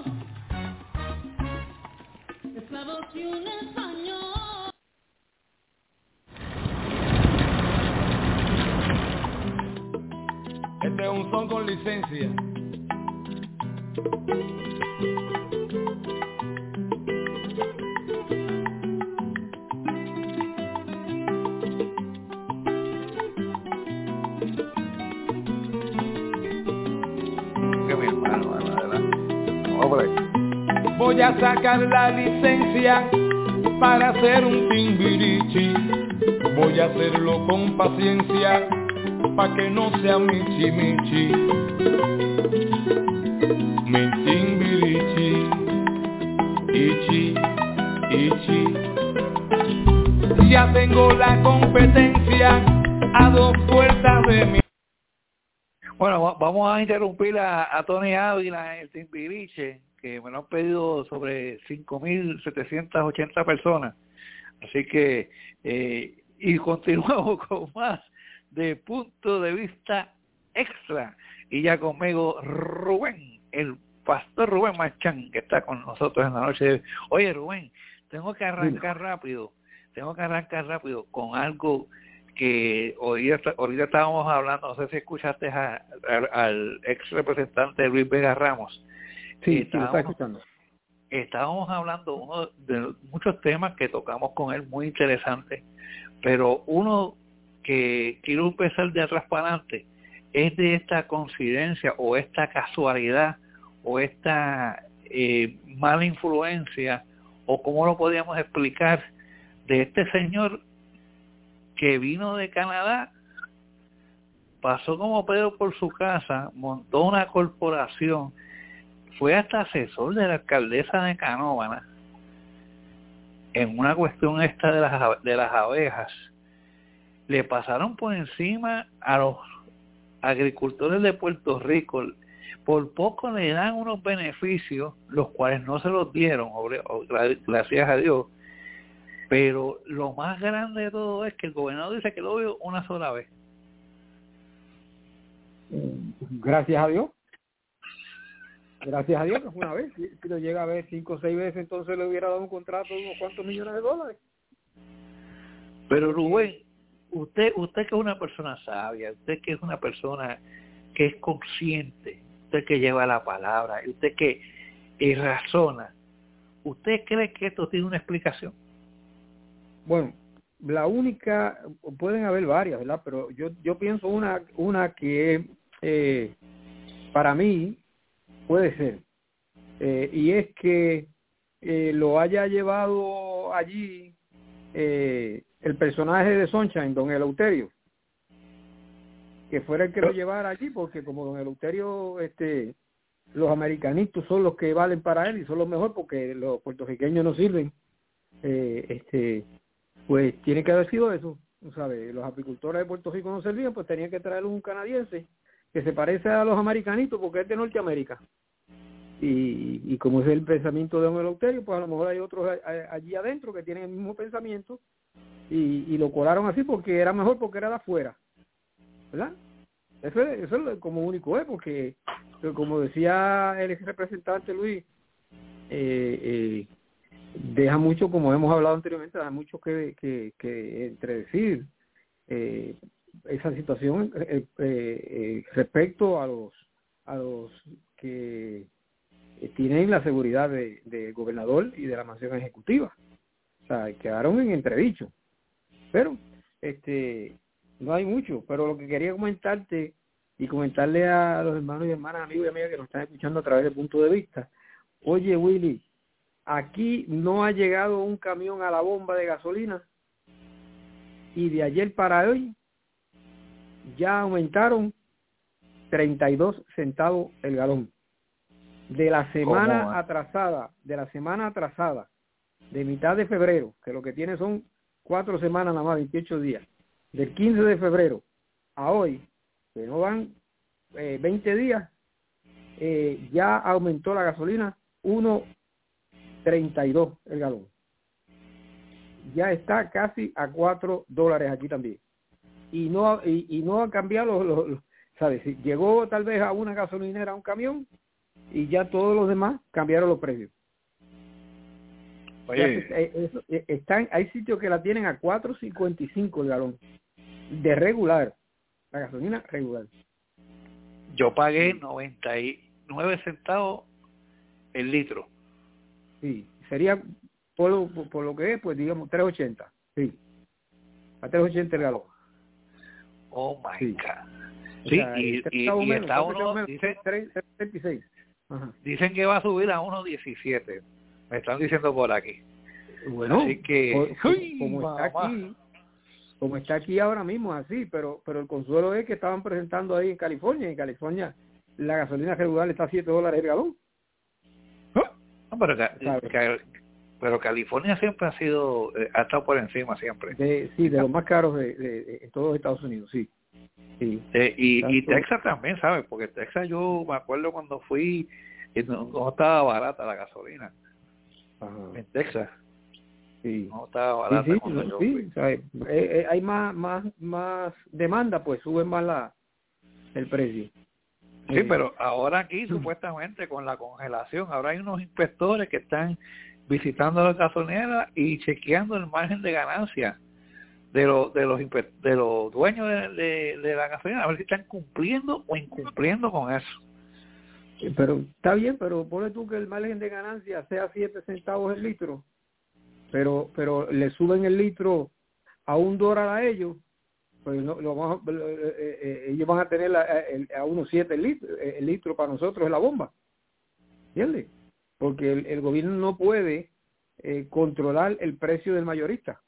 esclavos y un español. licencia. Que mi hermano, hermano, ¿verdad? Vamos por ahí. Voy a sacar la licencia para hacer un timbirichi. Voy a hacerlo con paciencia pa' que no sea michi michi. Mi timbirichi, ichi, ichi. Ya tengo la competencia a dos puertas de mi. Bueno, va- vamos a interrumpir a, a Tony Ávila en el Timbiriche, que me lo han pedido sobre cinco mil setecientas ochenta personas. Así que, eh, y continuamos con más de Punto de Vista Extra. Y ya conmigo Rubén, el pastor Rubén Machán, que está con nosotros en la noche de hoy. Oye, Rubén, tengo que arrancar rápido, tengo que arrancar rápido con algo que hoy ahorita estábamos hablando, no sé si escuchaste a, a, al ex representante Luis Vega Ramos. Sí, estábamos, sí, lo está escuchando. Estábamos hablando uno de muchos temas que tocamos con él, muy interesantes, pero uno que quiero empezar de atrás para adelante es de esta coincidencia o esta casualidad o esta eh, mala influencia, o cómo lo podríamos explicar, de este señor que vino de Canadá, pasó como Pedro por su casa, montó una corporación, fue hasta asesor de la alcaldesa de Canóvana en una cuestión esta de las de las abejas. Le pasaron por encima a los agricultores de Puerto Rico, por poco le dan unos beneficios, los cuales no se los dieron, gracias a Dios. Pero lo más grande de todo es que el gobernador dice que lo vio una sola vez. Gracias a Dios. Gracias a Dios que fue una vez. Si, si lo llega a ver cinco o seis veces, entonces le hubiera dado un contrato de unos cuantos millones de dólares. Pero Rubén, usted usted que es una persona sabia, usted que es una persona que es consciente, usted que lleva la palabra, usted que eh, razona, ¿usted cree que esto tiene una explicación? Bueno, la única, pueden haber varias, ¿verdad? Pero yo yo pienso una una que eh, para mí puede ser, eh, y es que eh, lo haya llevado allí eh, el personaje de Sunshine, don Eleuterio, que fuera el que lo llevara allí, porque como don Eleuterio, este, los americanitos son los que valen para él y son los mejores, porque los puertorriqueños no sirven, eh, este pues tiene que haber sido eso, ¿sabes? Los apicultores de Puerto Rico no servían, pues tenían que traer un canadiense que se parece a los americanitos porque es de Norteamérica. Y, y como es el pensamiento de don Eleuterio, pues a lo mejor hay otros a, a, allí adentro que tienen el mismo pensamiento y, y lo colaron así porque era mejor, porque era de afuera, ¿verdad? Eso es, eso es como único, ¿eh? Porque como decía el ex representante Luis, eh, eh, deja mucho, como hemos hablado anteriormente, deja mucho que, que, que entredecir eh, esa situación eh, eh, eh, respecto a los a los que tienen la seguridad de, del gobernador y de la mansión ejecutiva. O sea, quedaron en entredicho. Pero este no hay mucho, pero lo que quería comentarte y comentarle a los hermanos y hermanas, amigos y amigas que nos están escuchando a través del Punto de Vista. Oye, Willy, aquí no ha llegado un camión a la bomba de gasolina y de ayer para hoy ya aumentaron treinta y dos centavos el galón. De la semana atrasada, de la semana atrasada, de mitad de febrero, que lo que tiene son cuatro semanas nada más, veintiocho días, del quince de febrero a hoy, que no van eh, veinte días, eh, ya aumentó la gasolina uno treinta y dos el galón. Ya está casi a cuatro dólares aquí también. Y no y, y no ha cambiado los, los, los ¿sabes? Si llegó tal vez a una gasolinera, a un camión, y ya todos los demás cambiaron los precios. Oye. Ya, eso, están, hay sitios que la tienen a cuatro cincuenta y cinco el galón. De regular. La gasolina regular. yo pagué noventa y nueve centavos el litro. Sí, sería por lo, por, por lo que es, pues digamos tres ochenta. Sí, a tres ochenta el galón. Oh my sí. God. O Sí, sea, y, y, y menos, está uno, dice, tres setenta y seis. Ajá. Dicen que va a subir a uno diecisiete. Me están diciendo por aquí. Bueno, así que, por, uy, como, como está mamá. aquí, como está aquí ahora mismo así, pero pero el consuelo es que estaban presentando ahí en California. En California la gasolina regular está a siete dólares el galón. No, pero, que, pero California siempre ha sido, eh, ha estado por encima siempre. De, sí, de los más caros de, de, de, de todos Estados Unidos, sí. sí. Eh, y, Tanto, y Texas también, ¿sabes? Porque Texas yo me acuerdo cuando fui, no, no estaba barata la gasolina. Ajá. En Texas. Sí. No estaba barata. Sí, sí, cuando no, yo sí, fui. ¿sabes? Eh, eh, hay más, más, más demanda, pues sube más la, el precio. Sí, pero ahora aquí supuestamente con la congelación, ahora hay unos inspectores que están visitando las gasolineras y chequeando el margen de ganancia de los de los de los dueños de, de, de la gasolina, a ver si están cumpliendo o incumpliendo con eso. Pero está bien, pero pone tú que el margen de ganancia sea siete centavos el litro, pero pero le suben el litro a un dólar a ellos, pues no, lo vamos a, eh, eh, ellos van a tener a, a, a unos siete el litro, el litro para nosotros es la bomba, ¿entiendes? Porque el, el gobierno no puede eh, controlar el precio del mayorista.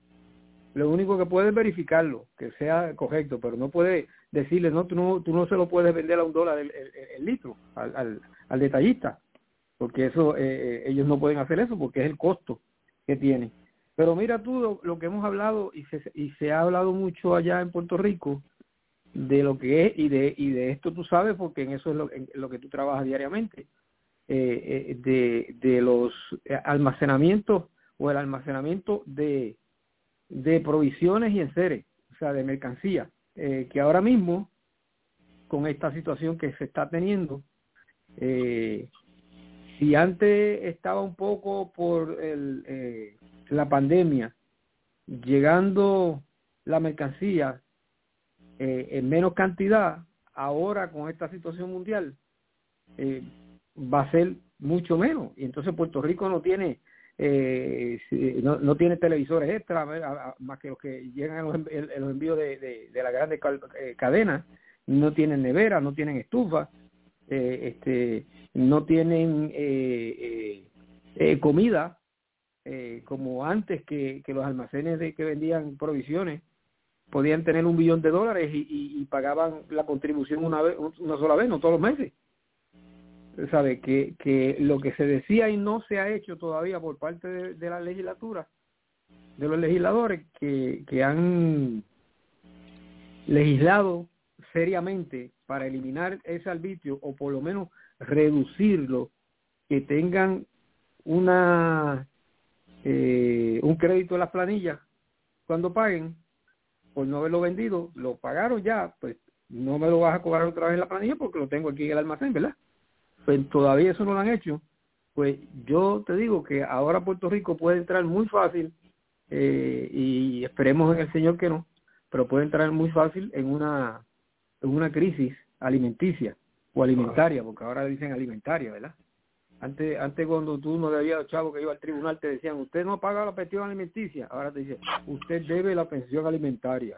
Lo único que puede es verificarlo, que sea correcto, pero no puede decirle, no, tú no, tú no se lo puedes vender a un dólar el, el, el litro al, al, al detallista, porque eso eh, ellos no pueden hacer eso porque es el costo que tiene. Pero mira tú lo, lo que hemos hablado y se, y se ha hablado mucho allá en Puerto Rico de lo que es y de y de esto tú sabes porque en eso es lo, en lo que tú trabajas diariamente, eh, eh, de, de los almacenamientos o el almacenamiento de, de provisiones y enseres, o sea, de mercancía, eh, que ahora mismo con esta situación que se está teniendo, eh, si antes estaba un poco por el eh, la pandemia, llegando la mercancía eh, en menos cantidad, ahora con esta situación mundial eh, va a ser mucho menos. Y entonces Puerto Rico no tiene eh, no, no tiene televisores extra, a, a, más que los que llegan a los, en, en los envíos de, de, de las grandes eh, cadenas, no tienen nevera, no tienen estufa, eh, este, no tienen eh, eh, eh, comida, Eh, como antes que, que los almacenes de que vendían provisiones podían tener un billón de dólares y, y, y pagaban la contribución una vez, una sola vez, no todos los meses. Sabe que, que lo que se decía y no se ha hecho todavía por parte de, de la legislatura, de los legisladores que, que han legislado seriamente para eliminar ese arbitrio o por lo menos reducirlo, que tengan una Eh, un crédito en las planillas cuando paguen por no haberlo vendido, lo pagaron ya, pues no me lo vas a cobrar otra vez en la planilla porque lo tengo aquí en el almacén, ¿verdad? Pues todavía eso no lo han hecho. Pues yo te digo que ahora Puerto Rico puede entrar muy fácil eh, y esperemos en el Señor que no, pero puede entrar muy fácil en una en una crisis alimenticia o alimentaria, porque ahora le dicen alimentaria, ¿verdad? Antes, antes cuando tú no debías, chavo, que iba al tribunal, te decían, usted no paga la pensión alimenticia. Ahora te dicen, usted debe la pensión alimentaria.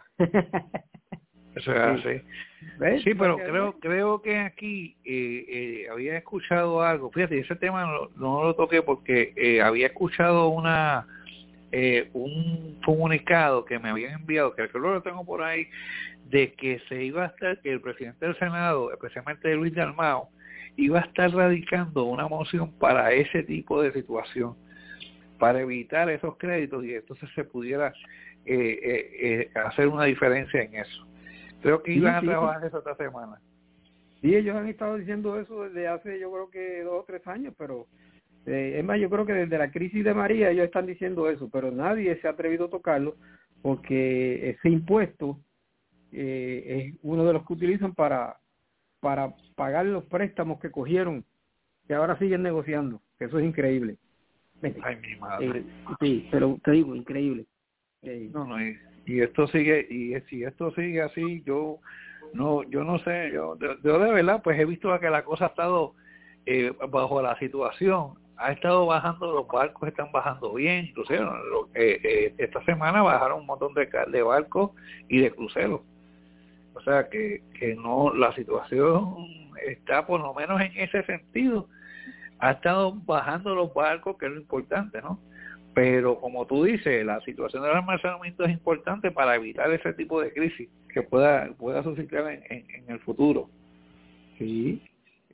Eso es así. ¿Ves? Sí, pero creo creo que aquí eh, eh, había escuchado algo. Fíjate, ese tema no, no lo toqué porque eh, había escuchado una eh, un comunicado que me habían enviado, que creo que lo tengo por ahí, de que se iba a estar, que el presidente del Senado, especialmente Luis Dalmau, iba a estar radicando una moción para ese tipo de situación, para evitar esos créditos y entonces se pudiera eh, eh, eh, hacer una diferencia en eso. Creo que iban sí, a sí, trabajar sí. eso esta semana. Sí, ellos han estado diciendo eso desde hace yo creo que dos o tres años, pero eh, es más, yo creo que desde la crisis de María ellos están diciendo eso, pero nadie se ha atrevido a tocarlo porque ese impuesto eh, es uno de los que utilizan para para pagar los préstamos que cogieron, que ahora siguen negociando, que eso es increíble. Ay, mi madre. Eh, sí, pero te digo, increíble. Eh, no, no, y, y esto sigue, y si esto sigue así, yo No, yo no sé, yo, yo, yo de verdad pues he visto que la cosa ha estado eh, bajo la situación, ha estado bajando, los barcos están bajando bien, inclusive lo, eh, eh, esta semana bajaron un montón de, de barcos y de cruceros, o sea que, que no, la situación está por lo menos en ese sentido, ha estado bajando los barcos, que es lo importante, ¿no? Pero como tú dices, la situación del almacenamiento es importante para evitar ese tipo de crisis que pueda pueda suscitar en, en, en el futuro. Sí.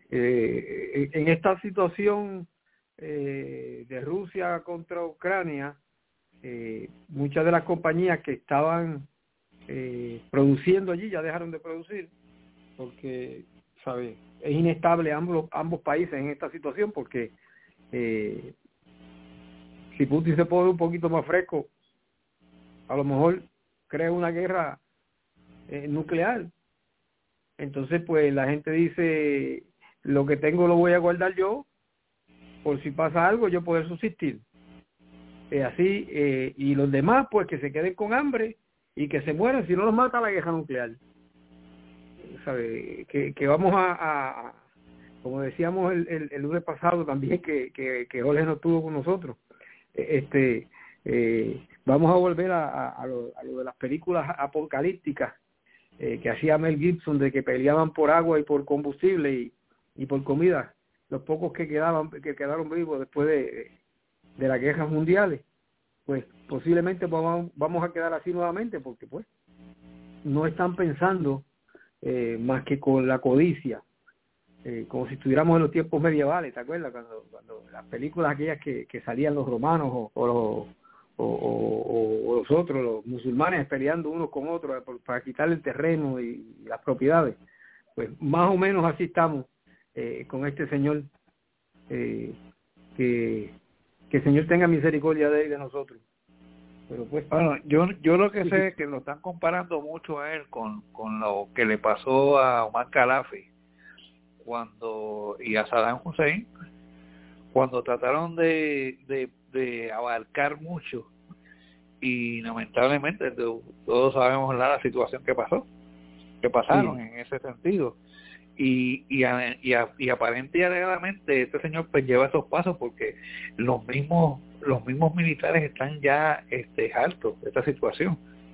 Eh, en esta situación eh, de Rusia contra Ucrania, eh, muchas de las compañías que estaban eh, produciendo allí ya dejaron de producir porque, ¿sabes? Es inestable ambos ambos países en esta situación porque eh, si Putin se pone un poquito más fresco, a lo mejor crea una guerra eh, nuclear. Entonces, pues la gente dice, lo que tengo lo voy a guardar yo, por si pasa algo, yo poder subsistir. Eh, así, eh, y los demás, pues que se queden con hambre y que se mueran, si no los mata la guerra nuclear. ¿Sabe? Que, que vamos a, a, como decíamos el, el, el lunes pasado también, que, que, que Jorge no estuvo con nosotros, este eh, vamos a volver a, a, a, lo, a lo de las películas apocalípticas eh, que hacía Mel Gibson, de que peleaban por agua y por combustible y, y por comida, los pocos que quedaban que quedaron vivos después de, de las guerras mundiales, pues posiblemente vamos, vamos a quedar así nuevamente porque pues no están pensando eh, más que con la codicia. Eh, como si estuviéramos en los tiempos medievales, ¿te acuerdas? Cuando, cuando las películas aquellas que, que salían los romanos o, o, los, o, o, o los otros, los musulmanes peleando unos con otros para, para quitar el terreno y, y las propiedades, pues más o menos así estamos eh, con este señor, eh, que, que el Señor tenga misericordia de él y de nosotros. Pero pues, bueno, yo yo lo que sé es que lo están comparando mucho a él con, con lo que le pasó a Omar Gaddafi cuando y a Saddam Hussein cuando trataron de, de, de abarcar mucho y lamentablemente todos sabemos la situación que pasó que pasaron sí. En ese sentido y y, y, y aparente y alegadamente este señor pues lleva esos pasos porque los mismos los mismos militares están ya este hartos de esta situación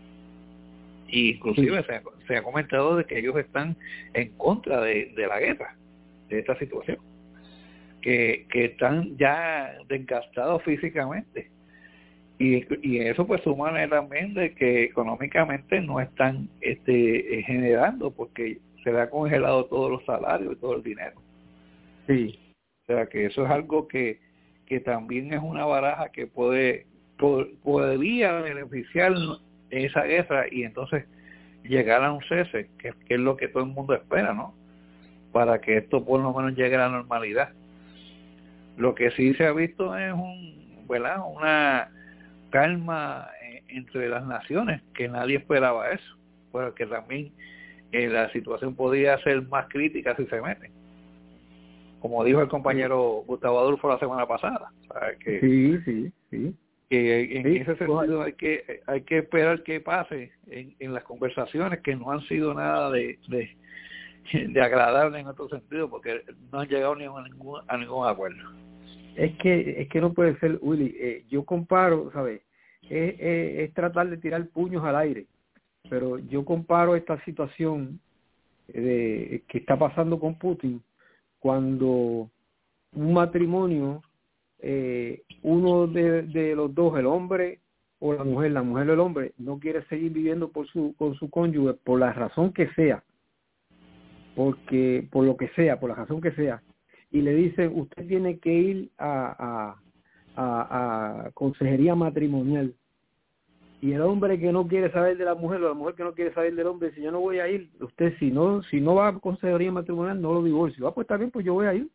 y inclusive sí. se, se ha comentado de que ellos están en contra de, de la guerra, de esta situación, que, que están ya desgastados físicamente y, y eso pues suma también de que económicamente no están este generando porque se le ha congelado todos los salarios y todo el dinero. Sí. O sea que eso es algo que, que también es una baraja que puede, pod, podría beneficiar esa guerra y entonces llegar a un cese, que, que es lo que todo el mundo espera, ¿no? Para que esto por lo menos llegue a la normalidad. Lo que sí se ha visto es un, ¿verdad? Una calma entre las naciones, que nadie esperaba eso, porque también eh, la situación podría ser más crítica si se meten. Como dijo el compañero sí. Gustavo Adolfo la semana pasada. ¿Sabes? Que, sí, sí, sí. Que en sí, ese sentido hay que hay que esperar que pase en, en las conversaciones que no han sido nada de, de, de agradable en otro sentido porque no han llegado ni a ningún, a ningún acuerdo. Es que es que no puede ser, Willy. Eh, yo comparo, ¿sabes? Es, es, es tratar de tirar puños al aire, pero yo comparo esta situación de que está pasando con Putin cuando un matrimonio, eh, uno de, de los dos, el hombre o la mujer, la mujer o el hombre, no quiere seguir viviendo por su con su cónyuge por la razón que sea, porque por lo que sea, por la razón que sea, y le dicen usted tiene que ir a, a, a, a consejería matrimonial, y el hombre que no quiere saber de la mujer o la mujer que no quiere saber del hombre, si yo no voy a ir, usted si no si no va a consejería matrimonial no lo divorcio. Ah, pues está bien, pues yo voy a ir.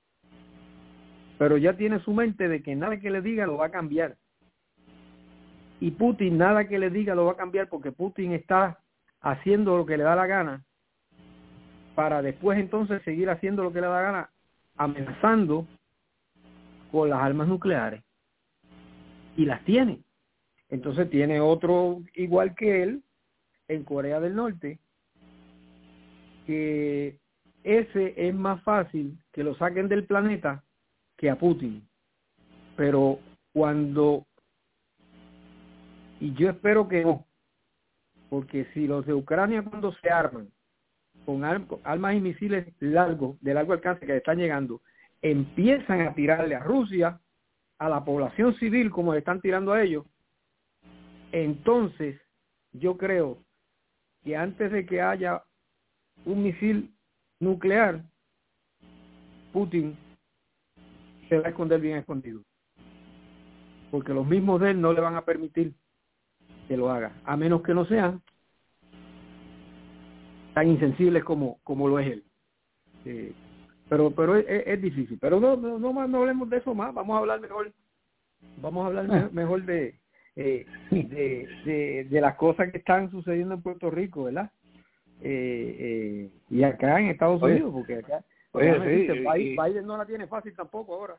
Pero ya tiene su mente de que nada que le diga lo va a cambiar. Y Putin nada que le diga lo va a cambiar porque Putin está haciendo lo que le da la gana para después entonces seguir haciendo lo que le da la gana, amenazando con las armas nucleares. Y las tiene. Entonces tiene otro igual que él en Corea del Norte que ese es más fácil que lo saquen del planeta que a Putin. Pero cuando, y yo espero que no, porque si los de Ucrania cuando se arman con armas y misiles largos, de largo alcance que están llegando, empiezan a tirarle a Rusia, a la población civil como le están tirando a ellos, entonces yo creo que antes de que haya un misil nuclear, Putin se va a esconder bien escondido, porque los mismos de él no le van a permitir que lo haga, a menos que no sean tan insensibles como como lo es él. Eh, pero pero es, es difícil. Pero no no no más no hablemos de eso más. Vamos a hablar mejor. Vamos a hablar me, mejor de, eh, de de de las cosas que están sucediendo en Puerto Rico, ¿verdad? Eh, eh, y acá en Estados Oye, Unidos, porque acá oye, sí, Biden, y, Biden no la tiene fácil tampoco ahora.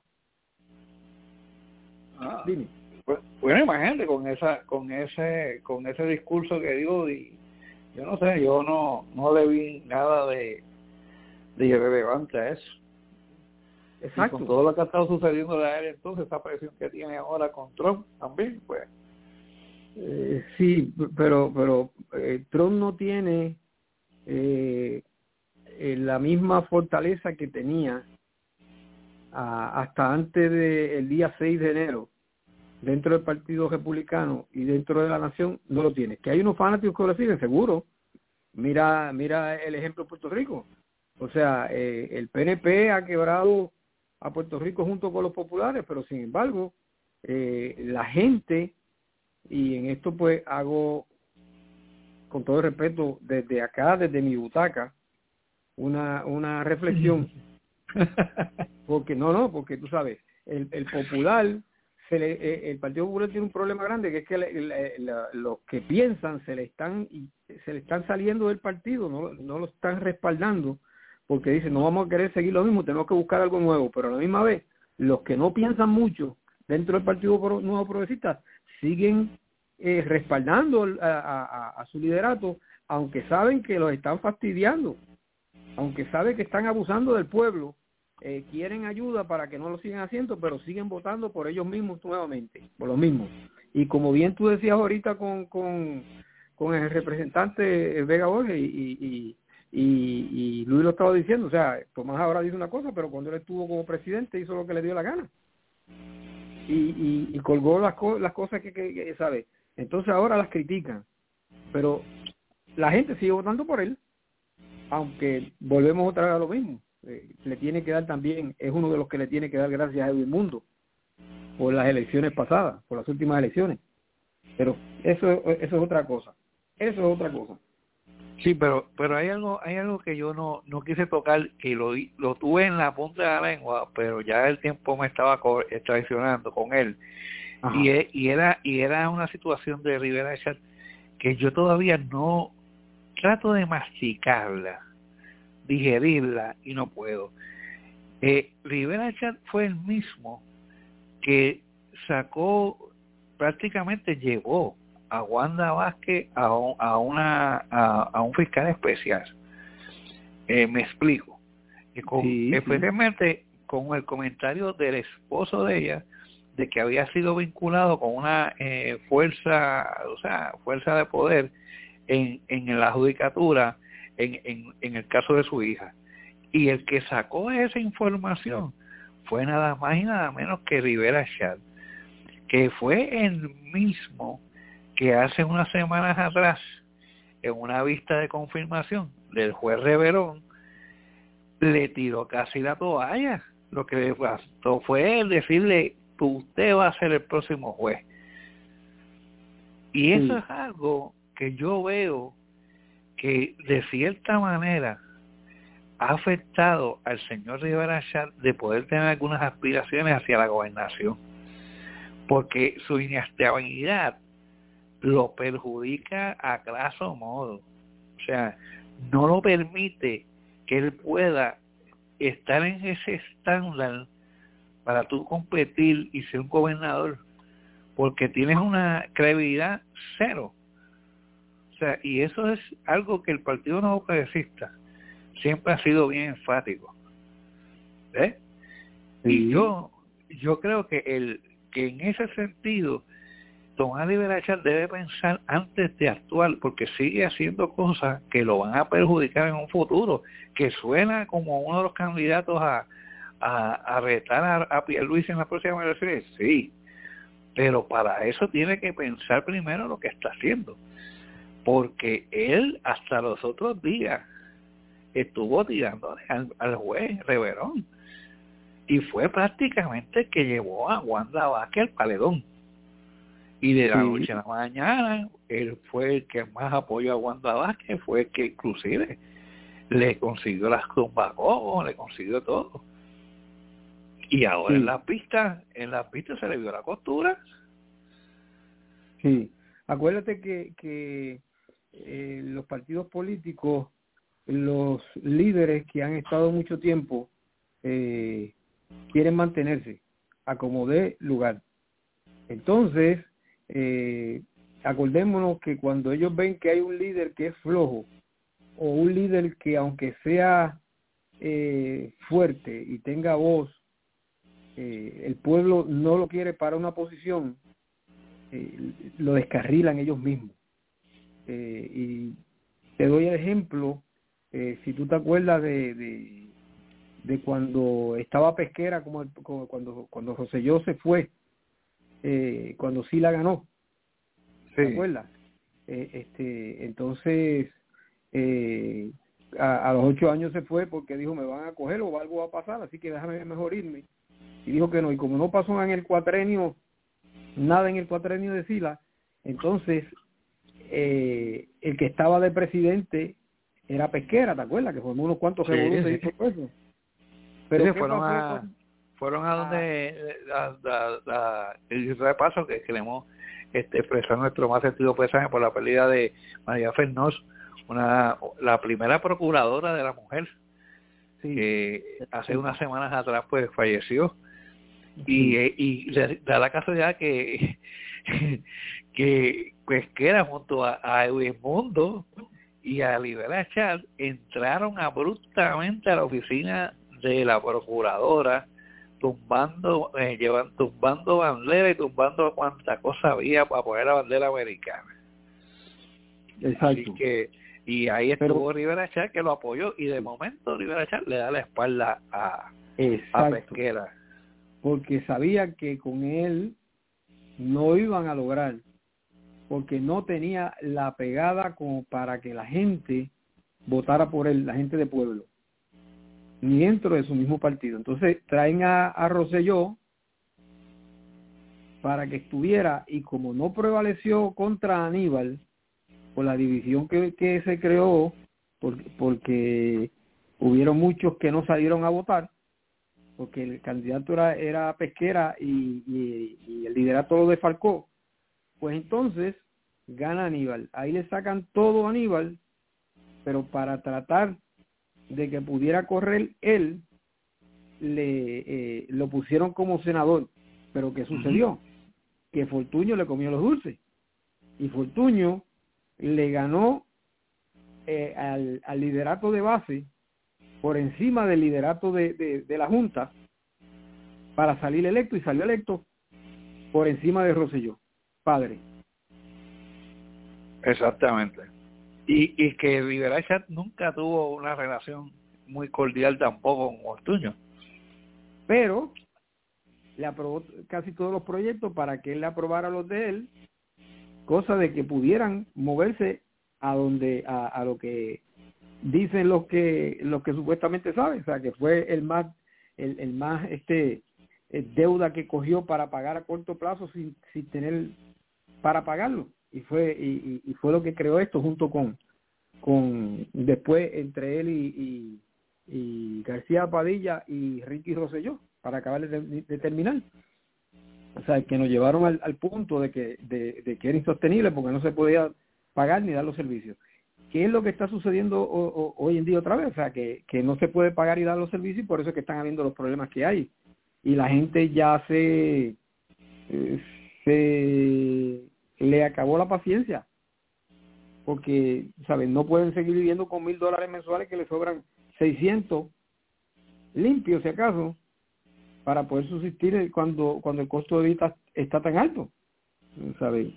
ah, Dime. pues, bueno, imagínate con esa con ese con ese discurso que dio, y yo no sé, yo no no le vi nada de de irrelevante a eso. Exacto. Y con todo lo que ha estado sucediendo de él, entonces esa presión que tiene ahora con Trump también, pues. Eh, sí, pero pero eh, Trump no tiene eh, eh, la misma fortaleza que tenía a, hasta antes del día seis de enero dentro del Partido Republicano y dentro de la nación. No lo tiene. Que hay unos fanáticos que lo siguen, seguro. Mira mira el ejemplo de Puerto Rico. O sea, eh, el P N P ha quebrado a Puerto Rico junto con los populares, pero sin embargo, eh, la gente, y en esto pues hago, con todo el respeto, desde acá, desde mi butaca, una una reflexión, porque no, no, porque tú sabes, el, el popular, se le, el Partido Popular tiene un problema grande, que es que le, le, le, los que piensan se le están se le están saliendo del partido, no, no lo están respaldando, porque dicen, no vamos a querer seguir lo mismo, tenemos que buscar algo nuevo, pero a la misma vez, los que no piensan mucho dentro del Partido Nuevo Progresista siguen eh, respaldando a, a, a su liderato, aunque saben que los están fastidiando, aunque saben que están abusando del pueblo, eh, quieren ayuda para que no lo sigan haciendo, pero siguen votando por ellos mismos nuevamente, por lo mismo. Y como bien tú decías ahorita con, con, con el representante Vega Borges, y, y, y, y Luis lo estaba diciendo, o sea, Tomás ahora dice una cosa, pero cuando él estuvo como presidente hizo lo que le dio la gana. Y, y, y colgó las, co las cosas que, que, que sabe. Entonces ahora las critican, pero la gente sigue votando por él, aunque volvemos otra vez a lo mismo. Eh, le tiene que dar también, es uno de los que le tiene que dar gracias a Edwin Mundo por las elecciones pasadas, por las últimas elecciones. Pero eso, eso es otra cosa. Eso es otra cosa. Sí, pero pero hay algo hay algo que yo no no quise tocar, que lo lo tuve en la punta de la lengua, pero ya el tiempo me estaba traicionando con él. Ajá. y y era y era una situación de Rivera Chat que yo todavía no trato de masticarla, digerirla, y no puedo. Eh, Rivera Chat fue el mismo que sacó, prácticamente llevó a Wanda Vázquez a, un, a una a, a un fiscal especial. Eh, me explico. Y con, sí, especialmente sí. con el comentario del esposo de ella de que había sido vinculado con una eh, fuerza, o sea, fuerza de poder en, en la judicatura en, en, en el caso de su hija. Y el que sacó esa información fue nada más y nada menos que Rivera Chat, que fue el mismo que hace unas semanas atrás, en una vista de confirmación del juez Reverón, le tiró casi la toalla. Lo que le bastó fue decirle, usted va a ser el próximo juez. Y eso sí. es algo que yo veo que de cierta manera ha afectado al señor Rivera Chat de poder tener algunas aspiraciones hacia la gobernación, porque su inestabilidad lo perjudica a graso modo. O sea, no lo permite que él pueda estar en ese estándar para tú competir y ser un gobernador, porque tienes una credibilidad cero. O sea, y eso es algo que el Partido Nuevo Progresista siempre ha sido bien enfático. ¿Ves? Sí. Y yo yo creo que el que en ese sentido Tomás Rivera Chat debe pensar antes de actuar, porque sigue haciendo cosas que lo van a perjudicar en un futuro, que suena como uno de los candidatos a, a, a retar a, a Pierluisi en la próxima elección. Sí, pero para eso tiene que pensar primero lo que está haciendo, porque él hasta los otros días estuvo tirándole al, al juez Reverón, y fue prácticamente que llevó a Wanda Vázquez al paredón. Y de la sí. noche a la mañana, él fue el que más apoyó a Wanda Vázquez, fue el que inclusive le consiguió las tumbacogos, le consiguió todo. Y ahora sí. en las pistas, en las pistas se le vio la costura. Sí, acuérdate que, que eh, los partidos políticos, los líderes que han estado mucho tiempo, eh, quieren mantenerse a como dé lugar. Entonces, eh, acordémonos que cuando ellos ven que hay un líder que es flojo, o un líder que aunque sea eh, fuerte y tenga voz, eh, el pueblo no lo quiere para una posición, eh, lo descarrilan ellos mismos. Eh, y te doy el ejemplo, eh, si tú te acuerdas de, de, de cuando estaba Pesquera, como, el, como cuando cuando Rosselló se fue, eh, cuando sí la ganó, ¿te sí. acuerdas? Eh, este, entonces, eh, a, a los ocho años se fue porque dijo, me van a coger o algo va a pasar, así que déjame mejor irme. Y dijo que no, y como no pasó en el cuatrenio, nada en el cuatrenio de Sila, entonces eh, el que estaba de presidente era Pesquera, ¿te acuerdas? Que formó unos cuantos sí, revoluciones sí. y todo eso. Pero sí, fueron a, con... fueron a donde a, a, a, el repaso que queremos este, expresar nuestro más sentido pésame por la pérdida de María Fernós, una la primera procuradora de la mujer, sí. que hace unas semanas atrás pues falleció. Y, sí. y da la casualidad que que Pesquera junto a, a Edmundo y a Rivera Chat entraron abruptamente a la oficina de la procuradora, tumbando eh, llevan tumbando bandera y tumbando cuanta cosa había para poner la bandera americana. Exacto. Así que y ahí estuvo Pero, Rivera Chat, que lo apoyó, y de momento Rivera Chat le da la espalda a, a Pesquera, porque sabía que con él no iban a lograr, porque no tenía la pegada como para que la gente votara por él, la gente de pueblo, ni dentro de su mismo partido. Entonces traen a, a Rosselló para que estuviera, y como no prevaleció contra Aníbal por la división que, que se creó, porque, porque hubieron muchos que no salieron a votar, porque el candidato era, era Pesquera y, y, y el liderato lo defalcó, pues entonces gana Aníbal. Ahí le sacan todo a Aníbal, pero para tratar de que pudiera correr él, le eh, lo pusieron como senador. Pero ¿qué sucedió? Uh-huh. Que Fortuño le comió los dulces, y Fortuño le ganó eh, al, al liderato de base por encima del liderato de, de, de la Junta para salir electo, y salió electo por encima de Rosselló, padre. Exactamente. Y, y que Rivera Chat nunca tuvo una relación muy cordial tampoco con Fortuño. Pero le aprobó casi todos los proyectos para que él le aprobara los de él, cosa de que pudieran moverse a donde a, a lo que dicen los que los que supuestamente saben, o sea, que fue el más el, el más este el deuda que cogió para pagar a corto plazo sin, sin tener para pagarlo, y fue y, y fue lo que creó esto, junto con con después entre él y, y, y García Padilla y Ricky Rosselló, para acabar de, de terminar. O sea, que nos llevaron al, al punto de que de, de que era insostenible, porque no se podía pagar ni dar los servicios. ¿Qué es lo que está sucediendo o, o, hoy en día otra vez? O sea, que, que no se puede pagar y dar los servicios, y por eso es que están habiendo los problemas que hay. Y la gente ya se, eh, se le acabó la paciencia, porque, ¿saben? No pueden seguir viviendo con mil dólares mensuales que le sobran seiscientos limpios, si acaso, para poder subsistir cuando cuando el costo de vida está tan alto, ¿sabes?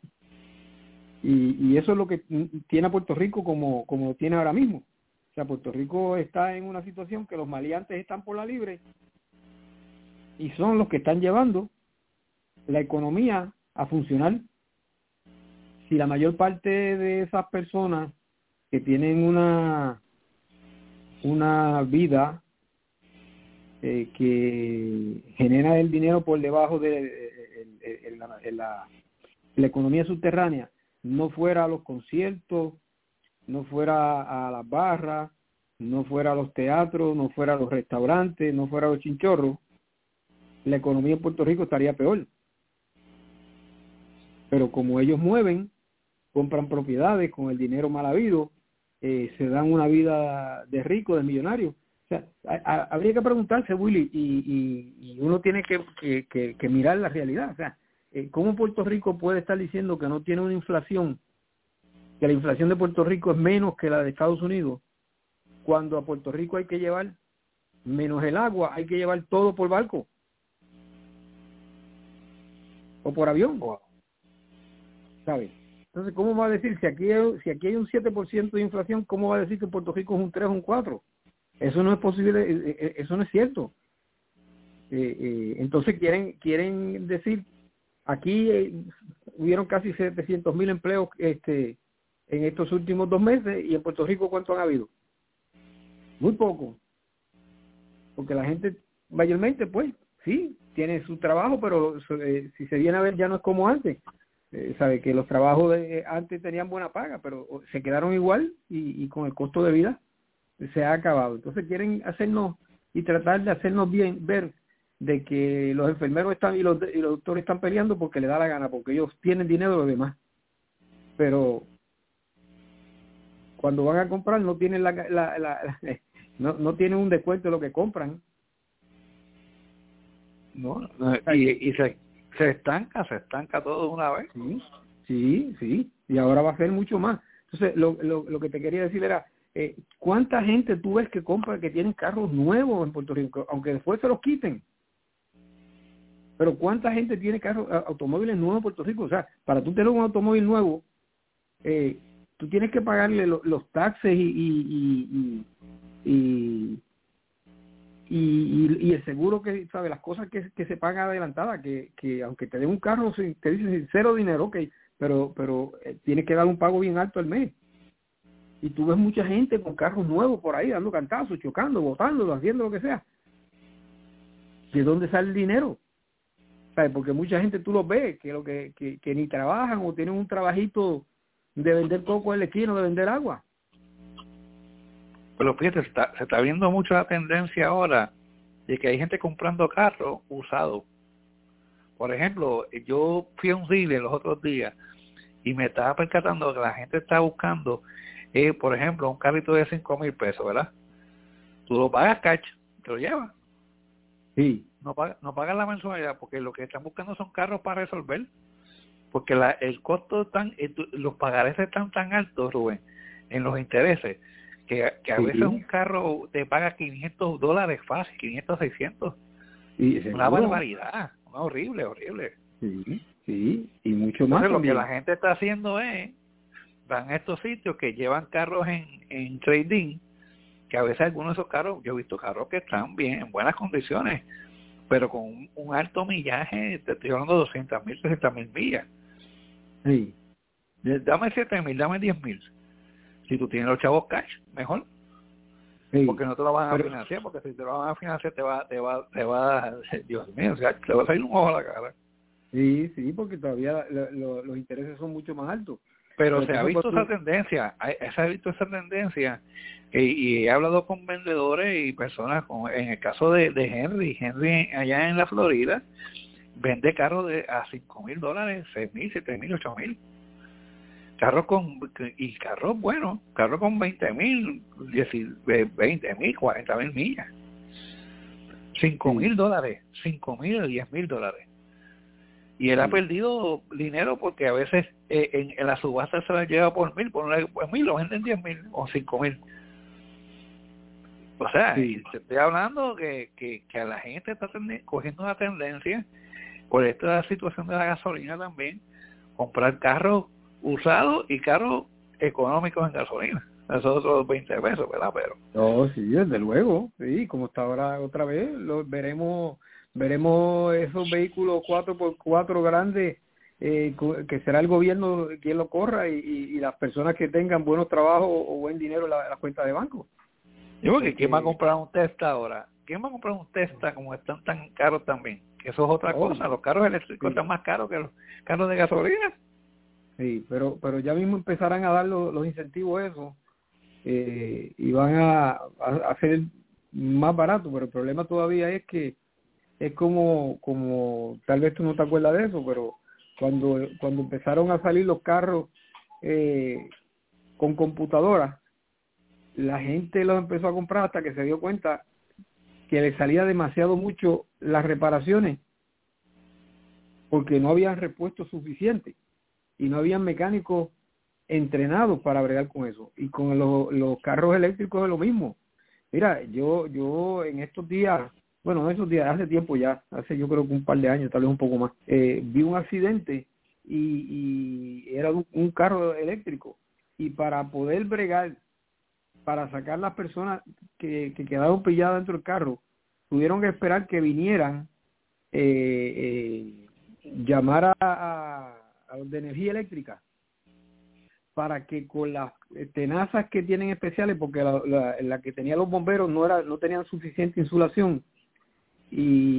Y, y eso es lo que tiene a Puerto Rico como, como lo tiene ahora mismo. O sea, Puerto Rico está en una situación que los maleantes están por la libre y son los que están llevando la economía a funcionar. Si la mayor parte de esas personas que tienen una una vida eh, que genera el dinero por debajo de, de, de, de, de la, de la, la economía subterránea, no fuera a los conciertos, no fuera a las barras, no fuera a los teatros, no fuera a los restaurantes, no fuera a los chinchorros, la economía en Puerto Rico estaría peor. Pero como ellos mueven, compran propiedades con el dinero mal habido, eh, se dan una vida de rico, de millonario. O sea, a, a, habría que preguntarse, Willy, y, y, y uno tiene que, que, que, que mirar la realidad. O sea, eh, ¿cómo Puerto Rico puede estar diciendo que no tiene una inflación, que la inflación de Puerto Rico es menos que la de Estados Unidos, cuando a Puerto Rico hay que llevar, menos el agua, hay que llevar todo por barco o por avión? ¿Sabes? Entonces, ¿cómo va a decir, si aquí hay, si aquí hay un siete por ciento de inflación, cómo va a decir que Puerto Rico es un tres o un cuatro? Eso no es posible, eso no es cierto. Eh, eh, entonces quieren quieren decir, aquí eh, hubieron casi setecientos mil empleos este en estos últimos dos meses, y en Puerto Rico, ¿cuánto han habido? Muy poco. Porque la gente, mayormente, pues, sí, tiene su trabajo, pero eh, si se viene a ver, ya no es como antes. Eh, sabe que los trabajos de, eh, antes tenían buena paga, pero se quedaron igual, y, y con el costo de vida se ha acabado. Entonces quieren hacernos y tratar de hacernos bien ver de que los enfermeros están y los, y los doctores están peleando porque les da la gana, porque ellos tienen dinero de los demás. Pero cuando van a comprar no tienen la, la, la, la no, no tienen un descuento de lo que compran. No, y, y se, se estanca, se estanca todo de una vez. Sí, sí, sí, y ahora va a ser mucho más. Entonces, lo, lo, lo que te quería decir era, eh, ¿cuánta gente tú ves que compra, que tienen carros nuevos en Puerto Rico, aunque después se los quiten? Pero ¿cuánta gente tiene carros, automóviles nuevos en Puerto Rico? O sea, para tú tener un automóvil nuevo, eh, tú tienes que pagarle lo, los taxes y y y, y, y, y, y el seguro, que sabe, las cosas que, que se pagan adelantadas, que, que aunque te den un carro, te dicen cero dinero, ok, pero pero eh, tienes que dar un pago bien alto al mes. Y tú ves mucha gente con carros nuevos por ahí, dando cantazos, chocando, botándolo, haciendo lo que sea. ¿De dónde sale el dinero? ¿Sabes? Porque mucha gente tú los ves que lo que, que, que ni trabajan o tienen un trabajito de vender coco en la esquina o de vender agua. Pero fíjate, se está, se está viendo mucho la tendencia ahora de que hay gente comprando carros usados. Por ejemplo, yo fui a un dealer los otros días y me estaba percatando que la gente está buscando, eh, por ejemplo, un carrito de cinco mil pesos, ¿verdad? Tú lo pagas cash, te lo llevas. Sí. No pagas no pagas la mensualidad, porque lo que están buscando son carros para resolver. Porque la, el costo tan, los pagarés están tan altos, Rubén, en los intereses, que, que a sí. veces un carro te paga quinientos dólares fácil, quinientos, seiscientos. Sí, una barbaridad, una horrible, horrible. Sí, sí, y mucho Entonces, más. Lo también. que la gente está haciendo es, van a estos sitios que llevan carros en, en trading, que a veces algunos de esos carros, yo he visto carros que están bien, en buenas condiciones, pero con un, un alto millaje, te estoy hablando de doscientas mil, trescientas mil millas. Sí. Dame siete mil, dame diez mil. Si tú tienes los chavos cash, mejor. Sí. Porque no te lo van a Pero, financiar, porque si te lo van a financiar te va, te va, te va, Dios mío, o sea, te va a salir un ojo a la cara. Sí, sí, porque todavía lo, lo, los intereses son mucho más altos. Pero, Pero se ha visto esa tendencia, se ha visto esa tendencia, y, y he hablado con vendedores y personas, como en el caso de, de Henry, Henry allá en la Florida, vende carros de a cinco mil dólares, seis mil, siete mil, ocho mil. Carros con, y carros buenos, carros con veinte mil, veinte mil, cuarenta mil millas. cinco mil dólares, cinco mil, diez mil dólares. Y él sí. ha perdido dinero porque a veces eh, en, en la subasta se la lleva por mil, por, por mil lo venden diez mil o cinco mil. O sea, Sí. te estoy hablando que, que, que a la gente está tende- cogiendo una tendencia por esta situación de la gasolina también, comprar carros usados y carros económicos en gasolina. Esos otros veinte pesos, ¿verdad? Pero No, sí, desde luego, sí, como está ahora otra vez, lo veremos veremos esos vehículos cuatro por cuatro grandes, eh, co- que será el gobierno quien lo corra y, y, y las personas que tengan buenos trabajos o buen dinero en la, en la cuenta de banco. yo creo que Porque- ¿quién va a comprar un Tesla ahora? ¿Quién va a comprar un Tesla como están tan caros también? Que eso es otra Oh, cosa, los carros eléctricos sí. están más caros que los carros de gasolina. Sí, pero pero ya mismo empezarán a dar los, los incentivos a eso, eh, y van a, a hacer más barato, pero el problema todavía es que es como como tal vez tú no te acuerdas de eso, pero cuando cuando empezaron a salir los carros eh, con computadoras, la gente los empezó a comprar hasta que se dio cuenta que le salía demasiado mucho las reparaciones porque no habían repuestos suficientes y no habían mecánicos entrenados para bregar con eso. Y con los, los carros eléctricos es lo mismo. Mira, yo yo en estos días, bueno, no esos días, hace tiempo ya, hace yo creo que un par de años, tal vez un poco más, eh, vi un accidente y, y era un, un carro eléctrico. Y para poder bregar, para sacar las personas que, que quedaron pilladas dentro del carro, tuvieron que esperar que vinieran, eh, eh, llamar a, a, a los de energía eléctrica para que con las tenazas que tienen especiales, porque la, la, la que tenían los bomberos no era no tenían suficiente insulación y,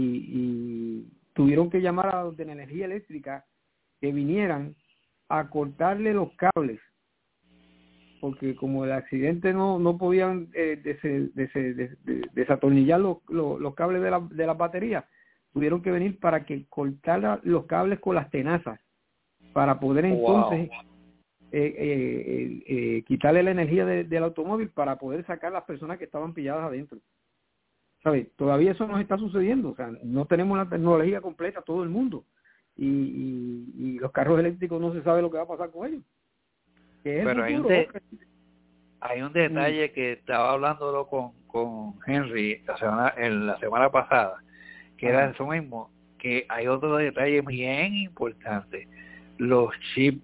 y tuvieron que llamar a los de energía eléctrica que vinieran a cortarle los cables, porque como el accidente no no podían eh, des, des, des, des, desatornillar los, los, los cables de la, de la batería, tuvieron que venir para que cortara los cables con las tenazas para poder entonces Wow. Eh, eh, eh, quitarle la energía de, del automóvil para poder sacar las personas que estaban pilladas adentro. ¿Sabes? Todavía eso nos está sucediendo, o sea, no tenemos la tecnología completa todo el mundo y, y, y los carros eléctricos no se sabe lo que va a pasar con ellos. Que es Pero el hay un, futuro, de- hay un detalle que estaba hablándolo con, con Henry la semana, en la semana pasada, que era eso mismo, que hay otro detalle bien importante, los chips,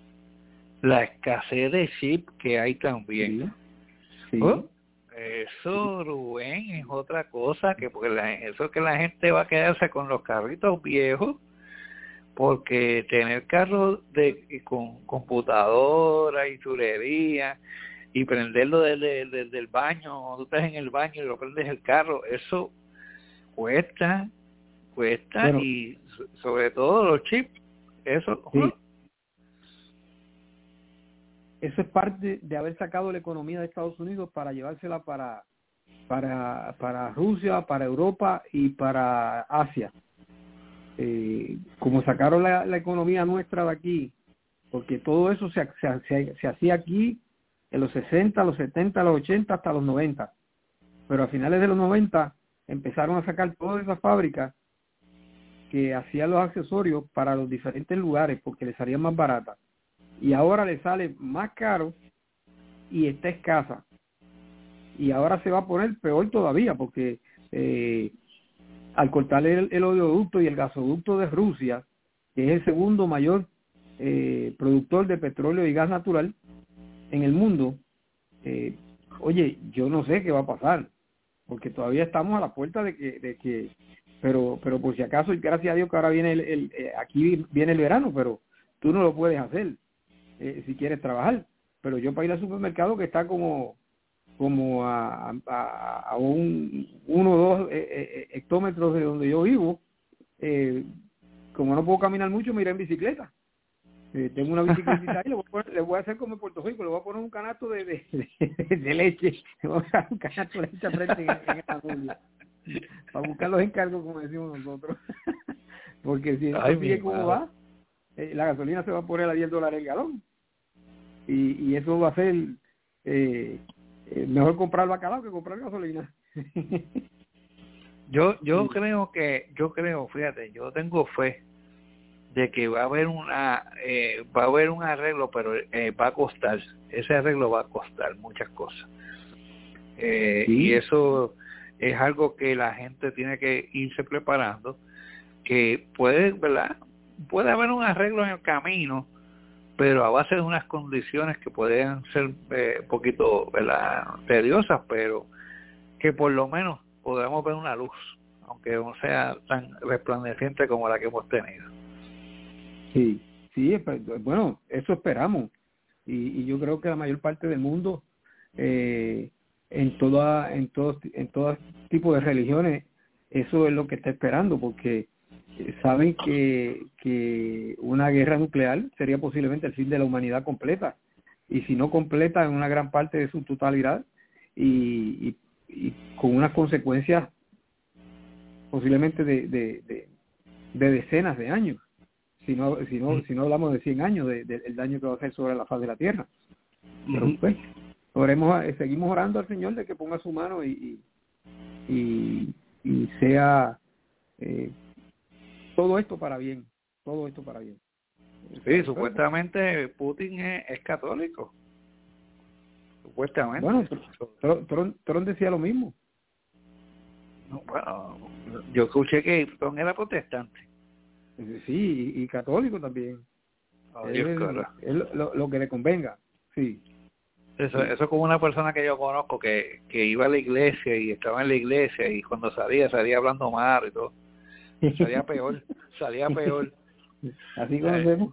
la escasez de chip que hay también. Sí. Sí. Oh, eso, Rubén, es otra cosa, que porque la, eso es que la gente va a quedarse con los carritos viejos, porque tener carros de con computadora y chulería y prenderlo desde, desde el baño, cuando tú estás en el baño y lo prendes el carro, eso cuesta, cuesta, Bueno. y so- sobre todo los chips, eso. Sí. oh, Eso es parte de haber sacado la economía de Estados Unidos para llevársela para para para Rusia, para Europa y para Asia. Eh, como sacaron la, la economía nuestra de aquí, porque todo eso se, se, se, se hacía aquí en los sesenta, los setenta, los ochenta, hasta los noventa. Pero a finales de los noventa empezaron a sacar todas esas fábricas que hacían los accesorios para los diferentes lugares porque les salían más baratas. Y ahora le sale más caro y está escasa. Y ahora se va a poner peor todavía porque eh, al cortarle el, el oleoducto y el gasoducto de Rusia, que es el segundo mayor eh, productor de petróleo y gas natural en el mundo, eh, oye, yo no sé qué va a pasar, porque todavía estamos a la puerta de que, de que pero pero por si acaso, y gracias a Dios que ahora viene el, el eh, aquí viene el verano, pero tú no lo puedes hacer eh, si quieres trabajar. Pero yo para ir al supermercado, que está como como a, a, a un uno o dos eh, eh, hectómetros de donde yo vivo, eh, como no puedo caminar mucho, me iré en bicicleta. Eh, tengo una bicicletita ahí, le voy, a poner, le voy a hacer como en Puerto Rico, le voy a poner un canasto de, de, de, de leche, le voy a dar un canasto de leche frente en, en esta Biblia, para buscar los encargos, como decimos nosotros. Porque si esto Ay, sigue mi como madre. va, eh, la gasolina se va a poner a diez dólares el galón. Y, y eso va a ser eh, eh, mejor comprar bacalao que comprar gasolina. Yo yo creo que, yo creo, fíjate, yo tengo fe de que va a haber una eh, va a haber un arreglo, pero eh, va a costar, ese arreglo va a costar muchas cosas. Eh, Sí. Y eso es algo que la gente tiene que irse preparando, que puede, ¿verdad? Puede haber un arreglo en el camino, pero a base de unas condiciones que pueden ser eh, un poquito, ¿verdad?, tediosas, pero que por lo menos podamos ver una luz, aunque no sea tan resplandeciente como la que hemos tenido. Sí, sí, bueno, eso esperamos. Y, y yo creo que la mayor parte del mundo, eh, en toda, en todo, en todo tipo de religiones, eso es lo que está esperando, porque saben que, que una guerra nuclear sería posiblemente el fin de la humanidad completa, y si no completa en una gran parte de su totalidad, y, y, y con unas consecuencias posiblemente de, de, de, de decenas de años, si no, si no, si no hablamos de cien años del de, de daño que va a hacer sobre la faz de la tierra. Pero pues, oremos, seguimos orando al Señor de que ponga su mano y, y, y, y sea eh, todo esto para bien, todo esto para bien. Sí, supuestamente Putin es, es católico. Supuestamente. Bueno, Trump, Trump, Trump decía lo mismo. No, bueno, yo escuché que Trump era protestante. Sí, y, y católico también. Oh, es, Dios, es, es lo, lo que le convenga, sí. Eso, eso es como una persona que yo conozco que, que iba a la iglesia y estaba en la iglesia y cuando salía, salía hablando mal y todo. Salía peor, salía peor. Así conocemos.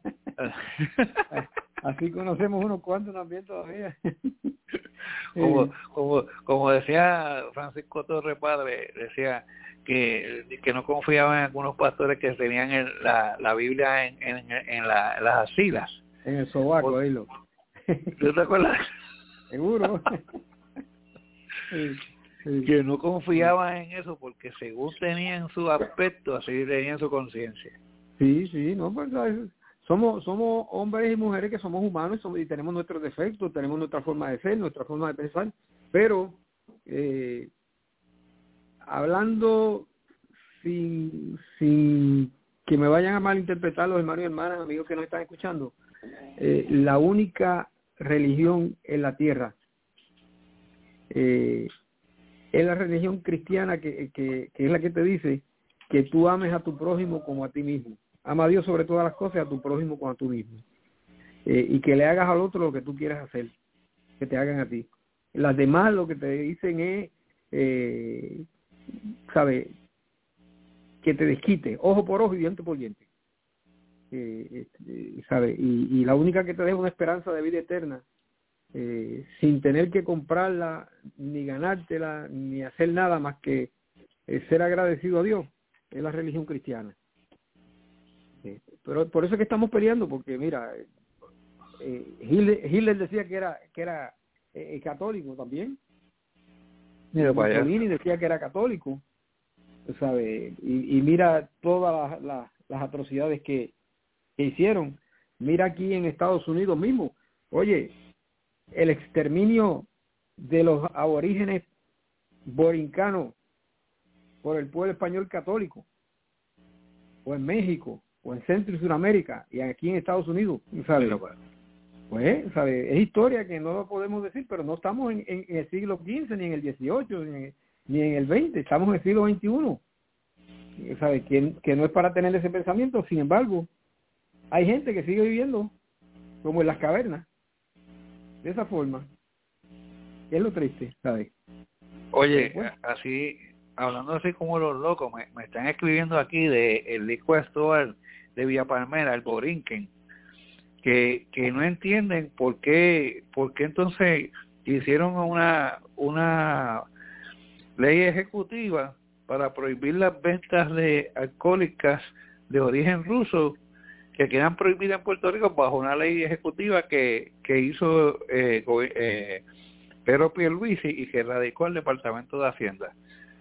Así conocemos unos cuantos también todavía. como, como, como decía Francisco Torres Padre, decía que, que no confiaban en algunos pastores que tenían el, la, la Biblia en, en, en, la, en las asilas. En el sobaco, ahí lo. ¿Tú te acuerdas? Seguro. Sí, sí. Que no confiaban en eso porque según tenían su aspecto, así tenían su conciencia. Sí, sí, no, pues somos somos hombres y mujeres que somos humanos somos, y tenemos nuestros defectos, tenemos nuestra forma de ser, nuestra forma de pensar, pero eh, hablando sin, sin que me vayan a malinterpretar los hermanos y hermanas, amigos que nos están escuchando, eh, la única religión en la tierra eh, es la religión cristiana que, que, que es la que te dice que tú ames a tu prójimo como a ti mismo. Ama a Dios sobre todas las cosas y a tu prójimo como a tú mismo. Eh, y que le hagas al otro lo que tú quieras hacer, que te hagan a ti. Las demás lo que te dicen es, eh, ¿sabes? Que te desquite, ojo por ojo y diente por diente. Eh, eh, ¿sabes? Y, y la única que te deja una esperanza de vida eterna, eh, sin tener que comprarla, ni ganártela, ni hacer nada más que eh, ser agradecido a Dios, es la religión cristiana. Eh, pero por eso es que estamos peleando, porque mira, eh, Hitler, Hitler decía que era que era eh, católico también. Mira, Mussolini decía que era católico, ¿sabes? Y, y mira todas las, las, las atrocidades que, que hicieron. Mira aquí en Estados Unidos mismo, oye, el exterminio de los aborígenes borincanos por el pueblo español católico, o en México, o en Centro y Sudamérica, y aquí en Estados Unidos, ¿sabes? Pues, ¿sabes? Es historia que no lo podemos decir, pero no estamos en, en, en el siglo quince, ni en el dieciocho, ni en, ni en el veinte, estamos en el siglo veintiuno, ¿sabes? Que, que no es para tener ese pensamiento, sin embargo, hay gente que sigue viviendo como en las cavernas, de esa forma. Es lo triste, ¿sabes? Oye, pues, así, hablando así como los locos, me, me están escribiendo aquí de el disco actual de Villa Palmera, el Borinquen, que, que no entienden por qué, por qué entonces hicieron una, una ley ejecutiva para prohibir las ventas de alcohólicas de origen ruso que quedan prohibidas en Puerto Rico bajo una ley ejecutiva que, que hizo eh, eh, Pedro Pierluisi y que radicó el Departamento de Hacienda.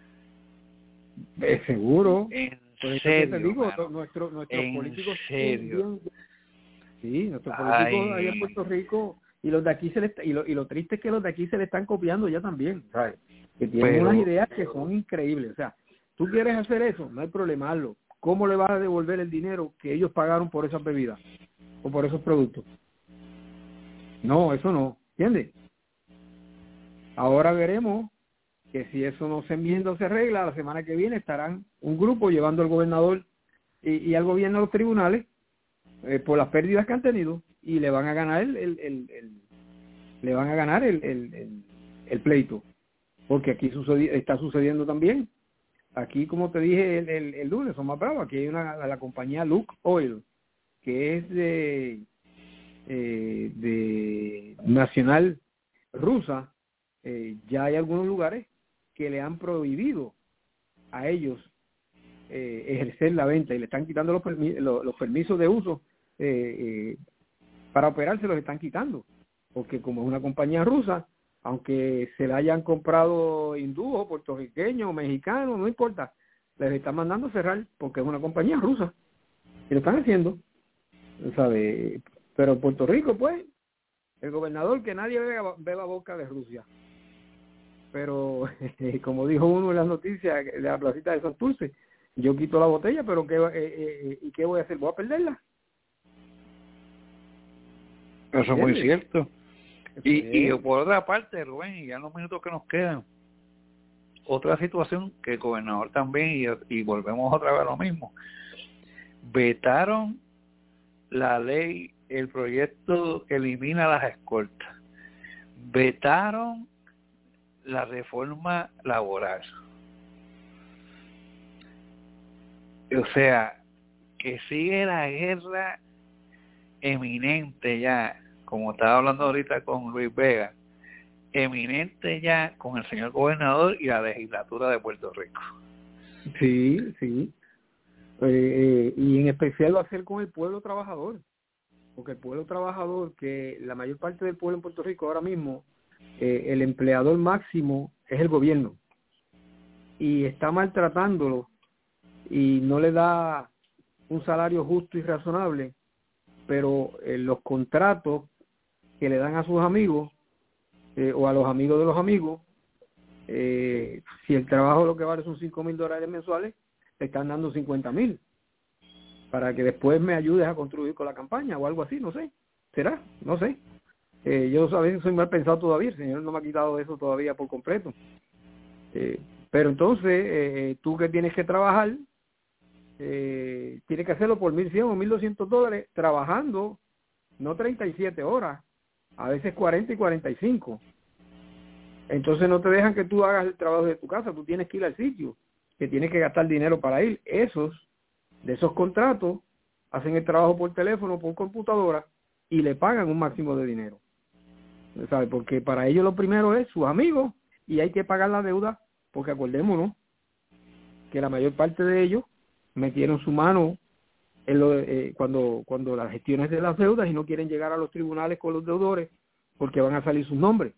Eh, seguro. En pues serio, te digo, mano. nuestro, nuestros En políticos serio. bien, sí, nuestros Ay. políticos allá en Puerto Rico y los de aquí se les, y lo, y lo triste es que los de aquí se le están copiando ya también, ¿sabes? Que tienen Pero, unas ideas que son increíbles. O sea, tú quieres hacer eso, no hay problema, hazlo. ¿Cómo le vas a devolver el dinero que ellos pagaron por esas bebidas o por esos productos? No, eso no, ¿entiendes? Ahora veremos que si eso no se enmienda o se arregla, la semana que viene estarán un grupo llevando al gobernador y, y al gobierno a los tribunales eh, por las pérdidas que han tenido y le van a ganar el, el, el, el le van a ganar el, el, el, el pleito, porque aquí sucedi- está sucediendo también. Aquí, como te dije el, el, el lunes, son más bravos. Aquí hay una la compañía Luke Oil, que es de eh, de nacional rusa. Eh, ya hay algunos lugares que le han prohibido a ellos eh, ejercer la venta y le están quitando los, permi- los, los permisos de uso eh, eh, para operar, se los están quitando, porque como es una compañía rusa, aunque se la hayan comprado hindúes, puertorriqueños, mexicanos, no importa, les están mandando a cerrar porque es una compañía rusa y lo están haciendo, ¿sabe? Pero en Puerto Rico, pues, el gobernador, que nadie beba, beba vodka de Rusia. Pero, como dijo uno en las noticias de la placita de Santurce, yo quito la botella, pero ¿qué, eh, eh, ¿y qué voy a hacer? ¿Voy a perderla? Eso es muy cierto. Y, y Pues, por otra parte, Rubén, y ya en los minutos que nos quedan, otra situación que el gobernador también, y, y volvemos otra vez a lo mismo, vetaron la ley, el proyecto que elimina las escoltas, vetaron la reforma laboral. O sea, que sigue la guerra eminente ya, como estaba hablando ahorita con Luis Vega, eminente ya con el señor gobernador y la legislatura de Puerto Rico. Sí, sí. Eh, eh, y en especial va a ser con el pueblo trabajador, porque el pueblo trabajador, que la mayor parte del pueblo en Puerto Rico ahora mismo, eh, el empleador máximo es el gobierno, y está maltratándolo y no le da un salario justo y razonable, pero eh, los contratos que le dan a sus amigos eh, o a los amigos de los amigos, eh, si el trabajo lo que vale son cinco mil dólares mensuales, te están dando cincuenta mil para que después me ayudes a construir con la campaña o algo así, no sé, será, no sé. Eh, yo a veces soy mal pensado todavía, el señor no me ha quitado eso todavía por completo. Eh, pero entonces, eh, tú que tienes que trabajar, eh, tienes que hacerlo por mil cien o mil doscientos dólares, trabajando no treinta y siete horas, a veces cuarenta y cuarenta y cinco. Entonces no te dejan que tú hagas el trabajo de tu casa, tú tienes que ir al sitio, que tienes que gastar dinero para ir. Esos, de esos contratos, hacen el trabajo por teléfono, por computadora, y le pagan un máximo de dinero. ¿Sabe? Porque para ellos lo primero es sus amigos, y hay que pagar la deuda, porque acordémonos que la mayor parte de ellos metieron su mano en lo, eh, cuando cuando las gestiones de las deudas y no quieren llegar a los tribunales con los deudores porque van a salir sus nombres.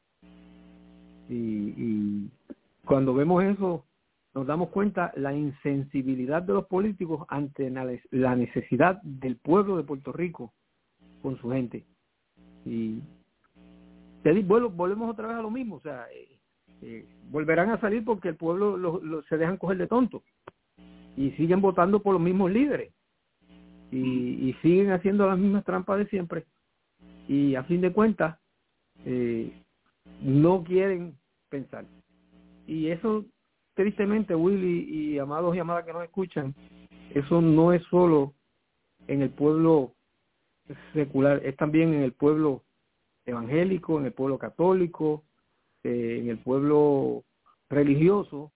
Y, y cuando vemos eso, nos damos cuenta la insensibilidad de los políticos ante la necesidad del pueblo de Puerto Rico con su gente. Y te digo, bueno, volvemos otra vez a lo mismo, o sea, eh, eh, volverán a salir porque el pueblo lo, lo, se dejan coger de tonto y siguen votando por los mismos líderes y, y siguen haciendo las mismas trampas de siempre, y a fin de cuentas eh, no quieren pensar. Y eso, tristemente, Willy y amados y amadas que nos escuchan, eso no es solo en el pueblo secular, es también en el pueblo evangélico, en el pueblo católico, eh, en el pueblo religioso,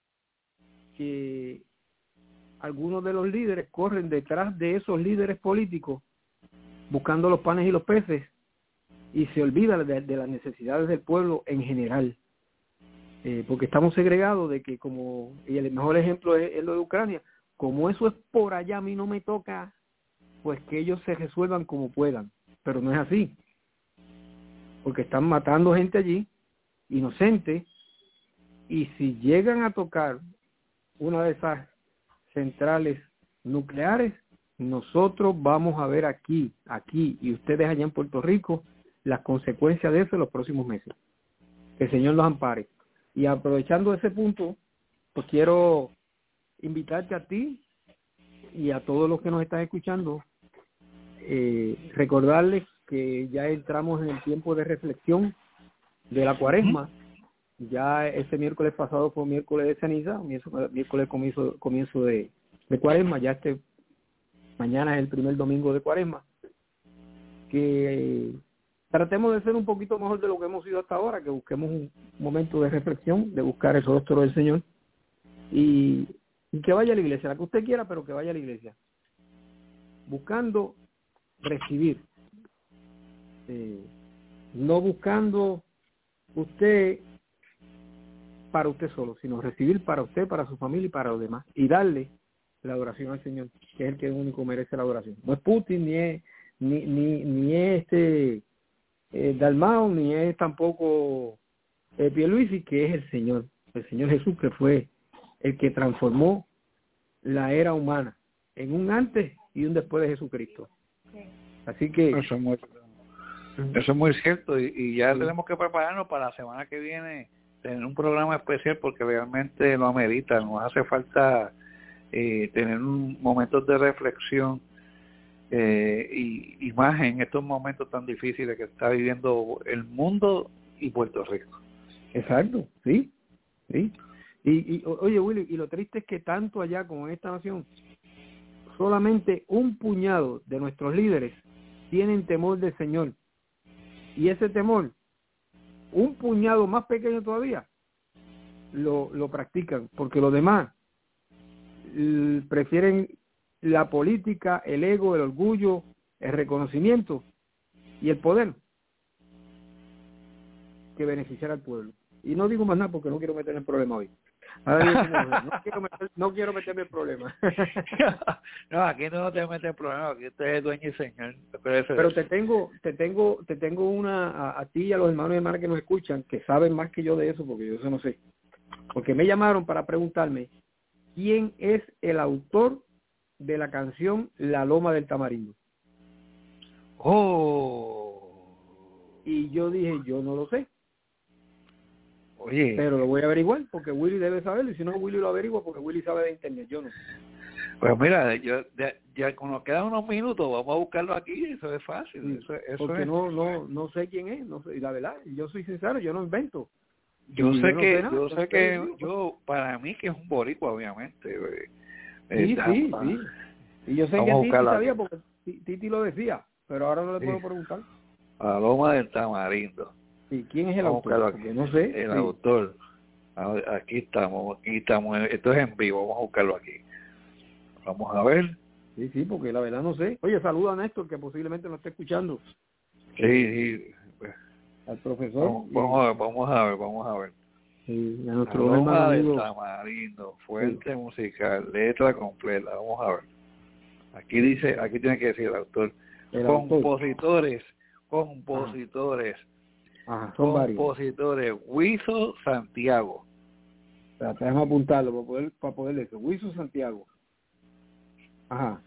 que algunos de los líderes corren detrás de esos líderes políticos buscando los panes y los peces y se olvida de, de las necesidades del pueblo en general, eh, porque estamos segregados de que, como, y el mejor ejemplo es, es lo de Ucrania, como eso es por allá, a mí no me toca, pues que ellos se resuelvan como puedan, pero no es así, porque están matando gente allí, inocente, y si llegan a tocar una de esas centrales nucleares, nosotros vamos a ver aquí, aquí, y ustedes allá en Puerto Rico, las consecuencias de eso en los próximos meses. Que el Señor los ampare. Y aprovechando ese punto, pues quiero invitarte a ti y a todos los que nos están escuchando, eh, recordarles que ya entramos en el tiempo de reflexión de la Cuaresma, Ya ese miércoles pasado fue miércoles de ceniza, miércoles, miércoles comienzo, comienzo de, de cuaresma, ya este mañana es el primer domingo de cuaresma. Que tratemos de ser un poquito mejor de lo que hemos sido hasta ahora, que busquemos un momento de reflexión, de buscar el rostro del Señor y, y que vaya a la iglesia, la que usted quiera, pero que vaya a la iglesia, buscando recibir, eh, no buscando usted para usted solo, sino recibir para usted, para su familia y para los demás, y darle la adoración al Señor, que es el que único merece la adoración. No es Putin, ni es ni ni, ni es este eh, Dalmau, ni es tampoco eh, Pierluisi, que es el Señor, el Señor Jesús, que fue el que transformó la era humana en un antes y un después de Jesucristo. Así que eso es muy, eso es muy cierto, y, y ya sí. Tenemos que prepararnos para la semana que viene tener un programa especial, porque realmente lo amerita. Nos hace falta eh, tener un momentos de reflexión eh, y, y más en estos momentos tan difíciles que está viviendo el mundo y Puerto Rico. Exacto, sí, sí. Y, y oye, Willy, y lo triste es que tanto allá como en esta nación, solamente un puñado de nuestros líderes tienen temor del Señor. Y ese temor, un puñado más pequeño todavía, lo, lo practican, porque los demás l- prefieren la política, el ego, el orgullo, el reconocimiento y el poder que beneficiar al pueblo. Y no digo más nada porque no quiero meterme en problema hoy. Ahora, no, quiero meter, no quiero meterme en problema. No, aquí no te metes en problema, aquí usted es dueño y señor. Pero te tengo, te tengo, te tengo una a, a ti y a los hermanos y hermanas que nos escuchan, que saben más que yo de eso, porque yo eso no sé. Porque me llamaron para preguntarme quién es el autor de la canción La Loma del Tamarindo. Oh. Y yo dije, yo no lo sé. Oye. Pero lo voy a averiguar porque Willy debe saberlo, y si no, Willy lo averigua porque Willy sabe de internet, yo no. Pues mira, yo ya, ya como nos quedan unos minutos, vamos a buscarlo aquí, eso es fácil. Sí, eso, eso porque es. no no no sé quién es, no sé, y la verdad, yo soy sincero, yo no invento. Yo y sé yo no que, sé nada, yo sé yo que, digo, yo, para mí que es un boricua, obviamente. Sí, eh, sí, sí. Y yo sé vamos que a Titi buscarlo sabía aquí. porque Titi lo decía, pero ahora no le Sí. puedo preguntar. La Loma del Tamarindo. ¿Y quién es el Vamos autor? aquí. Porque no sé. El sí. autor. Aquí estamos, aquí estamos. Esto es en vivo, vamos a buscarlo aquí. Vamos a ver. Sí, sí, porque la verdad no sé. Oye, saluda a Néstor, que posiblemente nos esté escuchando. Sí, sí. Al profesor. Vamos, vamos, a ver, vamos a ver, vamos a ver. Sí, a nuestro La Loma hermano del amigo. Tamarindo, fuente sí. musical, letra completa. Vamos a ver. Aquí dice, aquí tiene que decir el autor. El compositores, autor. compositores, Ajá, son compositores. Huizo Santiago. O sea, déjame apuntarlo para poder, para poder eso. Huizo Santiago. Ajá.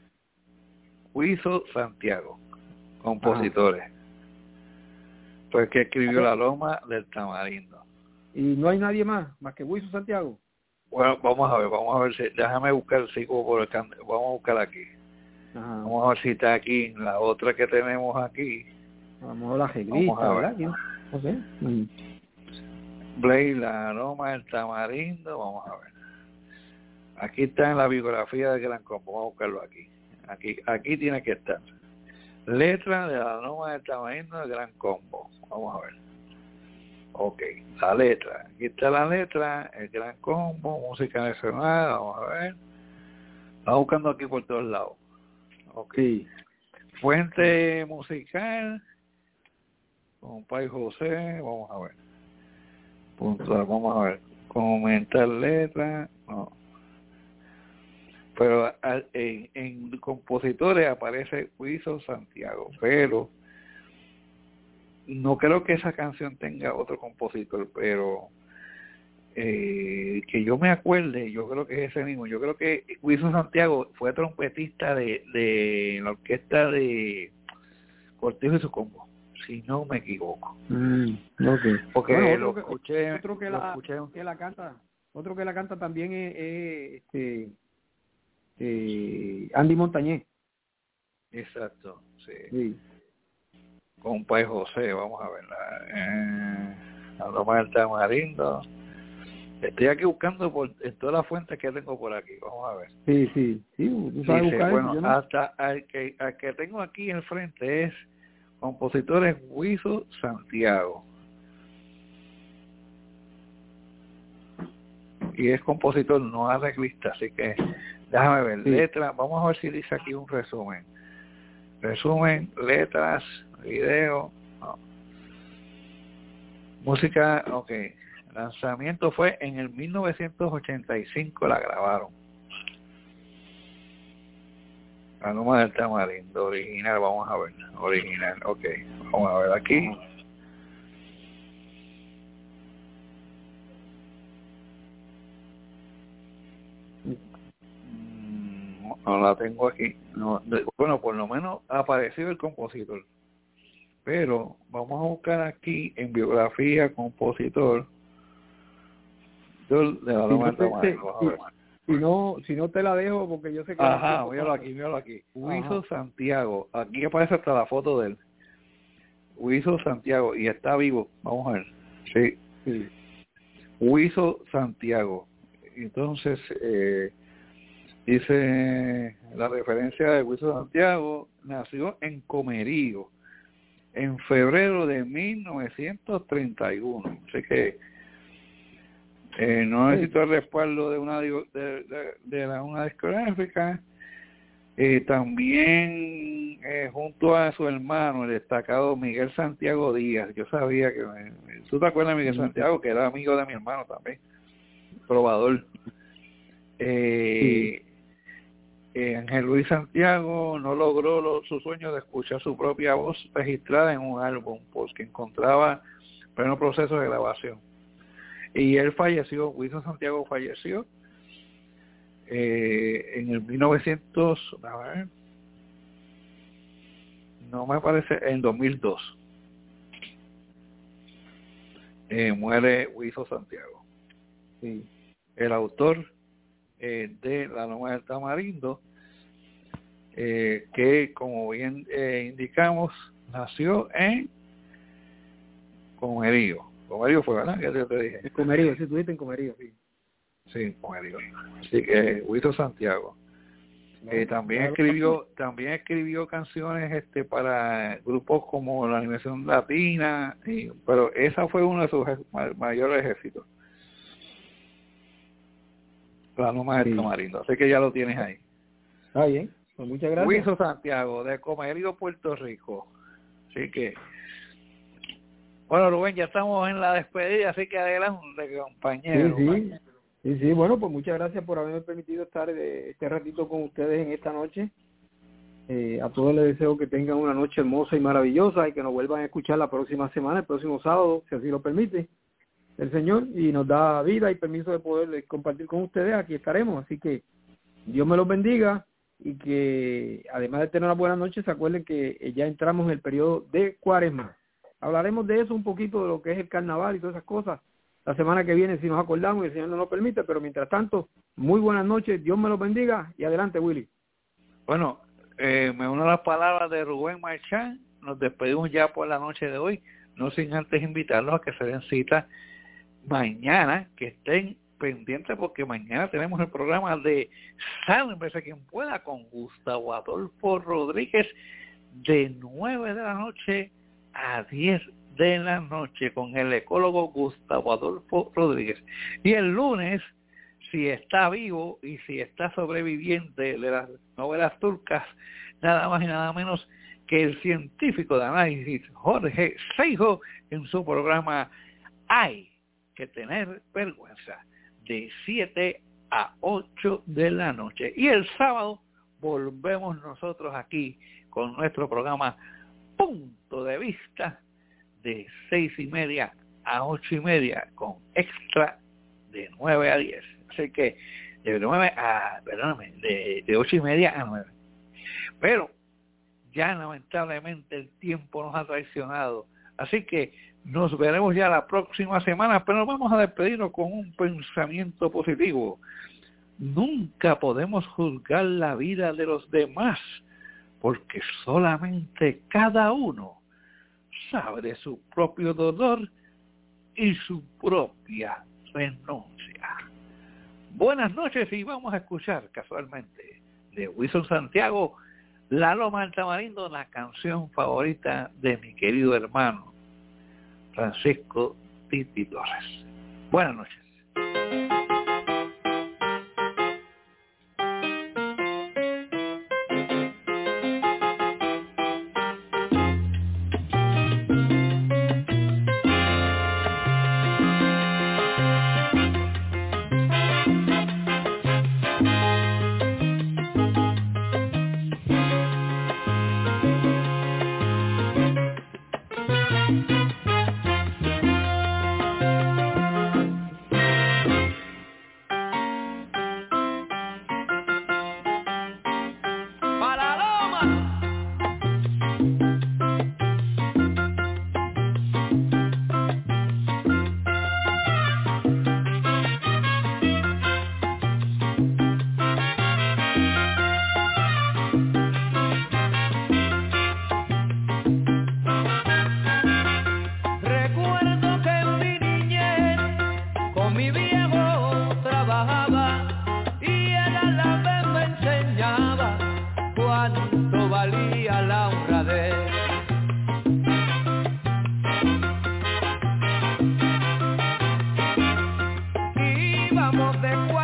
Huizo Santiago. Compositores. Ajá. Pues que escribió La Loma del Tamarindo. ¿Y no hay nadie más, más que Huizo Santiago? Bueno, vamos a ver, vamos a ver si, déjame buscar si por el can, vamos a buscar aquí. Ajá. Vamos a ver si está aquí la otra que tenemos aquí. A lo mejor la reglista, ¿verdad? No sé. Mm. Blake, La Loma del Tamarindo, vamos a ver. Aquí está en la biografía de Gran Combo, vamos a buscarlo aquí. Aquí, aquí tiene que estar. Letra de La Loma del Tamarindo de Gran Combo. Vamos a ver. Ok, la letra. Aquí está la letra, el Gran Combo, música nacional, vamos a ver. Estamos buscando aquí por todos lados. Ok. Fuente musical, Compay José, vamos a ver. Puntual, vamos a ver. Comentar letra, no. Pero en, en compositores aparece Huizo Santiago, pero no creo que esa canción tenga otro compositor, pero eh, que yo me acuerde, yo creo que es ese mismo. Yo creo que Huizo Santiago fue trompetista de, de la orquesta de Cortijo y su combo, si no me equivoco. Mm, okay. Porque bueno, lo que, escuché, otro que lo la escuché. que la canta, otro que la canta también es, es este eh, Andy Montañez. Exacto, sí. sí. Compay José, vamos a verla. Eh, Aroma del Tamarindo. Estoy aquí buscando por, en todas las fuentes que tengo por aquí. Vamos a ver. Sí, sí, sí. Tú sabes Dice, buscar bueno, eso, yo no. hasta al que, al que tengo aquí en frente es compositores Huizo Santiago. Y es compositor, no arreglista, así que déjame ver. Sí. Letras, vamos a ver si dice aquí un resumen. Resumen, letras, video, no. Música, ok. Lanzamiento fue en el mil novecientos ochenta y cinco, la grabaron. Aroma del Tamarindo, original, vamos a ver. Original, ok. Vamos a ver aquí. No la tengo aquí. No, bueno, por lo menos ha aparecido el compositor. Pero vamos a buscar aquí en biografía compositor de la Si Loma no, del te, Tamarindo. te, si, si no, si no te la dejo porque yo sé que... Ajá, míralo aquí, míralo aquí. Huizo Santiago. Aquí aparece hasta la foto de él. Huizo Santiago. Y está vivo. Vamos a ver. Sí. sí. Huizo Santiago. Entonces, eh, dice la referencia de Huizo Santiago. Nació en Comerío en febrero de mil novecientos treinta y uno. Así que eh, no necesito el respaldo de una de, de, de la, una discográfica. Eh, también eh, junto a su hermano, el destacado Miguel Santiago Díaz. Yo sabía que... ¿Tú te acuerdas de Miguel Santiago? Que era amigo de mi hermano también. Probador. Eh, sí. eh, Ángel Luis Santiago no logró lo, su sueño de escuchar su propia voz registrada en un álbum, porque encontraba pleno proceso de grabación. Y él falleció, Huizo Santiago falleció eh, en el mil novecientos, a ver, no me parece, en dos mil dos. Eh, muere Huizo Santiago. Sí. El autor eh, de La Loma del Tamarindo, eh, que como bien eh, indicamos, nació en Comerío. Comerío fue, ¿verdad? Ya te, te dije. En Comerío, sí, estuviste en Comerío, sí. Sí, Comerío. Así que Huizo Santiago. No, eh, también claro. escribió también escribió canciones este para grupos como la Animación Latina, y, pero esa fue uno de sus mayores éxitos. La Loma del Tamarindo. Así que ya lo tienes ahí. Está bien, pues muchas gracias. Huizo Santiago, de Comerío, Puerto Rico. Así que, bueno, Rubén, ya estamos en la despedida, así que adelante, compañero. Sí, sí. Sí, sí, bueno, pues muchas gracias por haberme permitido estar de este ratito con ustedes en esta noche. Eh, a todos les deseo que tengan una noche hermosa y maravillosa y que nos vuelvan a escuchar la próxima semana, el próximo sábado, si así lo permite el Señor, y nos da vida y permiso de poder compartir con ustedes. Aquí estaremos, así que Dios me los bendiga y que además de tener una buena noche, se acuerden que ya entramos en el periodo de Cuaresma. Hablaremos de eso un poquito, de lo que es el carnaval y todas esas cosas la semana que viene, si nos acordamos y el Señor nos lo permite, pero mientras tanto, muy buenas noches, Dios me los bendiga y adelante, Willy. Bueno, eh, me uno a las palabras de Rubén Marchán, nos despedimos ya por la noche de hoy, no sin antes invitarlos a que se den cita mañana, que estén pendientes porque mañana tenemos el programa de Sálvese quien pueda con Gustavo Adolfo Rodríguez de nueve de la noche a diez de la noche con el ecólogo Gustavo Adolfo Rodríguez. Y el lunes, si está vivo y si está sobreviviente de las novelas turcas, nada más y nada menos que el científico de análisis Jorge Seijo en su programa Hay que tener vergüenza, de siete a ocho de la noche. Y el sábado volvemos nosotros aquí con nuestro programa Punto de Vista, de seis y media a ocho y media, con extra de nueve a diez. Así que de nueve a, perdóname, de, de ocho y media a nueve. Pero ya lamentablemente el tiempo nos ha traicionado. Así que nos veremos ya la próxima semana, pero vamos a despedirnos con un pensamiento positivo. Nunca podemos juzgar la vida de los demás, porque solamente cada uno sabe de su propio dolor y su propia renuncia. Buenas noches y vamos a escuchar casualmente de Wilson Santiago, La Loma del Tamarindo, la canción favorita de mi querido hermano Francisco Titi Torres. Buenas noches. Íbamos de